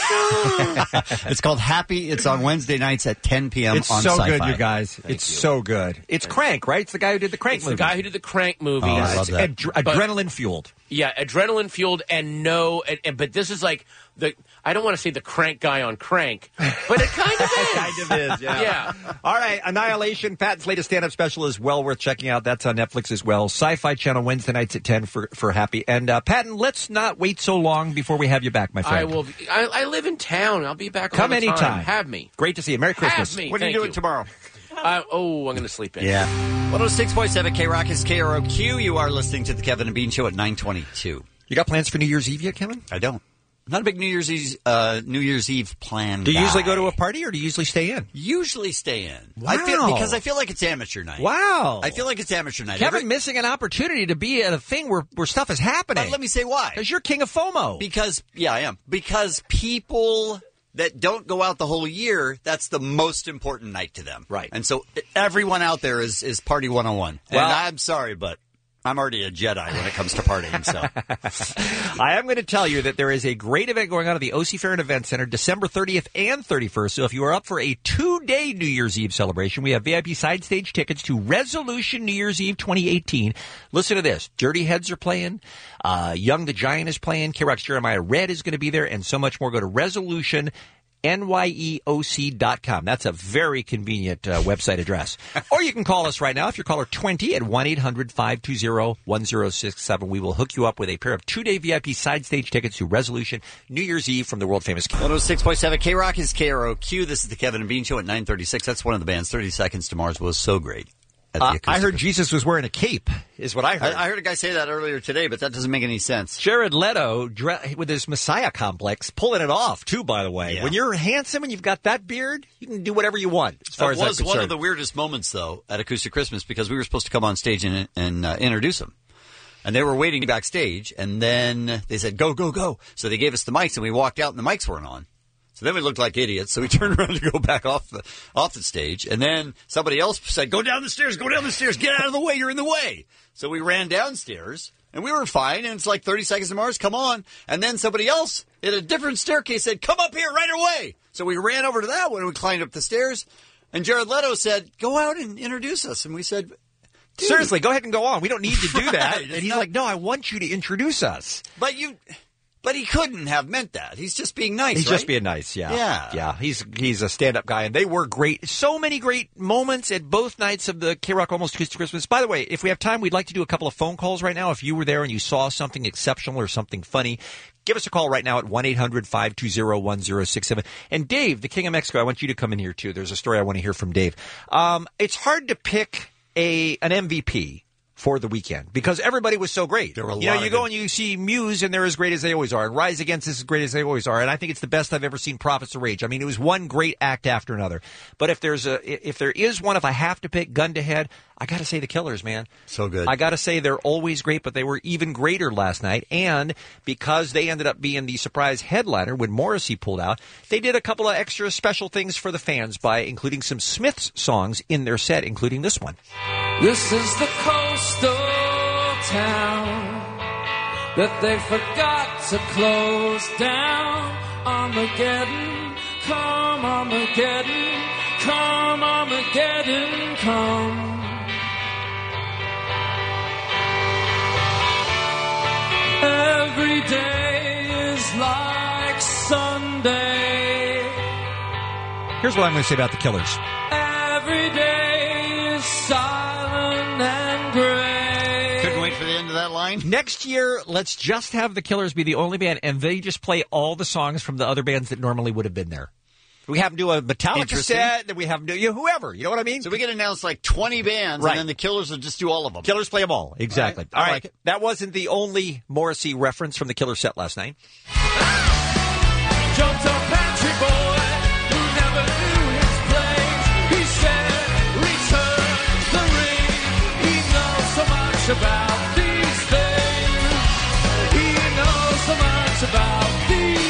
show? It's called Happy. It's on Wednesday nights at ten p.m. It's on so Sci-Fi. good, you guys. it's you. so good. It's Crank, right? It's the guy who did the Crank It's movie. the guy who did the Crank movie. Oh, I It's- love that. Ad- But- adrenaline fueled. Yeah, adrenaline fueled and no, and, and, but this is like the, I don't want to say the crank guy on Crank, but it kind of is. kind of is, yeah. Yeah. All right, Annihilation, Pat's latest stand-up special is well worth checking out. That's on Netflix as well. Sci-Fi Channel Wednesday nights at ten for, for Happy. And uh, Patton, let's not wait so long before we have you back, my friend. I will. Be, I, I live in town. I'll be back. Come all the anytime. time. Have me. Great to see you. Merry Christmas. Have me. What are you Thank doing tomorrow? Uh, oh, I'm going to sleep in. Yeah. one oh six point seven K-Rock is K R O Q. You are listening to the Kevin and Bean Show at nine twenty-two. You got plans for New Year's Eve yet, Kevin? I don't. I'm not a big New Year's Eve, uh, New Year's Eve plan Do you guy. usually go to a party or do you usually stay in? Usually stay in. Wow. I feel, because I feel like it's amateur night. Wow. I feel like it's amateur night. Kevin Every- missing an opportunity to be at a thing where, where stuff is happening. But let me say why. Because you're king of FOMO. Because, yeah, I am. Because people that don't go out the whole year, that's the most important night to them. Right. And so everyone out there is, is Party one oh one. Well- and I'm sorry, but I'm already a Jedi when it comes to partying, so. I am going to tell you that there is a great event going on at the O C Fair and Event Center December thirtieth and thirty-first. So if you are up for a two-day New Year's Eve celebration, we have V I P side stage tickets to Resolution New Year's Eve twenty eighteen. Listen to this. Dirty Heads are playing. Uh, Young the Giant is playing. K-Rock's Jeremiah Red is going to be there, and so much more. Go to Resolution N Y E O C dot com. That's a very convenient uh, website address. Or you can call us right now if you're caller twenty at one eight hundred five two zero one zero six seven. We will hook you up with a pair of two-day V I P side stage tickets to Resolution New Year's Eve from the world-famous one oh six point seven K-Rock is K R O Q. This is the Kevin and Bean Show at nine thirty-six. That's one of the bands. thirty Seconds to Mars was so great. At the Uh, I acoustic. heard Jesus was wearing a cape, is what I heard. I, I heard a guy say that earlier today, but that doesn't make any sense. Jared Leto, dre- with his Messiah complex, pulling it off, too, by the way. Yeah. When you're handsome and you've got that beard, you can do whatever you want, as far It as I'm was one concerned. of the weirdest moments, though, at Acoustic Christmas, because we were supposed to come on stage and, and uh, introduce him. And they were waiting backstage, and then they said, go, go, go. So they gave us the mics, and we walked out, and the mics weren't on. So then we looked like idiots, so we turned around to go back off the off the stage. And then somebody else said, go down the stairs, go down the stairs, get out of the way, you're in the way. So we ran downstairs, and we were fine, and it's like thirty Seconds to Mars, come on. And then somebody else in a different staircase said, come up here right away. So we ran over to that one and we climbed up the stairs. And Jared Leto said, go out and introduce us. And we said, dude. Seriously, go ahead and go on. We don't need to do that. Right, And he's not- like, no, I want you to introduce us. But you, but he couldn't have meant that. He's just being nice, He's right? just being nice, yeah. Yeah. Yeah, he's he's a stand-up guy, and they were great. So many great moments at both nights of the K-Rock Almost Acoustic Christmas. By the way, if we have time, we'd like to do a couple of phone calls right now. If you were there and you saw something exceptional or something funny, give us a call right now at one eight hundred five two zero one zero six seven. And Dave, the King of Mexico, I want you to come in here, too. There's a story I want to hear from Dave. Um, it's hard to pick a an M V P for the weekend because everybody was so great. There were a you lot know, you of go good- and you see Muse and they're as great as they always are, and Rise Against is as great as they always are, and I think it's the best I've ever seen Prophets of Rage. I mean, it was one great act after another. But if there's a if there is one, if I have to pick gun to head, I got to say the Killers, man. So good. I got to say they're always great, but they were even greater last night. And because they ended up being the surprise headliner when Morrissey pulled out, they did a couple of extra special things for the fans by including some Smiths songs in their set, including this one. This is the coastal town that they forgot to close down. Armageddon, come Armageddon, come Armageddon, come. Every day is like Sunday. Here's what I'm going to say about the Killers. Every day is silent and gray. Couldn't wait for the end of that line. Next year, let's just have the Killers be the only band, and they just play all the songs from the other bands that normally would have been there. We have them do a Metallica Interesting. set, then we have them do you know, whoever. You know what I mean? So we can announce like twenty bands, Right. and then the Killers will just do all of them. Killers play them all. Exactly. All right. I All right. like it. That wasn't the only Morrissey reference from the Killer set last night. Jumped a pantry boy who never knew his place. He said, return the ring. He knows so much about these things. He knows so much about these things.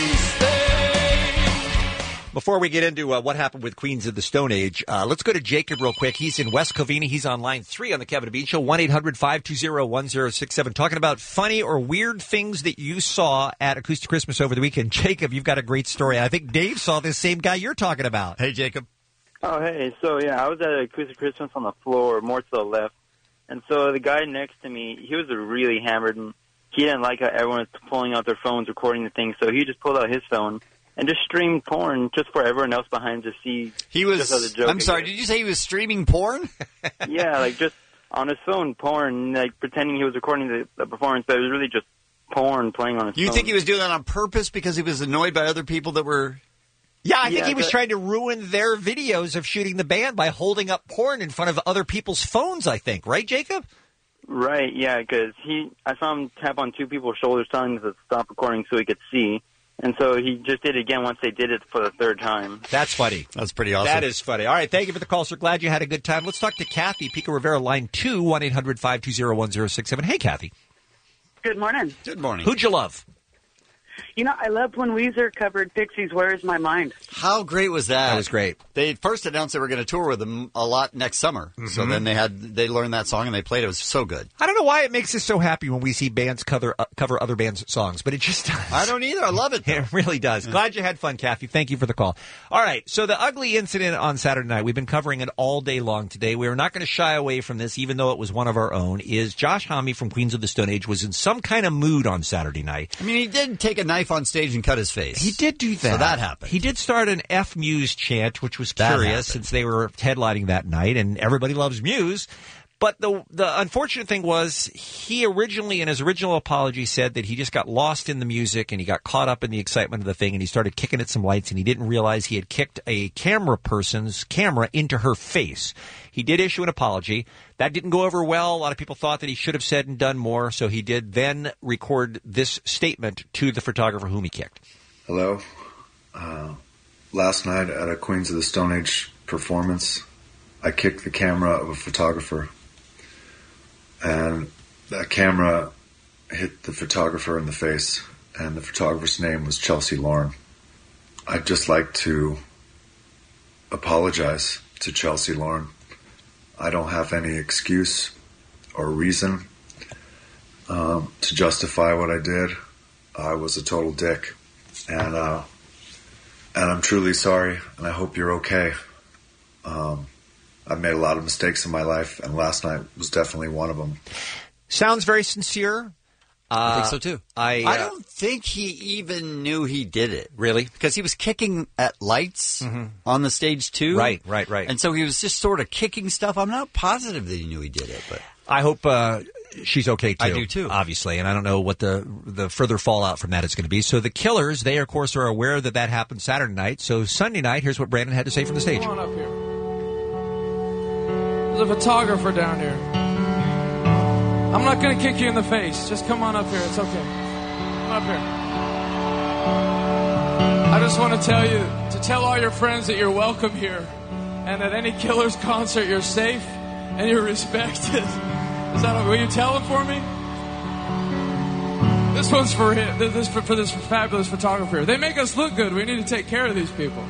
Before we get into uh, what happened with Queens of the Stone Age, uh, let's go to Jacob real quick. He's in West Covina. He's on line three on the Kevin and Bean Show, one eight hundred five two zero one zero six seven, talking about funny or weird things that you saw at Acoustic Christmas over the weekend. Jacob, you've got a great story. I think Dave saw this same guy you're talking about. Hey, Jacob. Oh, hey. So, yeah, I was at Acoustic Christmas on the floor, more to the left. And so the guy next to me, he was really hammered, and he didn't like how everyone was pulling out their phones, recording the thing. So he just pulled out his phone and just streamed porn just for everyone else behind to see. He just as was. a joke, I'm I sorry. guess. Did you say he was streaming porn? Yeah, like just on his phone, porn, like pretending he was recording the, the performance, but it was really just porn playing on his You phone. think he was doing that on purpose because he was annoyed by other people that were? Yeah, I think Yeah, he was but- trying to ruin their videos of shooting the band by holding up porn in front of other people's phones, I think. Right, Jacob? Right, yeah, because he, I saw him tap on two people's shoulders telling them to stop recording so he could see. And so he just did it again once they did it for the third time. That's funny. That's pretty awesome. That is funny. All right, thank you for the call, sir. Glad you had a good time. Let's talk to Kathy, Pico Rivera, line two, one eight hundred five two zero one zero six seven. Hey, Kathy. Good morning. Good morning. Who'd you love? You know, I loved when Weezer covered Pixies' Where Is My Mind? How great was that? That was great. They first announced they were going to tour with them a lot next summer. So Mhm. then they had they learned that song and they played it. It was so good. I don't know why it makes us so happy when we see bands cover uh, cover other bands' songs, but it just does. I don't either. I love it. It really does. Glad you had fun, Kathy. Thank you for the call. All right, so the ugly incident on Saturday night, we've been covering it all day long today. We are not going to shy away from this, even though it was one of our own, is Josh Homme from Queens of the Stone Age was in some kind of mood on Saturday night. I mean, he did take a knife on stage and cut his face. He did do that. So that happened. He did start an F Muse chant, which was That curious happened. since they were headlining that night, and everybody loves Muse. But the the unfortunate thing was he originally, in his original apology, said that he just got lost in the music and he got caught up in the excitement of the thing and he started kicking at some lights and he didn't realize he had kicked a camera person's camera into her face. He did issue an apology. That didn't go over well. A lot of people thought that he should have said and done more, so he did then record this statement to the photographer whom he kicked. Hello. Uh, last night at a Queens of the Stone Age performance, I kicked the camera of a photographer. And that camera hit the photographer in the face. And the photographer's name was Chelsea Lauren. I'd just like to apologize to Chelsea Lauren. I don't have any excuse or reason um, to justify what I did. I was a total dick. and uh, and I'm truly sorry, and I hope you're okay. Um, I've made a lot of mistakes in my life, and last night was definitely one of them. Sounds very sincere. I think Uh, so too. I, I uh, don't think he even knew he did it. Really? Because he was kicking at lights on the stage too. Right, right, right. And so he was just sort of kicking stuff. I'm not positive that he knew he did it, but I hope uh, she's okay too. I do, too. Obviously, and I don't know what the the further fallout from that is going to be. So the Killers, they of course are aware that that happened Saturday night. So Sunday night, here's what Brandon had to say from the stage. Come on up here. There's a photographer down here. I'm not going to kick you in the face. Just come on up here. It's okay. Come up here. I just want to tell you, to tell all your friends that you're welcome here, and at any Killers concert you're safe and you're respected. Is that? Will you tell them for me? This one's for him. This for, for this fabulous photographer. They make us look good. We need to take care of these people.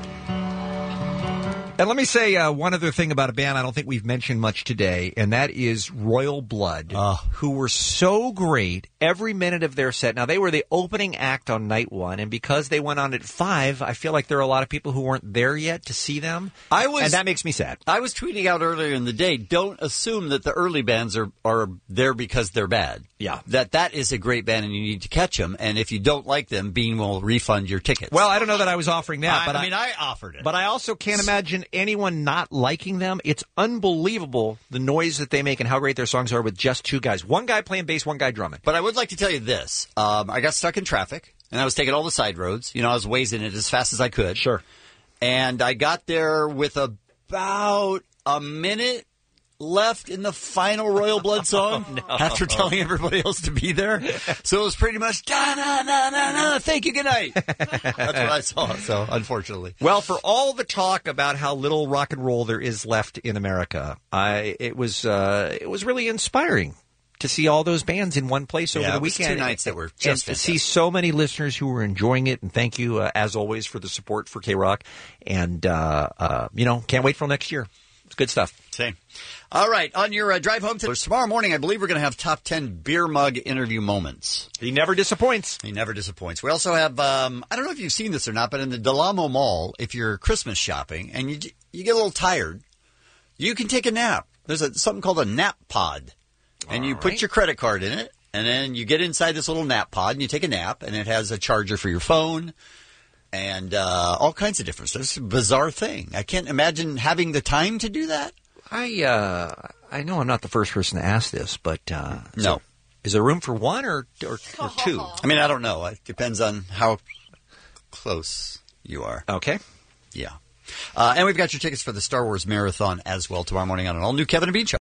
And let me say uh, one other thing about a band I don't think we've mentioned much today, and that is Royal Blood, who were so great every minute of their set. Now, they were the opening act on night one, and because they went on at five, I feel like there are a lot of people who weren't there yet to see them. I was, and that makes me sad. I was tweeting out earlier in the day, don't assume that the early bands are, are there because they're bad. Yeah. That that is a great band and you need to catch them, and if you don't like them, Bean will refund your tickets. Well, I don't know that I was offering that, I, but I mean, I offered it. But I also can't imagine anyone not liking them. It's unbelievable the noise that they make and how great their songs are with just two guys. One guy playing bass, one guy drumming. But I would like to tell you this. Um, I got stuck in traffic, and I was taking all the side roads. You know, I was whizzing it as fast as I could. Sure. And I got there with about a minute left in the final Royal Blood song Oh, no. after telling everybody else to be there. So it was pretty much, da na na na na, thank you, good night. That's what I saw, so unfortunately. Well, for all the talk about how little rock and roll there is left in America, I it was uh, it was really inspiring to see all those bands in one place over Yeah, the it was weekend. two nights that were and just to see so many listeners who were enjoying it. And thank you, uh, as always, for the support for K-Rock. And, uh, uh, you know, can't wait till next year. It's good stuff. Same. All right, on your uh, drive home to tomorrow morning, I believe we're going to have top ten beer mug interview moments. He never disappoints. He never disappoints. We also have, um, I don't know if you've seen this or not, but in the Del Amo Mall, if you're Christmas shopping and you you get a little tired, you can take a nap. There's a, something called a nap pod. And you put your credit card in it, and then you get inside this little nap pod, and you take a nap, and it has a charger for your phone and uh, all kinds of different stuff. It's a bizarre thing. I can't imagine having the time to do that. I uh, I know I'm not the first person to ask this, but uh, No. so is there room for one or or, or two? I mean, I don't know. It depends on how close you are. Okay. Yeah. Uh, and we've got your tickets for the Star Wars Marathon as well tomorrow morning on an all-new Kevin and Bean Show.